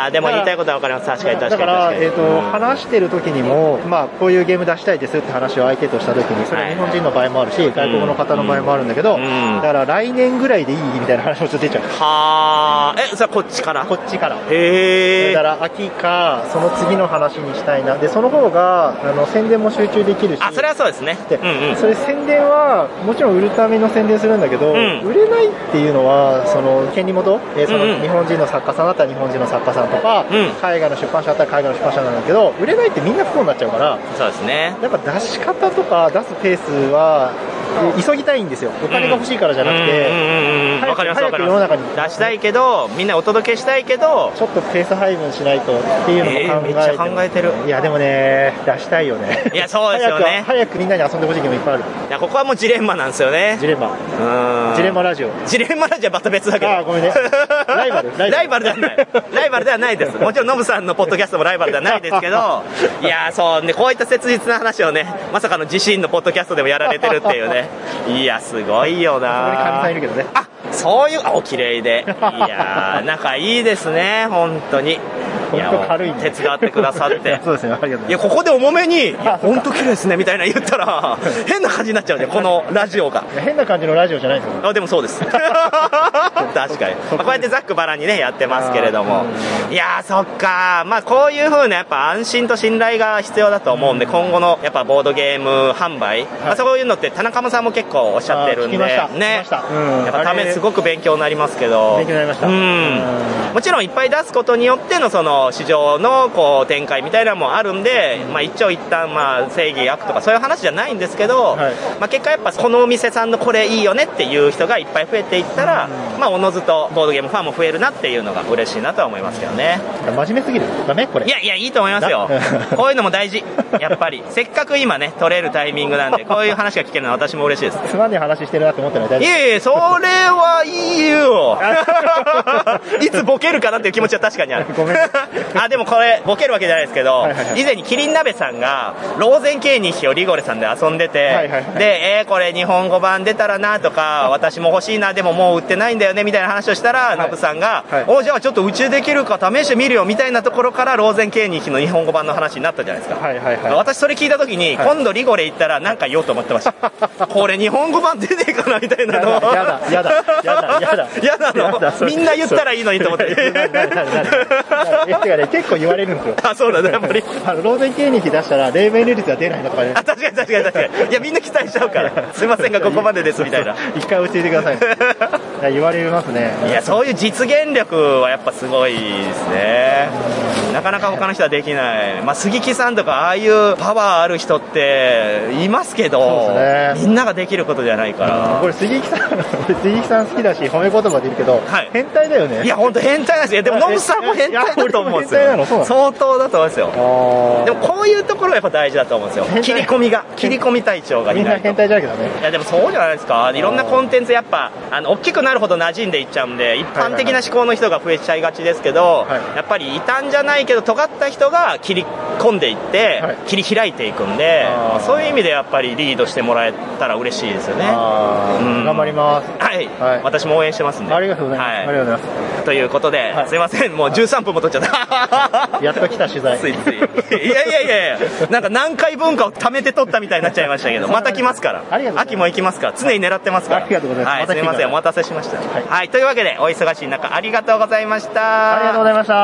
あー、でも言いたいことは分かります。確かに確かに。 だから、えっと、話してる時にも、まあ、こういうゲーム出したいですって話を相手とした時に、それは日本人の場合もあるし、外国の方の場合もあるんだけど、だから来年ぐらいでいいみたいな話もちょっと出ちゃう。 はー、え、それはこっちからこっちから。 へー。 だから秋か、その次の話にしたいな。で、その方が、あの、宣伝も集中できるし。 あ、それはそうですね。 で、うんうん、それ宣伝は、もちろん売るための宣伝するんだけど、うん、売れないっていうのは、その、権利元、えー、その、日本人の作家さんだったら日本人の作家さんとか、うん、海外の出版社だったら海外の出版社なんだけど、売れないってみんな不幸になっちゃうから、 そうですね。 やっぱ出し方とか出すペースは、急ぎたいんですよ。お金が欲しいからじゃなくて、 わかりますわかります。出したいけど、みんなお届けしたいけど、 ちょっとペース配分しないとっていうのも考えて、えー、めっちゃ考えてる。 いやでもね、出したいよね。 いやそうですよね。 早く、早くみんなに遊んでほしいゲームいっぱいある。 いやここはもうジレンマなんですよね。 ジレンマ。うん。ジレンマラジオ。 ジレンマラジオはまた別だけど。 あ、ごめんね。ライバル。 ライバルではない。ライバルではないです。もちろんノブさんのポッドキャストもライバルではないですけど、いやそうね、こういった切実な話をね、まさかの自身のポッドキャストでもやられてるっていうね。いやすごいよな。 そこに神さんいるけどね。 あ、そういう、あ、お綺麗で。いやー、仲いいですね、本当に。 本当軽いね。 手伝ってくださって。 そうですね、ありがとうございます。 いや、ここで重めに、いや、本当綺麗ですね、みたいな言ったら、変な感じになっちゃうね、このラジオが。 変な感じのラジオじゃないですよ。 あ、でもそうです。確かに。まあ、こうやってざっくばらんにね、やってますけれども。いやー、そっか。まあ、こういう風な、やっぱ安心と信頼が必要だと思うんで、今後の、やっぱボードゲーム販売、まあ、そういうのって、田中さんも結構おっしゃってるんで、ね。やっぱためすごく勉強になりますけど。 勉強になりました。 うん。もちろんいっぱい出すことによっての、その、市場の、こう展開みたいなのもあるんで、まあ、一長一短、まあ、正義悪とかそういう話じゃないんですけど、はい、まあ、結果やっぱこのお店さんのこれいいよねっていう人がいっぱい増えていったら、うん、まあ、おのずとボードゲームファンも増えるなっていうのが嬉しいなとは思いますけどね。 真面目すぎるダメこれ。 いやいや、いいと思いますよ。こういうのも大事。やっぱりせっかく今ね取れるタイミングなんで、こういう話が聞けるのは私も嬉しいです。 つまんねえ話してるなって思ってない。大丈夫。 いやいや、それはいいよ。いつボケるかなっていう気持ちは確かにある。 ごめん。 あ、でもこれボケるわけじゃないですけど、はいはいはい、以前にキリン鍋さんがローゼンケーニヒをリゴレさんで遊んでて、はいはいはい、で、えー、これ日本語版出たらなとか、私も欲しいな、でももう売ってないんだよねみたいな話をしたら、はい、ノブさんが、はい、お、じゃあちょっとうちできるか試してみるよみたいなところからローゼンケーニヒの日本語版の話になったじゃないですか。はいはいはい、私それ聞いた時に、はい、今度リゴレ行ったら何か言おうと思ってました。これ日本語版出ねえかなみたいなの。 やだやだやだやだやだやだの。みんな言ったらいいのにと思って。えてかね、結構言われるんですよ。 あ、そうなんだ、やっぱり。 あのローゼンケーニヒ出したらレーベンレ率は出ないのとかね。 あ、確かに確かに確かに。いや、みんな期待しちゃうから。すいませんがここまでですみたいな。 一回教えてください。いや、言われますね。 いや、そういう実現力はやっぱすごいですね。なかなか他の人はできない。まあ、杉木さんとかああいうパワーある人っていますけど、ね、みんなができることじゃないから。 これ杉木さん、杉木さん好きだし褒め言葉で言うけど、はい、変態だよね。 いや、本当変態なんですよ。でもノブさんも変態だと思うんですよ。相当だと思うんですよ。でもこういうところがやっぱ大事だと思うんですよ。切り込みが、切り込み隊長がいないと。 みんな変態じゃなきゃダメ。 いや、でもそうじゃないですか。いろんなコンテンツやっぱあの大きくなるほど馴染んでいっちゃうんで、一般的な思考の人が増えちゃいがちですけど、はい、やっぱり異端じゃないけど尖った人が切り込んでいって、はい、切り開いていくんで、そういう意味でやっぱりリードしてもらえたら嬉しいですよね。 うん、頑張ります。 はい、はい、私も応援してますんで。 ありがとうございます。はい、ありがとうございます。 ということで、はい、すいません、もうじゅうさんぷんも取っちゃった。 やっと来た取材。 ついつい。いやいやいやいや、なんか何回文化を貯めて取ったみたいになっちゃいましたけど、また来ますから。秋も行きますから、常に狙ってますから。 ありがとうございます。 はい、すみません、お待たせしました。はい、はい、というわけで、お忙しい中、ありがとうございました。 ありがとうございました。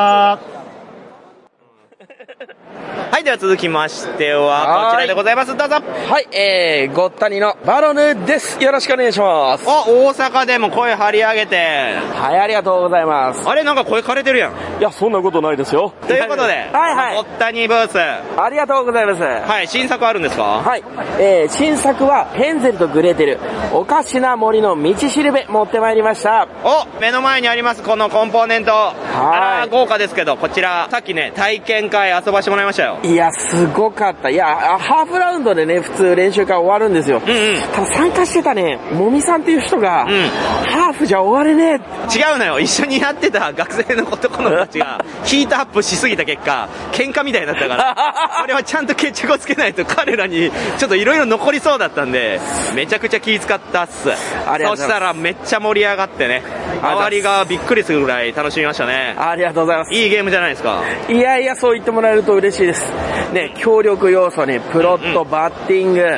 はい、では続きましてはこちらでございます。どうぞ。 はい、えー、ごったにのバロヌです。よろしくお願いします。 お、大阪でも声張り上げて。 はい、ありがとうございます。 あれ、なんか声枯れてるやん。 いや、そんなことないですよ。 ということで、 はいはい、 ごったにブース。 ありがとうございます。 はい、新作あるんですか？ はい、えー、新作はヘンゼルとグレーテル、おかしな森の道しるべ持ってまいりました。 お、目の前にありますこのコンポーネント。はい、あら豪華ですけど、こちらさっきね体験会遊ばしてもらいましたよ。 いや、すごかった。いや、ハーフラウンドでね、普通練習会終わるんですよ。うんうん。ただ参加してたね、もみさんっていう人が、うん、ハーフじゃ終われねえ。違うのよ。一緒にやってた学生の男の子たちが、ヒートアップしすぎた結果、喧嘩みたいになったから、これはちゃんと決着をつけないと彼らに、ちょっといろいろ残りそうだったんで、めちゃくちゃ気使ったっす。ありがとうございます。そしたらめっちゃ盛り上がってね。 周りがびっくりするぐらい楽しみましたね。 ありがとうございます。 いいゲームじゃないですか。 いやいや、そう言ってもらえると嬉しいです。ね、協力要素にプロット、うん、バッティング、うん、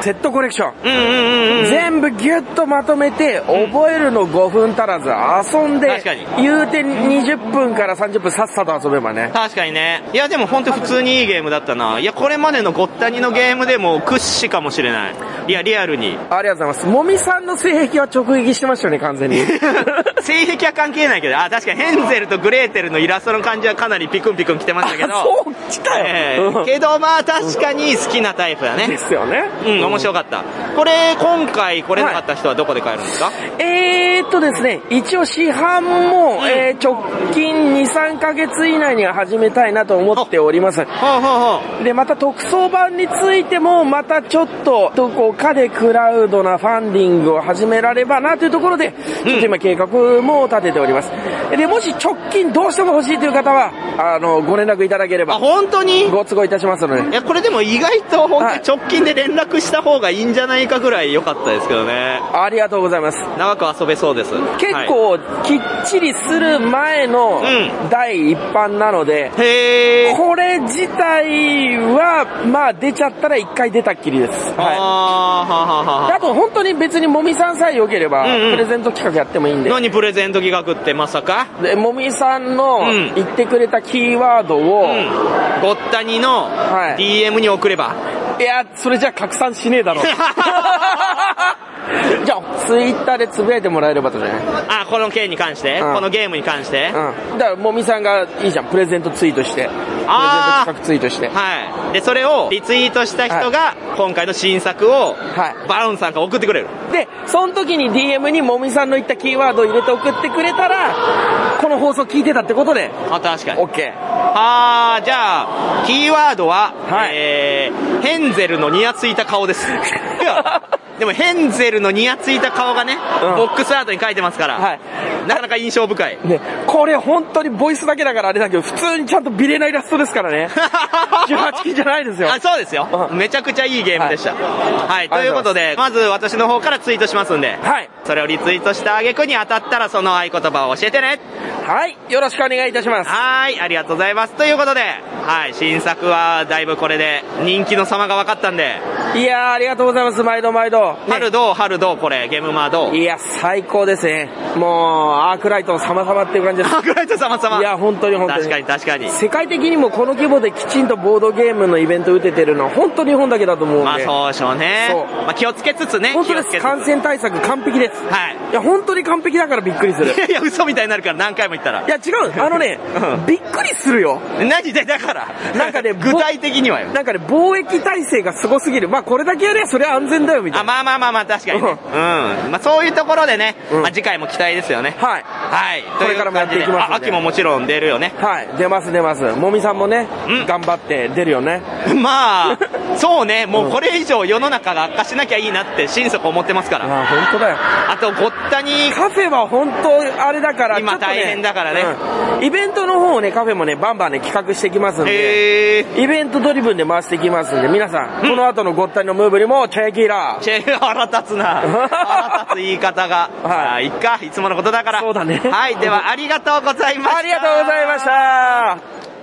セットコレクション、うんうんうんうん、全部ギュッとまとめて、覚えるのごふん足らず、遊んで、言うてにじゅっぷんからさんじゅっぷんさっさと遊べばね。 確かにね。いやでも本当普通にいいゲームだったな。いやこれまでのごったにのゲームでも屈指かもしれない。いやリアルに。 ありがとうございます。もみさんの性癖は直撃してましたよね、完全に。 性癖は関係ないけど、あ、確かにヘンゼルとグレーテルのイラストの感じはかなりピクンピクン来てましたけど。 そう来たよ、 えー。けどまあ確かに好きなタイプだね。 ですよね。 うん、面白かった。これ今回来れなかった人はどこで買えるんですか？はい、 えーっとですね、一応市販も、うん、えー、直近に、さんかげつ以内には始めたいなと思っております。で、また特装版についても、またちょっと、どこかでクラウドなファンディングを始められばなというところで、ちょっと今計画も立てております。で、もし直近どうしても欲しいという方は、あの、ご連絡いただければ。 あ、本当に？ ご都合いたしますので。 いや、これでも意外と本当に直近で連絡した方がいいんじゃないかぐらい良かったですけどね。 ありがとうございます。 長く遊べそうです。 結構、きっちりする前の第一版なので、へー、これ自体は、まあ出ちゃったら一回出たっきりです。はい。あー、はははあと本当に別にもみさんさえ良ければ、うんうん、プレゼント企画やってもいいんで。 何プレゼント企画ってまさか？ で、もみさんの言ってくれたキーワードを、うん、 ごったにの ディーエム に送れば、はい、いや、それじゃ拡散しねえだろ。じゃあ、ツイッターでつぶやいてもらえればとじゃない？ あ、この件に関して、うん、このゲームに関して、 うん、だから、もみさんがいいじゃん、プレゼントツイートして。プレゼント企画ツイートして。 はい。で、それをリツイートした人が、今回の新作を、はい、バロンさんから送ってくれる。 で、その時に ディーエム にもみさんの言ったキーワードを入れて送ってくれたら、この放送聞いてたってことで。 あ、確かに。 OK。 あー、じゃあ、キーワードは、はい、えー、ヘンゼルのニヤついた顔です。でもヘンゼルのニヤついた顔がね、うん、ボックスアートに書いてますから、はい、なかなか印象深い。 ね、これ本当にボイスだけだからあれだけど、普通にちゃんと美麗なイラストですからね。じゅうはちきじゃないですよ。 あ、そうですよ、うん。めちゃくちゃいいゲームでした。はい。はい、ということで、まず私の方からツイートしますんで、はい。それをリツイートした挙句に当たったらその合言葉を教えてね。 はい。よろしくお願いいたします。 はい。ありがとうございます。ということで、はい。新作はだいぶこれで人気の様が分かったんで。 いやー、ありがとうございます。毎度毎度。 春どう春どうこれ、ゲームマーどう？ いや、最高ですね。もう、アークライト様々っていう感じです。 アークライト様々。 いや、本当に本当に。 確かに確かに。 世界的にもこの規模できちんとボードゲームのイベント打ててるのは本当に日本だけだと思うんで。 まあそうでしょうね。そう。まあ気をつけつつね。 本当です。感染対策完璧です。はい。いや、本当に完璧だからびっくりする。 いやいや、嘘みたいになるから何回も言ったら。 いや、違う。あのね、うん、びっくりするよ。 何でだから。なんかね、具体的にはよ。 なんかね、防疫体制がすごすぎる。まあこれだけやればそれは安全だよみたいな。 あ、まあまあまあまあ、確かにね。うん。まあそういうところでね、まあ次回も期待ですよね。はい。はい。 これからもやっていきます。 秋ももちろん出るよね。 はい。出ます出ます。もみさんもね、頑張って出るよね。 まあ、そうね、もうこれ以上世の中が悪化しなきゃいいなって心底思ってますから。 あ、本当だよ。 あと、ごったに。 カフェは本当あれだから、 今大変だからね。 イベントの方をね、カフェもね、バンバンね、企画していきますんで、イベントドリブンで回していきますんで、皆さん、この後のごったにのムーブにもチェキラー。 チェキラー腹立つな。腹立つ言い方が。はい。いっか、いつものことだから。 そうだね。 はい、ではありがとうございました。 ありがとうございました。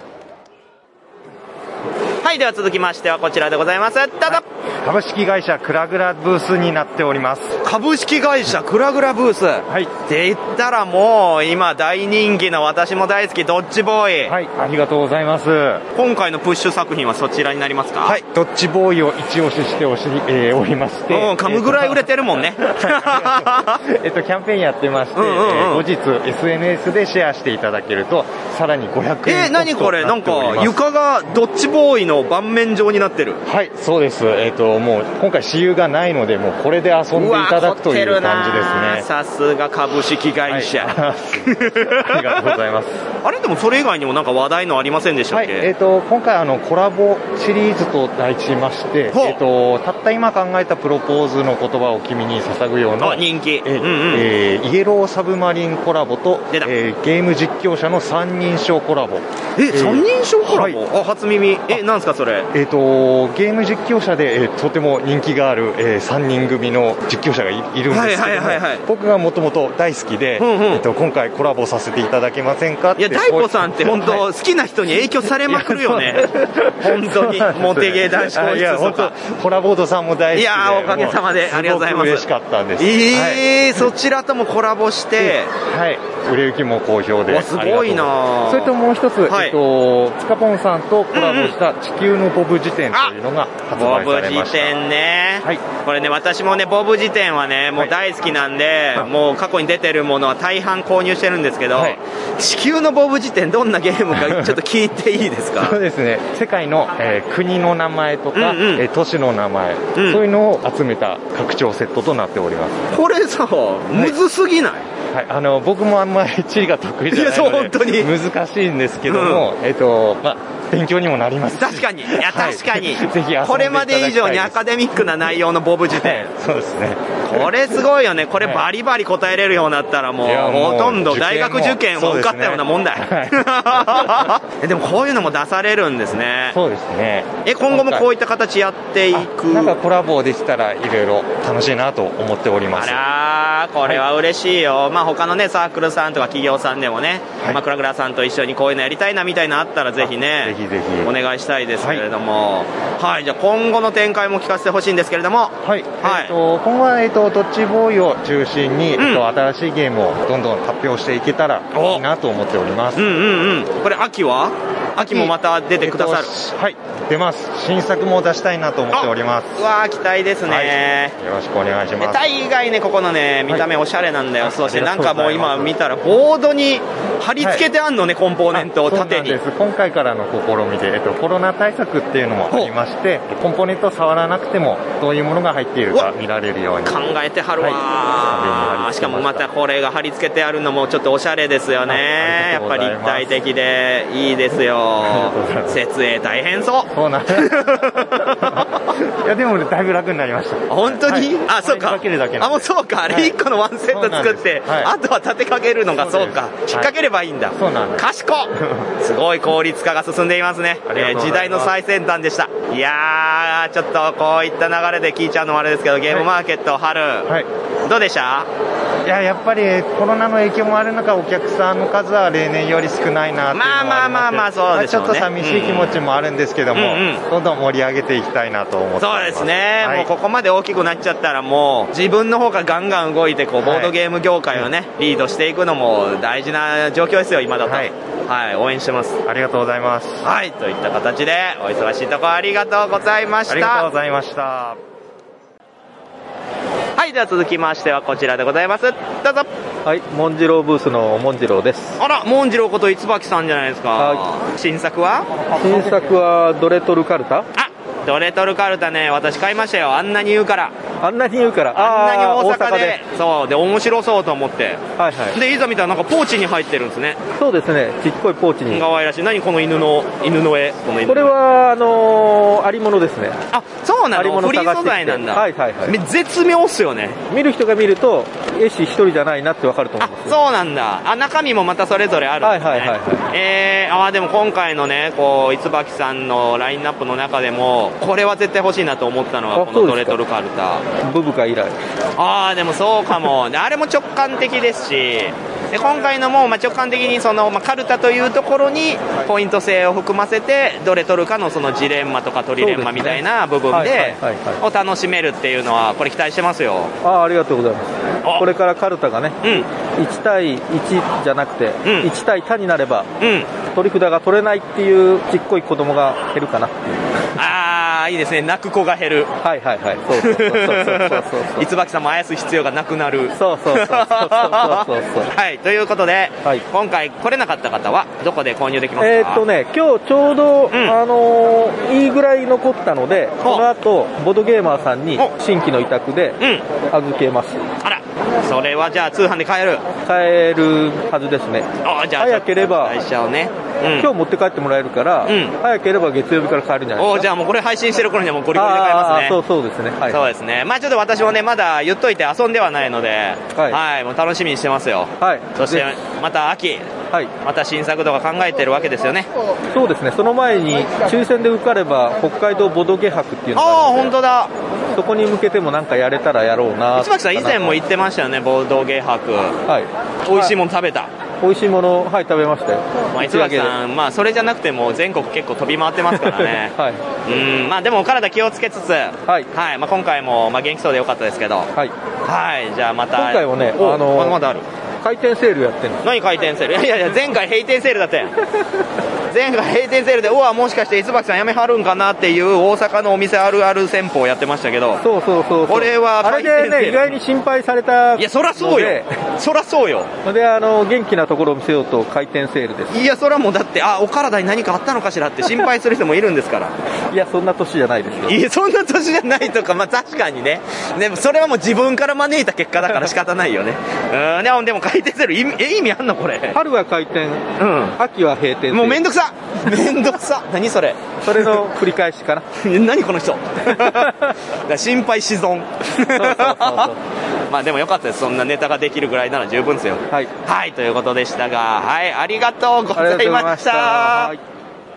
はい、では続きましてはこちらでございます。どうぞ。 株式会社クラグラブースになっております。 株式会社クラグラブース。はい。って言ったらもう今大人気の私も大好きドッジボーイ。 はい、ありがとうございます。 今回のプッシュ作品はそちらになりますか？ はい、ドッジボーイを一押ししておし、えー、おりまして。 うん、噛むぐらい売れてるもんね。 えっと、キャンペーンやってまして、うんうんうん、後日 エスエヌエス でシェアしていただけると、さらにごひゃくえん。 えー、何これなんか床がドッジボーイの盤面状になってる。 はい、そうです。えっと、もう今回私有がないので、もうこれで遊んでいただくという感じですね。 さすが株式会社。はい、 ありがとうございます。 あれでもそれ以外にもなんか話題のありませんでしたっけ？ はい、えっと、今回あのコラボシリーズと題しまして、えっと、たった今考えたプロポーズの言葉を君に捧ぐような人気、 え、うんうん、えー、イエローサブマリンコラボと、えー、ゲーム実況者の三人称コラボ。 え、三人称コラボ？はい、あ、初耳。え、なんですか、それ。 えっと、ゲーム実況者で、えー、とても人気がある、えー、さんにん組の実況者が い, いるんですけども、僕がもともと大好きで、うんうん、えっと、今回コラボさせていただけませんかって。 いや、大悟さんって本当、好きな人に影響されまくるよね。本当に、モテゲー男子講室とか。 コラボードさんも大好きで。 いやー、おかげさまでありがとうございます。 嬉しかったんです。 えー、はい、そちらともコラボして、 はい、売れ行きも好評で。 すごいな。 それともう一つ、はい、えっと、つかぽんさんとコラボした地球のボブ辞典というのが発売されました。ボブ辞典ね。はい。これね、私もね、ボブ辞典はね、もう大好きなんで、はい、もう過去に出てるものは大半購入してるんですけど、はい、地球のボブ辞典どんなゲームかちょっと聞いていいですか？ そうですね。世界の、えー、国の名前とか、うんうん、えー、都市の名前、うん、そういうのを集めた拡張セットとなっております。 これさ、むずすぎない？ はい、あの僕もあんまり地理が得意じゃないので難しいんですけども、うん、えっとまあ勉強にもなります。 確かに、いや確かに、 はい、ぜひこれまで以上にアカデミックな内容のボブ辞典、はい、 そうですね。 これすごいよね。これバリバリ答えれるようになったらもう、はい、ほとんど大学受験を受かったようなもんだよ、ね。はい、でもこういうのも出されるんですね。 そうですね。 え、今後もこういった形やっていく？ なんかコラボできたらいろいろ楽しいなと思っております。 あらー、これは嬉しいよ。はい、まあ他のねサークルさんとか企業さんでもね、はい、まあクラクラさんと一緒にこういうのやりたいなみたいなのあったらぜひね、 ぜひぜひお願いしたいですけれども、はい、はい、じゃあ今後の展開も聞かせてほしいんですけれども、 はい、はい、えー、と今後は、えー、とドッジボーイを中心に、うん、えー、と新しいゲームをどんどん発表していけたらいいなと思っております。 うんうんうん。これ秋は秋もまた出てくださる？ えー、はい、出ます。新作も出したいなと思っております。 うわー、期待ですね、 はい、よろしくお願いします。 大概ねここのね見た目おしゃれなんだよ、はい、そしてなんかもう今見たらボードに貼り付けてあんのね、はい、コンポーネントを縦に。 そうなんです。今回からの試みで、えっと、コロナ対策っていうのもありまして、コンポーネントを触らなくてもどういうものが入っているか見られるように考えてはるわ、はい、しかもまたこれが貼り付けてあるのもちょっとおしゃれですよね。やっぱり立体的でいいですよ。設営大変そう。 そうなんですいやでも、ね、だいぶ楽になりました。 本当に、はい、あ、そうか。 あ、 もうそうか。あれいっこのワンセット作って、はい、あとは立てかけるのがそうか。引っ掛ければいいんだ。 そうなんです。 賢っすごい効率化が進んでいますね。えー、時代の最先端でした。いやー、ちょっとこういった流れで聞いちゃうのもあれですけど、ゲームマーケット春、はい、どうでした？ いや、やっぱりコロナの影響もある中、お客さんの数は例年より少ないなっていうのはありまして、まあまあまあまあそうでしょうね。ちょっと寂しい気持ちもあるんですけども、うんうん、どんどん盛り上げていきたいなと思ってます。 そうですね、はい、もうここまで大きくなっちゃったらもう自分の方がガンガン動いてこうボードゲーム業界をね、はい、リードしていくのも大事な状況ですよ今だと。はい、はい、応援してます。 ありがとうございます。 はい、といった形でお忙しいところありがとうございました。 ありがとうございました。 はい、では続きましてはこちらでございます。どうぞ。 はい、モンジローブースのモンジローです。 あら、モンジローこと椿さんじゃないですか。はい、新作は新作はドレトルカルタ。 あ、ドレトルカルタね、私買いましたよ。あんなに言うからあんなに言うからあんなに大阪で、そうで面白そうと思って、 はいはい、 でいざ見たらなんかポーチに入ってるんですね。 そうですね、ちっこいポーチに。 可愛らしい。何この犬の犬の絵。この犬これはあのー、ありものですね。 あ、そうなの。フリー素材なんだ。 はいはいはい。 絶妙っすよね。 見る人が見ると絵師一人じゃないなってわかると思います。 あ、そうなんだ。あ、中身もまたそれぞれあるんですね。はいはいはい、はい。えー、あ、でも今回のね、こう椿さんのラインナップの中でもこれは絶対欲しいなと思ったのはこのドレトルカルタ。 ブブカ以来。 ああ、でもそうかも。であれも直感的ですし、で今回のもまあ直感的にその、まあ、カルタというところにポイント制を含ませてどれ取るかのそのジレンマとかトリレンマみたいな部分でを楽しめるっていうのはこれ期待してますよ。 ああ、ありがとうございます。これからカルタがね、うん、いち対いちじゃなくて、うん、いち対多になれば、うん、取り札が取れないっていうちっこい子供が減るかなっていう。 ああ、いいですね。泣く子が減る。 はいはいはい。そうそうそうそうそう。 椿さんもあやす必要がなくなる。 そうそうそうそうそうそう。 はい、ということで、はい、今回来れなかった方はどこで購入できますか？ えーっとね、今日ちょうど、うん、あのー、いいぐらい残ったので、この後ボードゲーマーさんに新規の委託で預けます。 うん、あら、それはじゃあ通販で買える？ 買えるはずですね。 あ、じゃあ早ければ、 ね、うん、 今日持って帰ってもらえるから、うん、早ければ月曜日から買えるんじゃないですか。 お、じゃあもうこれ配信してる頃にはもうゴリゴリで買えますね。 そうそうですね、はい、 そうですね。まあちょっと私もねまだ言っといて遊んではないので、はい、はい、もう楽しみにしてますよ。はい、そしてまた秋はい、また新作とか考えてるわけですよね。 そうですね、その前に抽選で受かれば北海道ボドゲ博っていうのがあるので、 ああ本当だ、 そこに向けてもなんかやれたらやろうな。 市巻さん以前も言ってましたよね、ボドゲ博。はい、美味しいもの食べた。 美味しいもの、はい、食べましたよ。 まあ、市巻さん、まあ、それじゃなくても全国結構飛び回ってますからね。はい。うん、まあ、でもお体気をつけつつ、はい。はい、まあ、今回も、まあ、元気そうでよかったですけど。はい。はい、じゃあまた。 今回はね、あのー、まだある。回転セールやってんの。 何回転セール？いやいやいや、前回閉店セールだったやん。前回閉店セールで、うわ、もしかして磯巻さん辞めはるんかなっていう大阪のお店あるある戦法をやってましたけど。 そうそうそう。 これはあれでね、意外に心配された。 いや、そらそうよ。そらそうよ。 で、あの、元気なところを見せようと回転セールです。 いや、そらもうだって、あ、お体に何かあったのかしらって心配する人もいるんですから。 いや、そんな年じゃないですよ。 いや、そんな年じゃないとか、まあ確かにね。でも、それはもう自分から招いた結果だから仕方ないよね。うん、でも、でも回転セール、え、意味あんのこれ。 春は回転、うん。秋は閉店。 もうめんどくさめんどくさ何それ。 それの繰り返しかな。 何この人。だ心配し損。そうそうそうそうまあでもよかったです。そんなネタができるぐらいなら十分ですよ。はい。はい、ということでしたが、はい、ありがとうございました。はい、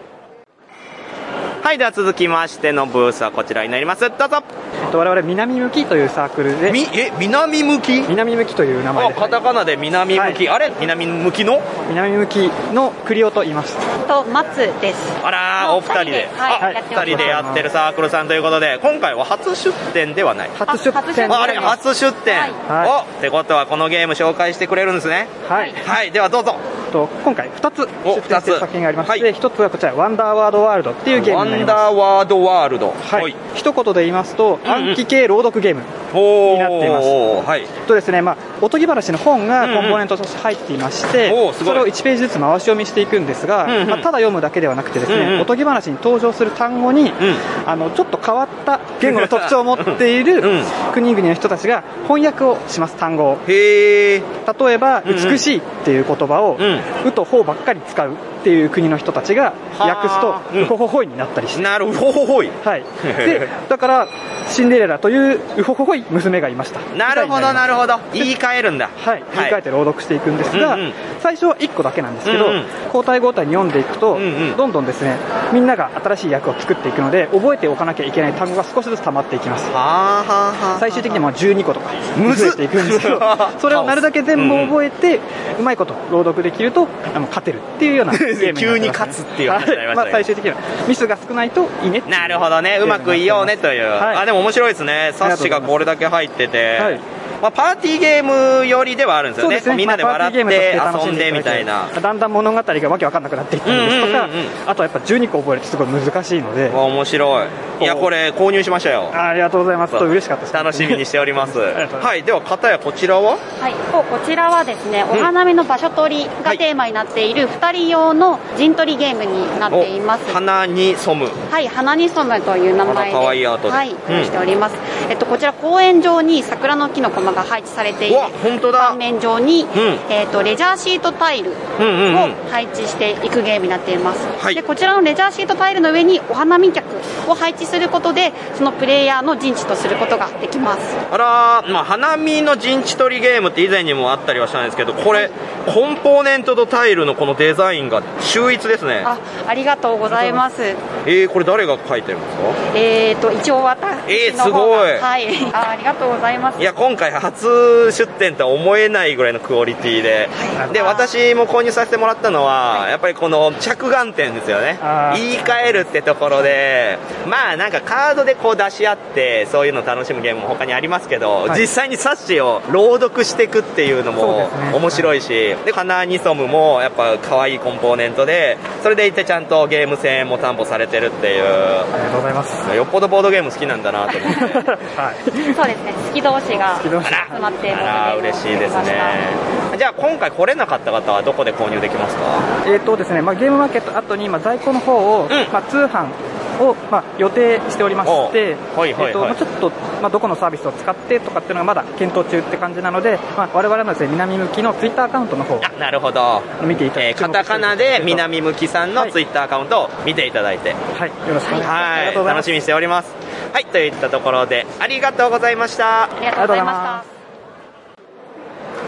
はい、では続きましてのブースはこちらになります。どうぞ。 我々南向きというサークルで、 みえ南向き南向きという名前で、 カタカナで南向き、はい、あれ南向きの南向きの栗尾と言います。 と松です。 あらー、お二人で、はい、あ、二人でやってるサークルさんということで、今回は初出展ではない。 初出展。 あれ初出展。はい、おってことはこのゲーム紹介してくれるんですね。はい。はい、ではどうぞ。 と今回ふたつ出展している作品がありまして、ひとつはこちらワンダーワードワールドっていうゲームになります。 ワンダーワードワールド。 はい。一言で言いますと、暗記系朗読ゲームになっています。はい。とですね、まあおとぎ話の本がコンポーネントとして入っていまして、それをいちページずつ回し読みしていくんですが、まあただ読むだけではなくてですね、おとぎ話に登場する単語にあのちょっと変わった言語の特徴を持っている国々の人たちが翻訳をします。単語を。へえ。例えば美しいっていう言葉をうとほばっかり使うっていう国の人たちが訳すとウホホホイになったりして。 なるほど。ウホホホイ。 はい。でだからシンデレラというウホホホイ娘がいました。 なるほどなるほど。言い換えるんだ。 はい。言い換えて朗読していくんですが、最初はいっこだけなんですけど、交代交代に読んでいくとどんどんですね、みんなが新しい訳を作っていくので覚えておかなきゃいけない単語が少しずつ溜まっていきます。最終的にはじゅうにことか増えていくんですけど、それをなるだけ全部覚えてうまいこと朗読できるとあの勝てるっていうようなゲームになってます、ね。急に勝つっていう話になりましたね。 まあ最終的にはミスが少ないといいね。 なるほどね、うまくいようねという。はい、あでも面白いですね。冊子がこれだけ入ってて。はい、まあ、パーティーゲーム寄りではあるんですよね。そうですね、みんなで笑って遊んでみたいな。 だんだん物語がわけわかんなくなっていったりですとか、あとはやっぱじゅうにこ覚えるってすごい難しいので。 面白い。いやこれ購入しましたよ。 ありがとうございます。と嬉しかったです。 楽しみにしております。はい。では片やこちらは？ はい。こちらはですね、お花見の場所取りがテーマになっているふたり用の陣取りゲームになっています。 花に染む。 はい。花に染むという名前で。 可愛いアートで。 はい。しております。えっとこちら公園上に桜の木の駒が配置されている。 本当だ。 盤面上に、えっとレジャーシートタイルを配置していくゲームになっています。はい。でこちらのレジャーシートタイルの上にお花見客を配置することでそのプレイヤーの陣地とすることができます。 あら、まあ、花見の陣地取りゲームって以前にもあったりはしたんですけど、これ、はい、コンポーネントとタイルのこのデザインが秀逸ですね。 あ、ありがとうございます。 えー、これ誰が描いてるんですか？ えーと一応私の方が、 えー、すごい。 はい。あ、ありがとうございます。 いや今回初出展とは思えないぐらいのクオリティで、はい、で私も購入させてもらったのは、はい、やっぱりこの着眼点ですよね。言い換えるってところで、まあなんかカードでこう出し合ってそういうのを楽しむゲームも他にありますけど、はい、実際に冊子を朗読していくっていうのも面白いし、で、ね、花に染むもやっぱ可愛いコンポーネントで、それでいてちゃんとゲーム性も担保されてるっていう。 ありがとうございます。 よっぽどボードゲーム好きなんだなと思って、 はい、そうですね、好き同士が集まってあら嬉しいですね。じゃあ今回来れなかった方はどこで購入できますか？ えーとですね、まあ、ゲームマーケット後に今在庫の方を、うん、まあ、通販を、まあ、予定しておりまして、はいはいはい、えーとまあ、ちょっと、まあ、どこのサービスを使ってとかっていうのがまだ検討中って感じなので、まあ、我々のですね、南向きのツイッターアカウントの方をなるほど見ていただいて、 えー、カタカナで南向きさんのツイッターアカウントを見ていただいて、 はい、よろしくお願いします。 はい、楽しみにしております。はい、といったところでありがとうございました。 ありがとうございました。 はい、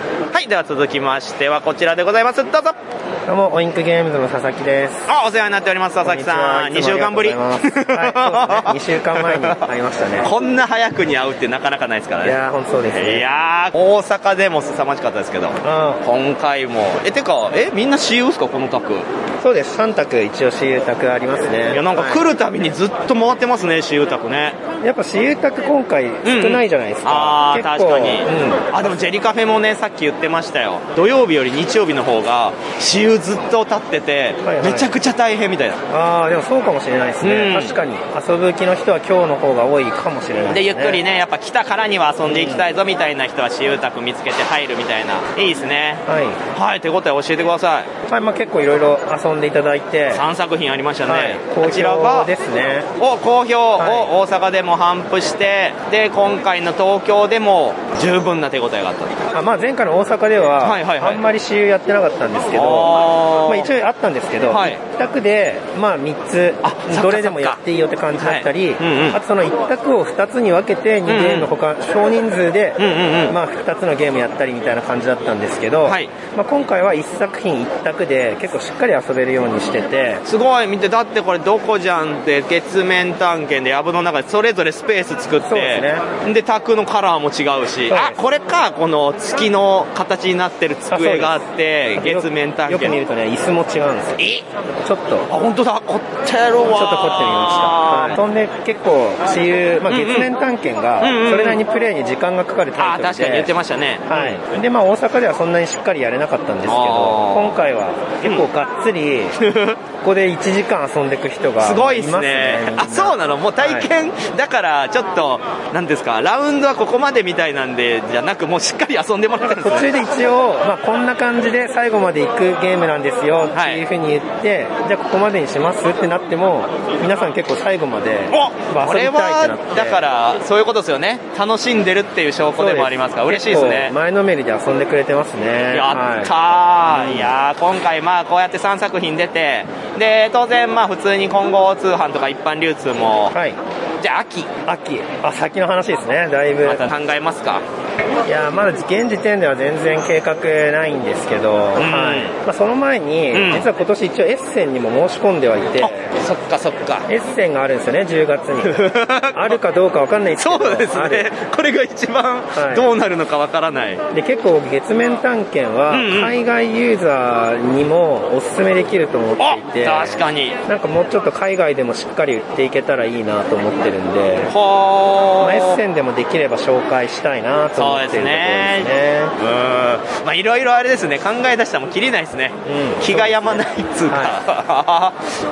はいでは続きましてはこちらでございます。どうぞ。 どうもオインクゲームズの佐々木です。 あ、お世話になっております。佐々木さんにしゅうかんぶり。 はい、そうですね、にしゅうかんまえに会いましたね。 こんな早くに会うってなかなかないですからね。 いやー本当そうですね。 いやー大阪でも凄まじかったですけど、うん、今回もえてかえみんな私有ですかこの卓。 そうです、さん択一応私有卓ありますね。 いやなんか来るたびにずっと回ってますね、私有卓ね。 やっぱ私有卓今回少ないじゃないですか。うん、 ああ確かに、うん、あでもジェリカフェもねさっき言ってましたよ。土曜日より日曜日の方が私有ずっと立ってて、はいはい、めちゃくちゃ大変みたいな。 ああでもそうかもしれないですね、うん、確かに遊ぶ気の人は今日の方が多いかもしれないですね。 でゆっくりねやっぱ来たからには遊んでいきたいぞみたいな人は私有卓見つけて入るみたいな。いいですね。 はいはい手応え教えてください。 はい、まあ結構いろいろ遊んでいただいてさんさく品ありましたね、はい、 こちらがですねお好評を大阪でも頒布して、はい、で今回の東京でも十分な手応えがあったあ、まあ、前回の大阪では、はいはいはい、あんまり私有やってなかったんですけど、あ、まあ、一応あったんですけど、はい、一択で、まあ、みっつどれでもやっていいよって感じだったり、はいうんうん、あとその一択をふたつに分けてにゲームの他、うんうん、少人数で、うんうんうんまあ、ふたつのゲームやったりみたいな感じだったんですけど、はいまあ、今回はいっさく品一択で結構しっかり遊べるようにしててすごい見てだってこれどこじゃんって月面探検で藪の中でそれぞれスペース作ってそうですねで卓のカラーも違うしあこれかこの月の形になってる机があって月面探検よく見るとね椅子も違うんですよ。 えちょっとあ本当だ凝ってるわちょっと凝ってみました、はい、そんで結構私有、まあ、月面探検がそれなりにプレイに時間がかかるタイプで、 あ確かに言ってましたね、 はい、でまあ大阪ではそんなにしっかりやれなかったんですけど今回は結構がっつりここでいちじかん遊んでいく人がいますね。 すごいですね。あそうなのもう体験、はい、だからちょっとなんですかラウンドはここまでみたいなんでじゃなくもうしっかり遊んでもらってるんですね。 途中で一応、まあ、こんな感じで最後まで行くゲームなんですよっていう風に言って、はい、じゃあここまでにしますってなっても皆さん結構最後までおこれはだからそういうことですよね。楽しんでるっていう証拠でもありますから嬉しいですね。 前のめりで遊んでくれてますね。 やったー、はい、いやー今回まあこうやってさんさく品出てで当然まあ普通に今後通販とか一般流通も、はい、じゃあ秋秋あ先の話ですね。だいぶまた考えますか。 いやまだ現時点では全然計画ないんですけど、うんはいまあ、その前に、うん、実は今年一応エッセンにも申し込んではいてそっかそっかエッセンがあるんですよねじゅうがつにあるかどうか分かんないですけどそうですねこれが一番どうなるのか分からない、 はい、で結構月面探検は海外ユーザーにもおすすめできると思っていて、 うん、確かになんかもうちょっと海外でもしっかり売っていけたらいいなと思ってるんでは、まあ、エッセンでもできれば紹介したいなと思ってるところですね。 うんまあいろいろあれですね考え出したらもうきりないですね、うん、気が止まないっつうか、はい、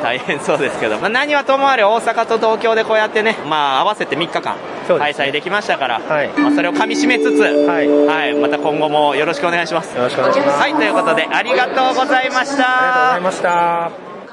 大変そうですけど、まあ、何はともあれ大阪と東京でこうやってね、まあ、合わせてみっかかん開催できましたから、はいまあ、それをかみしめつつ、はいはい、また今後もよろしくお願いします。 よろしくお願いします。 はいということでありがとうございました。 ありがとうございました。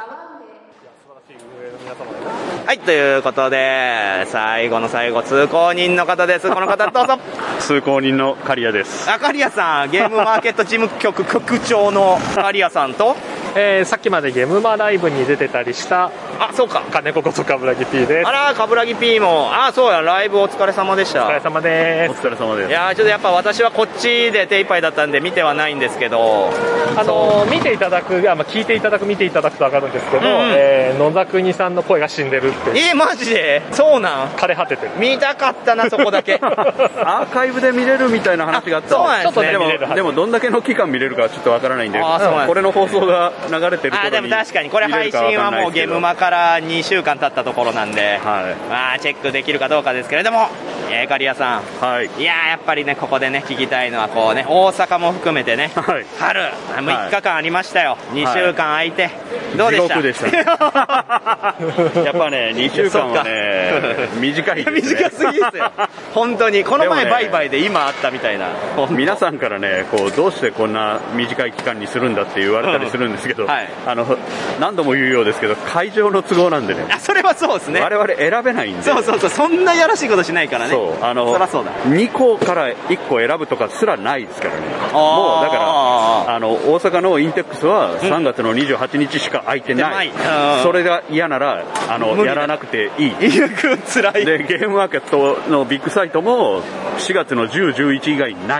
はいということで最後の最後通行人の方です。この方どうぞ。 通行人の刈谷です。 あ刈谷さんゲームマーケット事務局局長の刈谷さんとえー、さっきまでゲームマライブに出てたりしたあそうか金子こと冠城 P です。 あら冠城 P もあそうやライブお疲れ様でした。 お疲れ様です。 お疲れ様です。 いやちょっとやっぱ私はこっちで手一杯だったんで見てはないんですけどあのー、見ていただくあ、まあ、聞いていただく見ていただくと分かるんですけど、うんえー、野田国さんの声が死んでるってえー、マジでそうなん枯れ果ててる見たかったなそこだけアーカイブで見れるみたいな話があったそうなんですね。 でも、でもどんだけの期間見れるかちょっと分からないんでこれの放送が流れてるとでも確かにこれ配信はもうゲームマからにしゅうかん経ったところなんで、はい、まあチェックできるかどうかですけれどもえー、刈谷さん、はい、いややっぱりねここでね聞きたいのはこうね大阪も含めてね、はい、春むいっかかんありましたよ、はい、にしゅうかん空いて、はい、どうでした？ 地獄でしたねやっぱねにしゅうかんはね短いですね短すぎですよ本当にこの前バイバイで今あったみたいな皆さんからねこうどうしてこんな短い期間にするんだって言われたりするんですけど、うんはい、あの何度も言うようですけど会場の都合なんでねあそれはそうですね我々選べないんでそうそうそうそんなやらしいことしないからねそうあのそらそうだにこからいっこ選ぶとかすらないですからねもうだからあの大阪のインテックスはさんがつのにじゅうはちにちしか空いてない、うん、それが嫌ならあのやらなくていい辛いでゲームマーケットのビッグサイトもしがつのじゅう、じゅういち以外にない、はい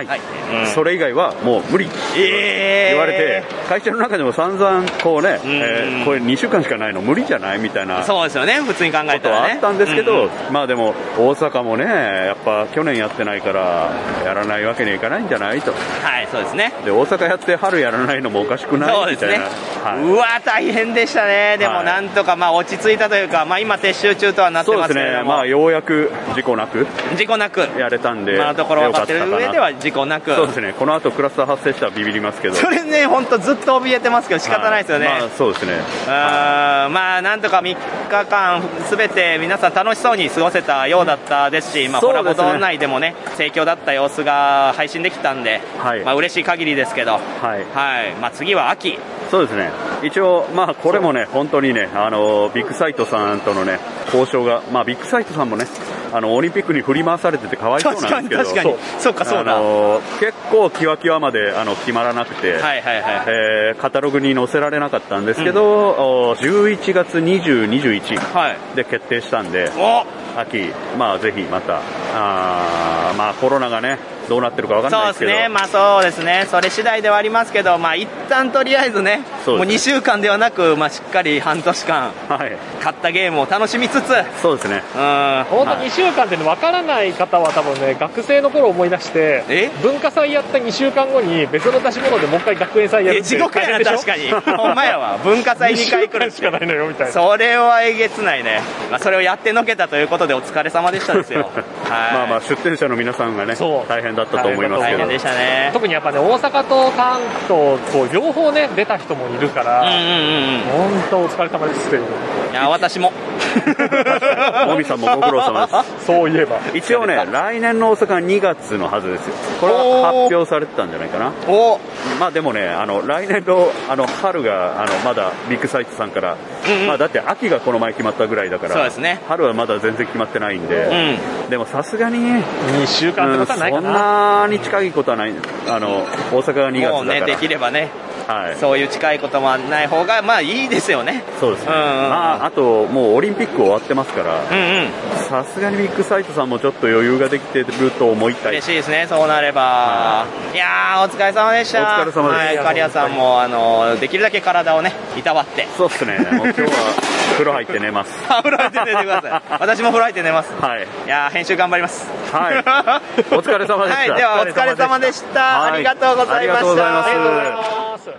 うん、それ以外はもう無理って言われて、えー、会社の中でも散々こうね、うんえー、これにしゅうかんしかないの無理じゃないみたいなそうですよね普通に考えたらねあったんですけど、うんうん、まあでも大阪もねやっぱ去年やってないからやらないわけにはいかないんじゃないとはいそうですねで大阪やって春やらないのもおかしくないみたいな、ねはい、うわ大変でしたねでもなんとかまあ落ち着いたというか、まあ、今撤収中とはなってますけれどもそうですね、 まあ、ようやく事故なく事故なくやれたんで今のところ分かってる上では事故なくそうですねこの後クラスター発生したらビビりますけどそれね本当ずっと怯えてますけど仕方ないですよね、 はいまあ、そうですねあまあなんとかみっかかんすべて皆さん楽しそうに過ごせたようだったですし、まあ、コラボゾーン内でもね盛況だった様子が配信できたんで、はいまあ嬉しい限りですけど、はいはいまあ、次は秋そうですね一応まあこれもね本当にねあのビッグサイトさんとのね交渉がまあビッグサイトさんもねあのオリンピックに振り回されててかわいそうなんですけど確かに確かにそうかそうだあの結構キワキワまであの決まらなくて、はいはいはいえー、カタログに載せられなかったんですけど、うん、じゅういちがつにじゅう、にじゅういちで決定したんで、はい、秋まあぜひまたあまあコロナがねどうなってるか分かんないですけどそうですねまあそうですねそれ次第ではありますけどまあ一旦とりあえずねもうにしゅうかんではなくまあしっかり半年間、はい、買ったゲームを楽しみつつそうですねうん本当にしゅうかんって分からない方は多分ね学生の頃思い出して文化祭やったにしゅうかんごに別の出し物でもう一回学園祭やるって地獄やな確かにほんまやわ文化祭にかい来るしかないのよみたいなそれはえげつないね、まあ、それをやってのけたということでお疲れ様でしたですよはいまあまあ出店者の皆さんがね大変だったと思いますけどでしたね、 特にやっぱね大阪と関東こう両方ね出た人もいるから本当、うんうん、お疲れ様ですっていういや私ももみさんもご苦労様ですそういえば一応ね来年の大阪はにがつのはずですよこれは発表されてたんじゃないかなおまあでもねあの来年のあの春があのまだビッグサイトさんから、うんうんまあ、だって秋がこの前決まったぐらいだからそうですね春はまだ全然決まってないんで、うん、でもさすがににしゅうかんってことはないかな、 うん、そんなに近いことはないあの大阪がにがつだからもうねできればねはい、そういう近いこともない方がまあいいですよねそうですね、うんうんうんまあ、あともうオリンピック終わってますからさすがにビッグサイトさんもちょっと余裕ができてると思いたい嬉しいですねそうなれば、はい、いやーお疲れ様でしたお疲れ様です、 はい、カリアさんもあのできるだけ体をねいたわってそうですねもう今日は風呂入って寝ます風呂入って寝てください私も風呂入って寝ます、はい、いやー編集頑張りますはいお疲れ様でした、はい、 ではお疲れ様でした、はい、ありがとうございましたありがとうございます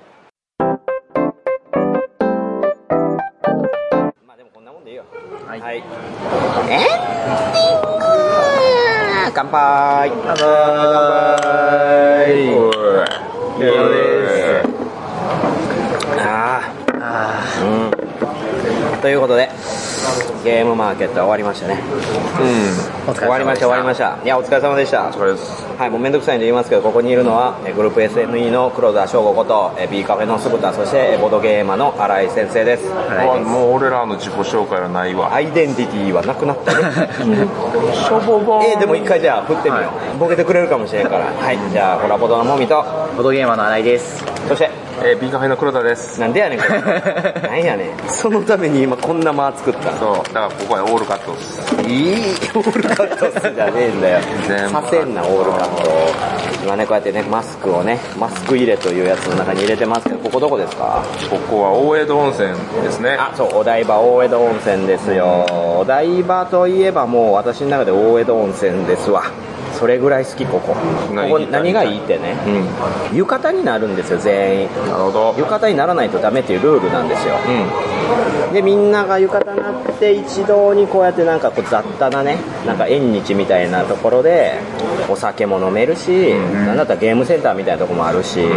はい、はい、エンディング乾杯乾杯以上ですあーあー、うん、ということでゲームマーケットは終わりましたねうん終わりました終わりましたいやお疲れ様でしたお疲れですはいもうめんどくさいんで言いますけどここにいるのはグループ エスエヌイー の黒田翔吾こと B カフェの鈴田そしてボードゲーマーの新井先生です、 はい、もう俺らの自己紹介はないわアイデンティティはなくなったねしょぼぼんえー、でも一回じゃあ振ってみよう、はい、ボケてくれるかもしれんからはいじゃあコラボドのもみとボードゲーマーの新井ですそしてえー、B カフェの黒田です。 なんでやねんこれなんやねんそのために今こんな間作ったそうだからここはオールカットっすいいオールカットっすじゃねえんだよさせんなオールカット今ねこうやってねマスクをねマスク入れというやつの中に入れてますけどここどこですかここは大江戸温泉ですねあそうお台場大江戸温泉ですよ、うん、お台場といえばもう私の中で大江戸温泉ですわそれぐらい好きここここ何がいいってね、うん、浴衣になるんですよ全員なるほど浴衣にならないとダメっていうルールなんですよ、うん、でみんなが浴衣になって一堂にこうやってなんかこう雑多なねなんか縁日みたいなところでお酒も飲めるし、うん、なんだったらゲームセンターみたいなとこもあるし、うん、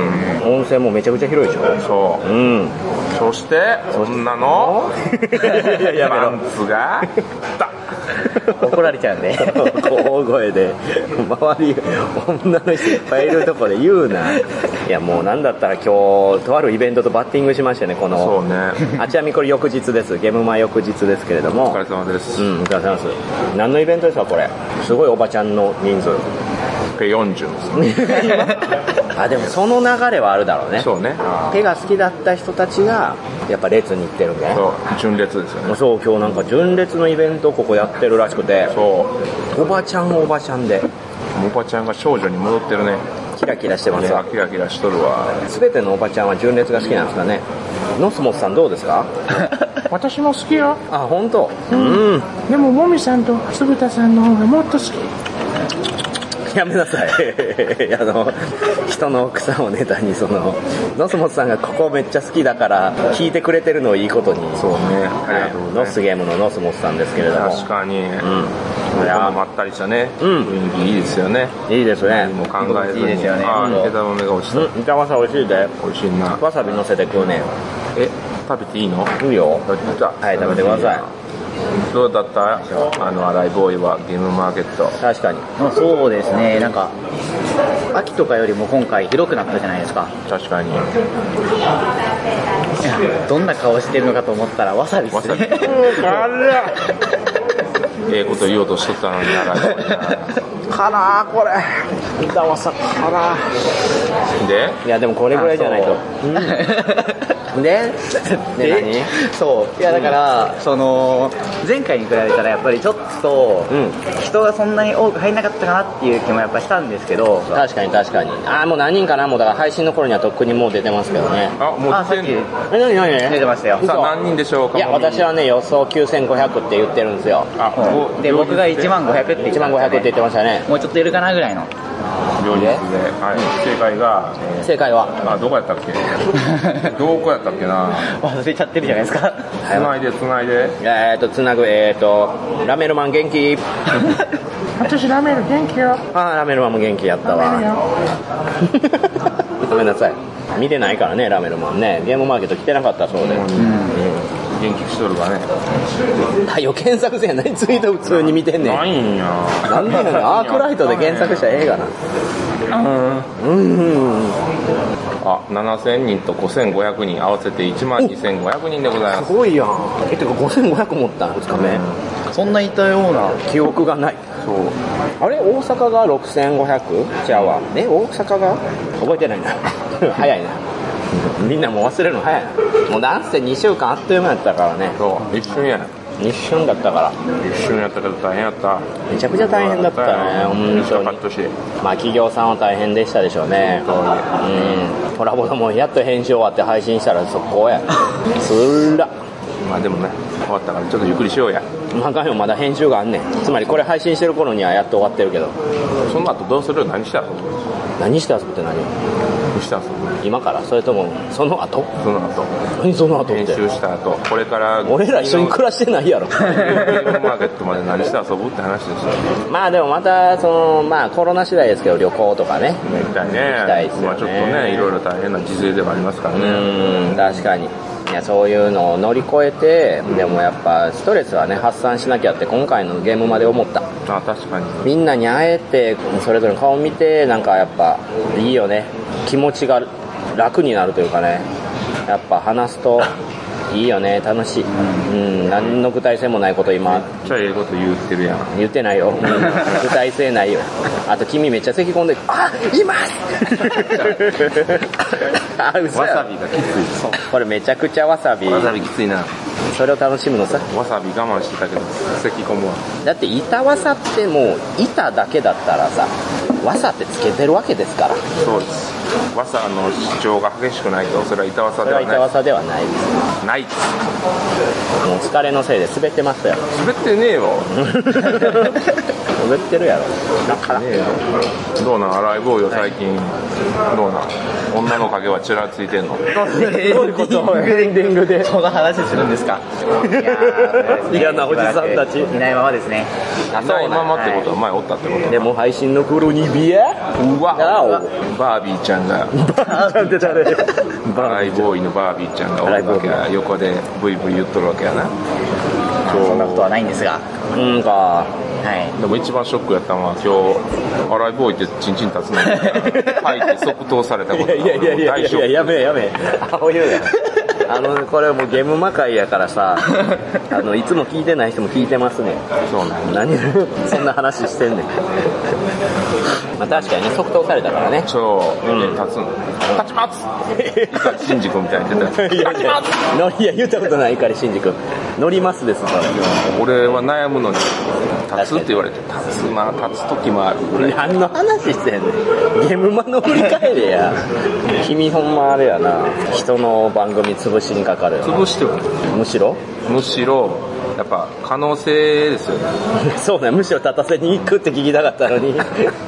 温泉もめちゃくちゃ広いでしょそう、うん、そして女のパンツが怒られちゃうんで大声で周り女の人いっぱいいるとこで言うないやもうなんだったら今日とあるイベントとバッティングしましたねこのそうねあちなみにこれ翌日ですゲームマ翌日ですけれどもお疲れ様ですうんお疲れ様です何のイベントですかこれすごいおばちゃんの人数ペよんじゅうですねあでもその流れはあるだろうねそうねペが好きだった人たちがやっぱ列に行ってるんでそう純烈ですよねそう今日なんか純烈のイベントここやってるらしくてそうおばちゃんおばちゃんでおばちゃんが少女に戻ってるねキラキラしてますわ。 キラキラしとるわ。 すべてのおばちゃんは純烈が好きなんですかね。ノスモスさんどうですか？ 私も好きよ。 あ、本当。 うん。うん、でももみさんとつぶたさんの方がもっと好き。 やめなさい。あの人の奥さんをネタにそのノスモスさんがここめっちゃ好きだから聞いてくれてるのをいいことに。 そうね。ありがとうございます。 ノスゲームのノスモスさんですけれども。 確かに。うん。このまったりしたね。うん。雰囲気いいですよね。 いいですね。 もう考えずに。 いいですよね。 あ、枝豆が落ちた。 板わさ美味しいで。 美味しいな。 わさび乗せて食うね。 え、食べていいの？ いいよ。 はい、 食べてください。 どうだったあのアライボーイはゲームマーケット。 確かに。 そうですね、なんか秋とかよりも今回広くなったじゃないですか。 確かに。 どんな顔してるのかと思ったらわさびですね。 ええこと言おうとしとったのにならないかなこれ板わさかなでいやでもこれぐらいじゃないとでで何そういやだから、うん、その前回に比べたらやっぱりちょっと、うん、人がそんなに多く入んなかったかなっていう気もやっぱしたんですけど確かに確かにああもう何人かなもうだから配信の頃にはとっくにもう出てますけどねあもう出てんのえ何何出てましたよさあ何人でしょうかいや私はね予想きゅうせんごひゃくって言ってるんですよあ、うん、で僕がいちまんごひゃくって言ってましたねいちまんごひゃくって言ってましたねもうちょっといるかなぐらいの両日で、はい、正解が、 えー、正解はあどこやったっけどこやったっけな忘れちゃってるじゃないですかつないでつないでえーっとつなぐえーっとラメルマン元気私ラメル元気よあラメルマンも元気やったわごめんなさい見てないからねラメルマンねゲームマーケット来てなかったそうで、うんうん元気しとるわねはよ検索せや何ツイート普通に見てんねんないんやなんでやねんアークライトで検索したらええがなうんうんあななせんにんとごせんごひゃくにん合わせていちまんにせんごひゃくにんでございますすごいやんえてかごせんごひゃく持ったふつかめ、うん、そんないたような記憶がないそうあれ大阪がろくせんごひゃくじゃあわえ大阪が覚えてないな早いなみんなもう忘れるの早いなもうなんせにしゅうかんあっという間やったからねそう一瞬や一瞬だったから一瞬やったけど大変やっためちゃくちゃ大変だったね本当にまあ企業さんは大変でしたでしょうねうんコラボのもやっと編集終わって配信したら速攻やつらまあでもね終わったからちょっとゆっくりしようやまあかんよまだ編集があんねんつまりこれ配信してる頃にはやっと終わってるけどその後どうする何して遊ぶ何して遊ぶって何何して遊ぶ今からそれともその後その後何その後って編集した後これから俺ら一緒に暮らしてないやろゲームマーケットまで何して遊ぶって話ですよまあでもまたそのまあコロナ次第ですけど旅行とかね行きたいね行きたいですよねまあちょっとねいろいろ大変な時勢ではありますからねうん確かにいやそういうのを乗り越えてでもやっぱストレスはね発散しなきゃって今回のゲームまで思ったあ確かにみんなに会えてそれぞれの顔を見てなんかやっぱいいよね気持ちが楽になるというかねやっぱ話すといいよね楽しい、うん、何の具体性もないこと今めっちゃええこと言ってるやん言ってないよ、うん、具体性ないよあと君めっちゃ咳込んであいますあ嘘わさびがきついこれめちゃくちゃわさびわさびきついなそれを楽しむのさわさび我慢してたけど咳込むわだって板わさってもう板だけだったらさわさってつけてるわけですからそうですわさの主張が激しくないとそれは板わさではないそれは板わさではないですないもう疲れのせいで滑ってましたよ滑ってねえよ滑ってるやろだからねえどうなんアライボーイよ最近どうなん女の影はちらついてんのどういうことエンディングでそんな話するんですかいや嫌なおじさんたちいないままですねいないままってことは前おったってことでも配信の頃にビアうわバービーちゃんがバービーちゃんって誰アライボーイのバービーちゃんがおるわけや横でブイブイ言っとるわけやなそんなことはないんですがうんかはい、 でも一番ショックやったのは今日アライボーイってチンチン立つのに入って即答されたことがいやいやいやいやいややめやめアホ言うやあのこれもうゲーム魔界やからさあのいつも聞いてない人も聞いてますね。そうなん何そんな話してんねんまあ確かにね、即答されたからね。 そう、うん、立つの立ちますシンジ君みたいに言ってた。 いやいや乗りや言ったことないからシンジ君乗りますですから。 俺は悩むのに立つって言われて立つな立つ時もある。 何の話してんのゲームマの振り返れや君ほんまあれやな、人の番組潰しにかかるよな。 潰してるむしろむしろやっぱ可能性ですよねそうね、むしろ立たせに行くって聞きたかったのに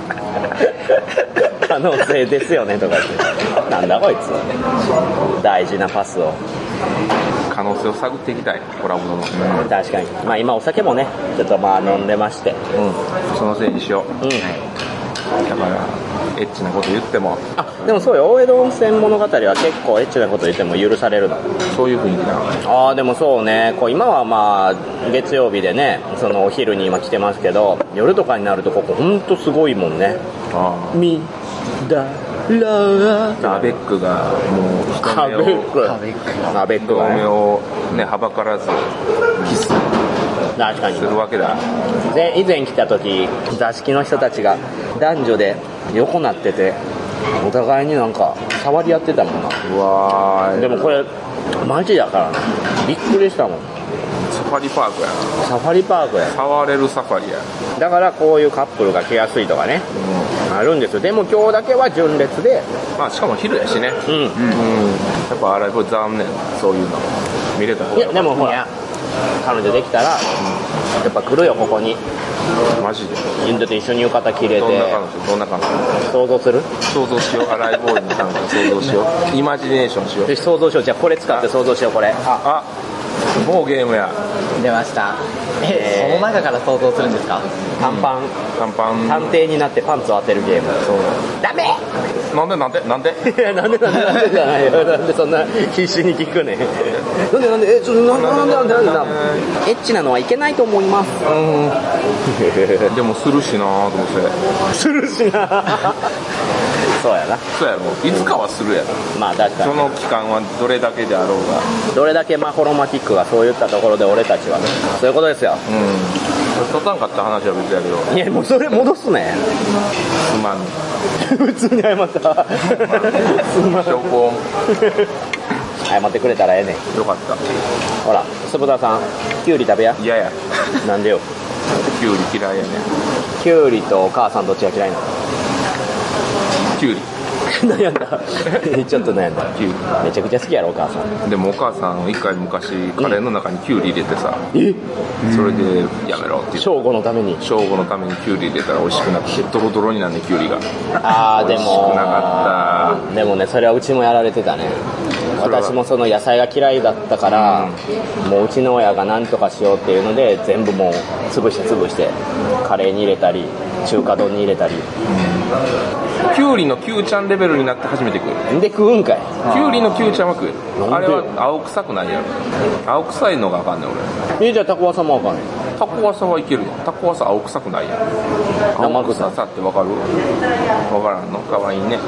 可能性ですよねとかってなんだこいつ大事なパスを可能性を探っていきたいコラボの、うん、 確かに。まあ今お酒もねちょっとまあ飲んでまして、うん、 そのせいにしよう、うん、だからエッチなこと言っても。 あでもそうよ、大江戸温泉物語は結構エッチなこと言っても許されるの。 そういう雰囲気なの。 ああでもそうね、こう今はまあ月曜日でね、そのお昼に今来てますけど、夜とかになるとここほんとすごいもんね。ああみだらアベックがもう人目をアベックアベックが目をねはばからずキス確かにするわけだ。 で以前来た時座敷の人たちが男女で横なっててお互いになんか触り合ってたもんな。 うわでもこれマジだからね、びっくりしたもん。 サファリパークやな。 サファリパークや。 触れるサファリや。 だからこういうカップルが来やすいとかね、うん、あるんですよ。でも今日だけは純烈で、 まあしかも昼やしね。うん、うん、やっぱあれこれ残念、そういうの見れた方が。 いやでもほら彼女できたら、うん、やっぱ来るよここに。 マジでインドと一緒に浴衣着れて。 どんな彼女どんな彼女想像する想像しよう。洗いボーイの彼女想像しよう。イマジネーションしよう。 想像しよう。じゃあこれ使って想像しよう。これああもうゲームや。 出ました。えー、その中から想像するんですか。 短パン、 短パン探偵になってパンツを当てるゲーム。そうダメなんでなんでなんでいやなんでなんでなんでじゃないよ。なんでそんな必死に聞くねなんでなんでえちょっとなんでなんでなんでなんでなんでエッチなのはいけないと思います。 うんでもするしなどうせするしなそうやな。 そうやろ。いつかはするやろ。 まあ確かにその期間はどれだけであろうが、 どれだけマホロマティックがそういったところで俺たちはね、そういうことですよ。 うん立たんかった話は別やけど。 いやもうそれ戻すね。 すまん普通に謝ったすまん証拠謝ってくれたらええねん。 よかった。 ほら坪田さんキュウリ食べや。 嫌やなんでよ。 キュウリ嫌いやね。 キュウリとお母さんどっちが嫌いなの。 キュウリ悩んだちょっと悩んだ。キュウリめちゃくちゃ好きやろお母さん。 でもお母さん一回昔カレーの中にキュウリ入れてさ、うん、えそれでやめろって言って正午のために正午のためにキュウリ入れたら美味しくなってドロドロになるねキュウリが。 あーでも美味しくなかった。 でもねそれはうちもやられてたね。私もその野菜が嫌いだったから、うん、もううちの親が何とかしようっていうので全部もう潰して潰してカレーに入れたり中華丼に入れたり、うん、 キュウリのキュウちゃんレベルになって初めて食う。 で食うんかい。 キュウリのキュウちゃんは食う。あれは青臭くないやろ。青臭いのがあかんねん俺。 えじゃあタコワサもあかんねん。 タコワサはいけるよ。タコワサ青臭くないやん。青臭さってわかる？わからんの？かわいいね。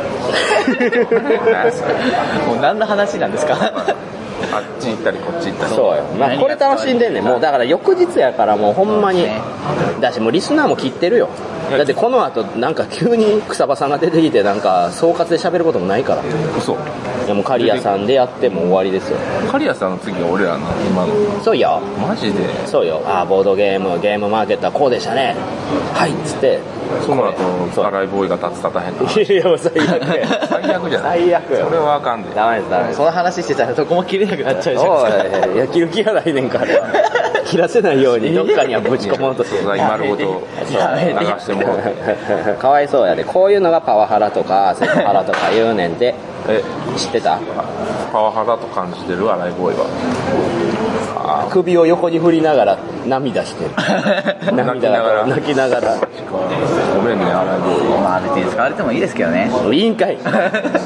もう何の話なんですか？ あっち行ったりこっち行ったり。 そうよ、まあ、これ楽しんでんねん。もうだから翌日やからもうほんまにだしもうリスナーも切ってるよ。だってこの後なんか急に草場さんが出てきてなんか総括で喋ることもないから。 嘘。 いやもう刈谷さんでやっても終わりですよ。 刈谷さんの次が俺らの今の。 そうよ。 マジで。 そうよ。あボードゲームゲームマーケットはこうでしたね。はいっつってその後洗いボーイが立つ立たへんの。 いやもう最悪最悪じゃない。 最悪。 それはあかんで。 ダメですダメです。 その話してたらどこも切れなくなっちゃうじゃないですか。 いや切る気がないねんから切らせないようにどっかにはぶち込もうとする。 素材丸ごと流してもらってかわいそうやで。こういうのがパワハラとかセクハラとか言うねんで。え知ってた？ パワハラと感じてる洗いボーイは。 首を横に振りながら涙してる泣きながら泣きながらごめんね洗いボーイは。 まあ別に使われてもいいですけどね。 いいんかい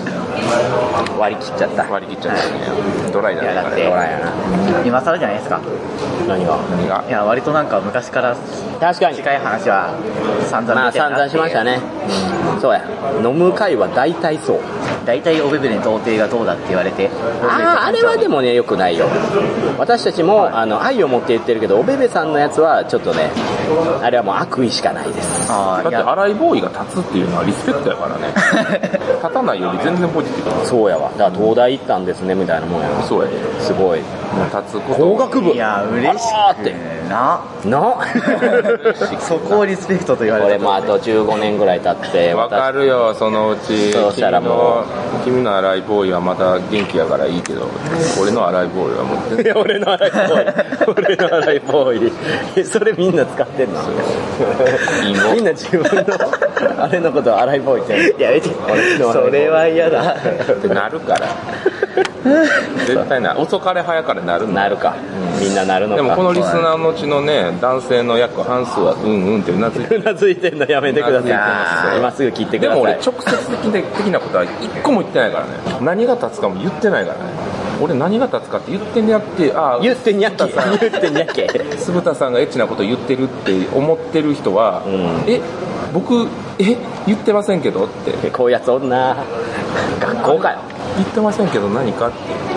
割り切っちゃった割り切っちゃったね。ドライだね。 だってドライやな。 今更じゃないですか。 何が何がいや割となんか昔から確かに近い話は散々 まあ散々しましたね、うん、そうや飲む会は大体そう大体おべべの童貞がどうだって言われてあああれはでもねよくないよ私たちも、はい、あの愛を持って言ってるけどおべべさんのやつはちょっとねあれはもう悪意しかないですだって荒井ボーイが立つっていうのはリスペクトやからね立たないより全然ポジティブそうやわだから東大行ったんですねみたいなもんやわそうやすごいもう立つこと工学部いや嬉しくてななそこをリスペクトと言われる俺もあとじゅうごねんぐらい経ってわかるよそのうちそうしたらもう君の荒井ボーイはまた元気やからいいけど俺の荒井ボーイはもういや俺の荒井ボーイ俺の荒井ボーイそれみんな使ってんのみんな自分のあれのことを荒井ボーイってやめてそれは嫌だってなるから絶対な遅かれ早かれなるなるか、うん、みんななるのかでもこのリスナーのうちのね男性の約半数はうんうんってうなずいてうなずいてんのやめてください今すぐ切ってくださいでも俺直接的なことは一個も言ってないからね何が立つかも言ってないからね俺何が立つかって言ってんやってあ言ってんやっけ言ってんやっけ酢豚さんがエッチなこと言ってるって思ってる人は、うん、え僕え言ってませんけどってこういうやつおんな学校かよ言ってませんけど何かって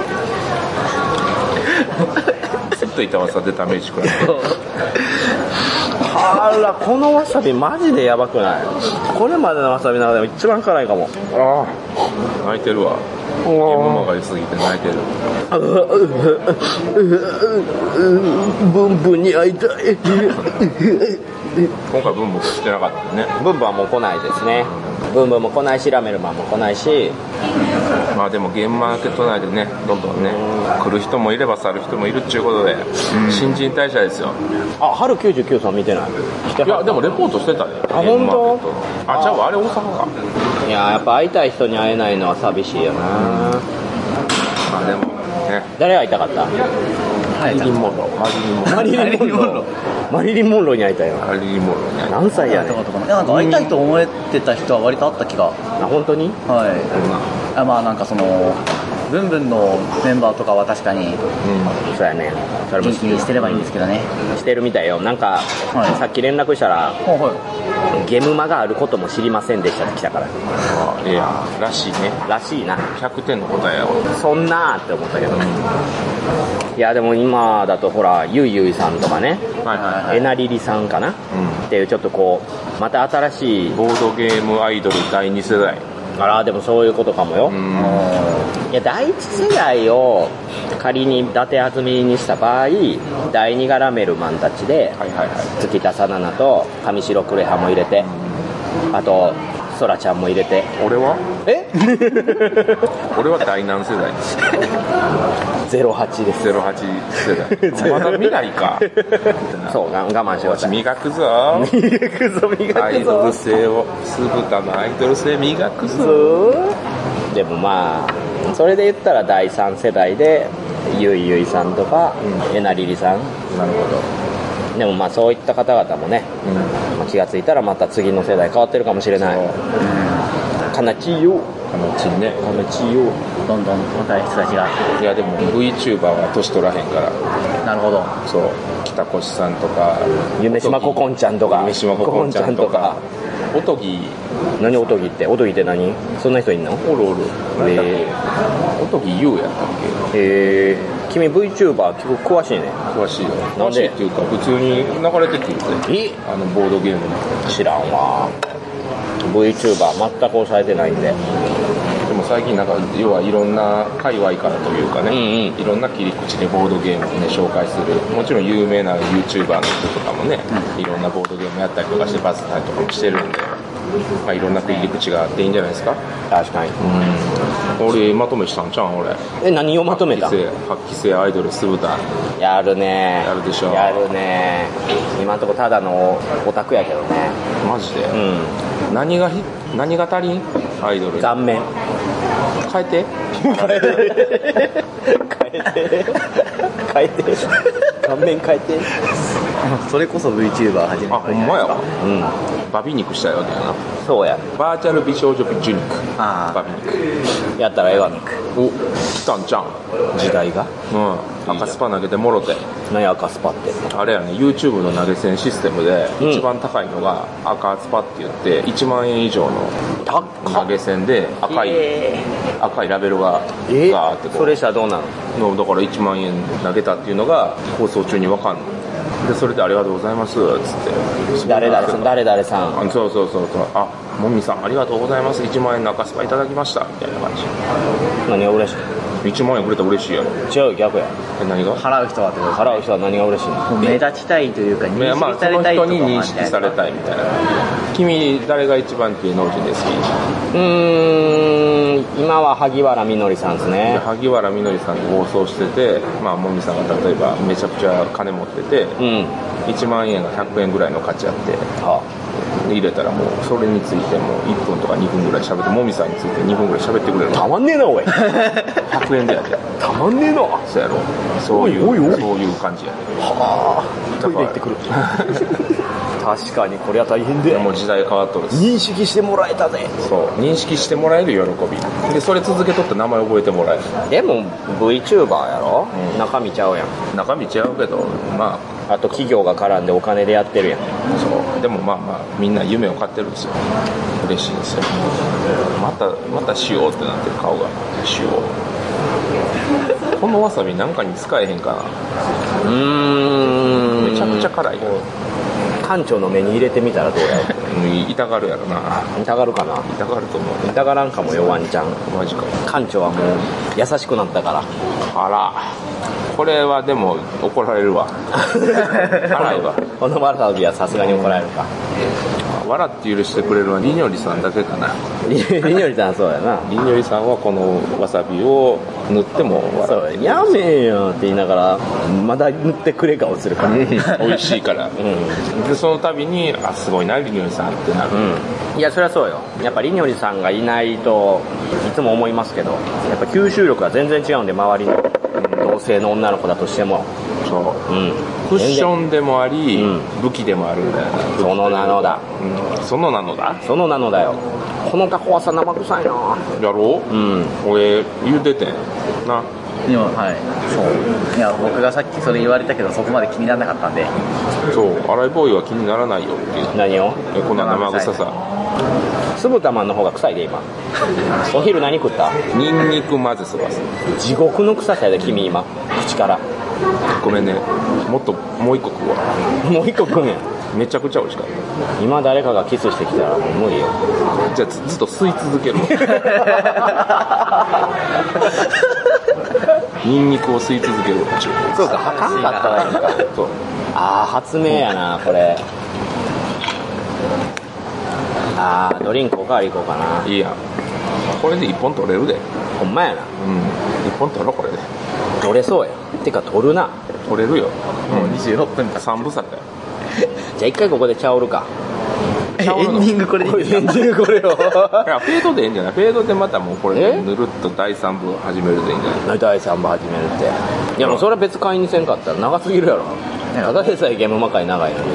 ずっと板わさでダメージくらいあらこのわさびマジでやばくないこれまでのわさびの中でも一番辛いかもああ泣いてるわゲーム曲がりすぎて泣いてるブンブンに会いたい今回ブンブンしてなかったよねブンブンはもう来ないですねブンブンも来ないしラメルマンも来ないしまあでもゲームマーケット内でねどんどんね来る人もいれば去る人もいるっちゅうことで新陳代謝ですよあ春きゅうじゅうきゅうさん見てないいやでもレポートしてたねあ本当あじゃああれ大阪かいややっぱ会いたい人に会えないのは寂しいよなまあでもね誰会いたかったマリリン・モンローマリリン・モンローマリリン・モンローに会いたいよマリリン・モンローに会いたい何歳やねんなんか会いたいと思ってた人は割とあった気があ本当にはいあまあなんかそのブンブンのメンバーとかは確かに、うん、 そうやねそれも元気にしてればいいんですけどねしてるみたいよなんか、はい、さっき連絡したら、はいはい、ゲムマがあることも知りませんでしたって来たからあいやらしいねらしいなひゃくてんの答えやわそんなーって思ったけど、うん、いやでも今だとほらゆいゆいさんとかね、はいはいはい、えなりりさんかな、うん、っていうちょっとこうまた新しいボードゲームアイドルだいに世代あらでもそういうことかもよいやだいいち世代を仮に伊達あずみにした場合だいにがラメルマンたちで、はいはいはい、月田さななと上白クレハも入れてあとソラちゃんも入れて俺はえ俺は第何世代ゼロはちですゼロはち世代まだ未来かそう我慢してください磨くぞ磨くぞ磨くぞアイドル性を酢豚のアイドル性磨くぞでもまあそれで言ったらだいさん世代でゆいゆいさんとか、うん、えなりりさんなるほどでもまあそういった方々もね、うんまあ、気がついたらまた次の世代変わってるかもしれない、うん、かなちよかなちねかなちよどんどん若い人たちがいやでも VTuber は年取らへんからなるほどそう北越さんとか夢島ここんちゃんとか夢島ここんちゃんとかおとぎ何おとぎっておとぎって何そんな人いんのおるおるえー、おとぎ U やったっけへえー、君 VTuber 結構詳しいね詳しいよ詳しいっていうか普通に流れてくるってあのボードゲーム知らんわ VTuber 全く抑えてないんででも最近なんか要はいろんな界隈からというかね、うんうん、いろんな切り口でボードゲームをね紹介するもちろん有名な YouTuber の人とかもね、うん、いろんなボードゲームやったりとかしてバズったりとかもしてるんで、まあ、いろんな切り口があっていいんじゃないですか確かにうん俺まとめしたんちゃうん俺え何をまとめた発揮性アイドル酢豚やるねやるでしょやるね今んとこただのオタクやけどねマジで、うん、何がひ何が足りんアイドル顔面変えて変えて変えて変えて顔面変えてそれこそ VTuber 始めた。 あ、ほんまやわ。うん。バビ肉したいわけやな。 そうや。 バーチャル美少女受肉。ああ。バビ肉。 やったらええわ。 お、来たんちゃん。 時代が。 うん。赤スパ投げてもろて。 何赤スパって。 あれやね、YouTube の投げ銭システムで、一番高いのが赤スパって言って、いちまんえん以上の投げ銭で赤い、赤いラベルがガーってこう。 それしたらどうなの？だからいちまんえん投げたっていうのが放送中にわかんの。で、それでありがとうございます、つって。 誰々さん、誰々さん。 そうそうそうそう。あ、もみさんありがとうございます。いちまんえんの赤スパいただきました。みたいな感じ。 何が嬉しい？ いちまんえんくれたら嬉しいやろ。 違う、逆や。 え、何が？ 払う人はってことですね。払う人は何が嬉しいの？ 目立ちたいというか、認識されたいとか。 まあ、その人に認識されたいみたいな。君、誰が一番芸能人で好き？ うーん、今は萩原みのりさんですね。 萩原みのりさんで放送してて、まあ、もみさんが例えばめちゃくちゃ金持ってて、うん、いちまんえんがひゃくえんぐらいの価値あって、はあ入れたらもうそれについてもいっぷんとかにふんぐらい喋ってもみさんについてにふんぐらい喋ってくれる。 たまんねえなおい。 ひゃくえんでやで。 たまんねえな。 そうやろ。そういうおいおいおいそういう感じやで。 はあ。トイレ行ってくる。確かにこれは大変で。 もう時代変わっとる。 認識してもらえたぜ。 そう認識してもらえる喜びで、それ続けとって名前覚えてもらえる。 でも VTuber やろ、うん、中身ちゃうやん。 中身ちゃうけど、まああと企業が絡んでお金でやってるやん。 そうでもまあまあみんな夢を買ってるんですよ。嬉しいんですよ。またまたしようってなってる顔が。しよう。このわさびなんかに使えへんかな。 うーんめちゃくちゃ辛いよ。 館長の目に入れてみたらどうやろう。痛がるやろな。 痛がるかな。 痛がると思う。 痛がらんかもよワンちゃん。 マジか。 館長はもう優しくなったから。 あらこれはでも怒られるわ。辛いわ。 このわさびはさすがに怒られるか。 笑って許してくれるのはりにょりさんだけかな。 りにょりさんそうやな。 りにょりさんはこのわさびを塗っても笑って。 やめえよって言いながらまだ塗ってくれ顔するから。 美味しいから。うん、でその度にあすごいなりにょりさんってなる。 うん、いやそれはそうよ。やっぱりにょりさんがいないといつも思いますけど、やっぱ吸収力が全然違うんで周りの同性の女の子だとしても。 そう、うん、クッションでもあり、うん、武器でもあるんだよな。 その名のだ、 うん、その名のだその名のだよ。このタコはさ生臭いな。 やろう。うん俺言うててんな。 でもはいそういや僕がさっきそれ言われたけどそこまで気にならなかったんで。 そう洗いボーイは気にならないよっていう。 何をえこんな生臭さ。 酢豚まんの方が臭いで今。お昼何食った？ ニンニク混ぜそばす。 地獄の臭さやで君今口から。 ごめんねもっともう一個食うわ。 もう一個食うんや。 めちゃくちゃ美味しかった。 今誰かがキスしてきたらもう無理よ。 じゃあ ず, ずっと吸い続けるわ。ニンニクを吸い続けるわ。 そうかはかんかったわやんか。そうああ発明やなこれ。ああドリンクおかわり行こうかな。 いいやんこれでいっぽん取れるで。 ほんまやな。 うんいっぽん取ろうこれで。 取れそうや。てか取るな。 取れるよ。 もうにじゅうろっぷんか。 さんぶさかよ。 じゃあ一回ここで茶おるか。 エンディングこれでいいですか。 エンディングこれを。いやフェードでいいんじゃない。フェードでまたもうこれでぬるっとだいさんぶ始めるでいいんじゃない。 だいさんぶ始めるって。いやもうそれは別会にせんかったら長すぎるやろ。ただでさえゲームマ界長いのに、うん、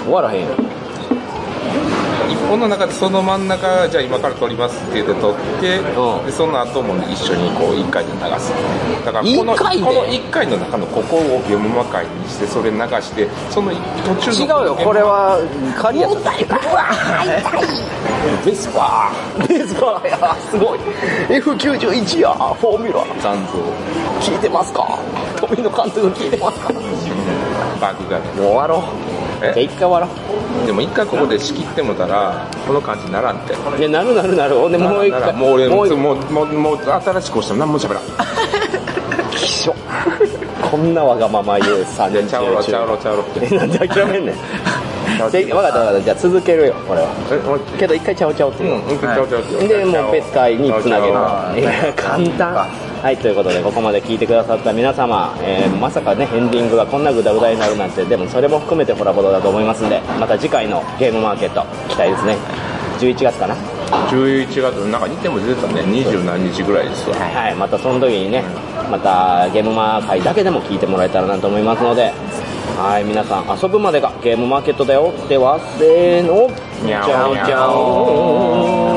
終わらへんよ。 一本の中でその真ん中じゃあ今から撮りますって言って撮って、うん、でその後も一緒にこういっかいで流す。だからこのこのいっかいの中のここをゲームマ界にしてそれ流してその途中の違うよこれはカリア痛いか。うわ痛い。ベスパーベスパーやすごい エフきゅうじゅういち やフォーミュラ残像聞いてますか。富野監督聞いてますか。 バグがもう終わろう。じゃあ一回終わろう。でも一回ここで仕切ってもたらこの感じにならんって。 いやなるなるなる。でもう一回もう俺もうもうもうもう新しくしても何も喋らん。 きしょこんなわがまま言うさんにんちゃうろちゃうろちゃうろってなんで諦めんねん。分かった分かったじゃあ続けるよこれは。けど一回ちゃおちゃおっていう、うん、ちゃおちゃおでもう別会につなげる。簡単。はいということでここまで聞いてくださった皆様、えー、まさかねエンディングがこんなグダグダになるなんて。でもそれも含めてホラボドだと思いますんでまた次回のゲームマーケット期待ですね。じゅういちがつかな。 じゅういちがつなんかにてんも出てたね。にじゅうなんにちぐらいですわ。 はいはいまたその時にねまたゲームマー会だけでも聞いてもらえたらなと思いますのではい、皆さん遊ぶまでがゲームマーケットだよ。ではせーの、じゃんじゃん。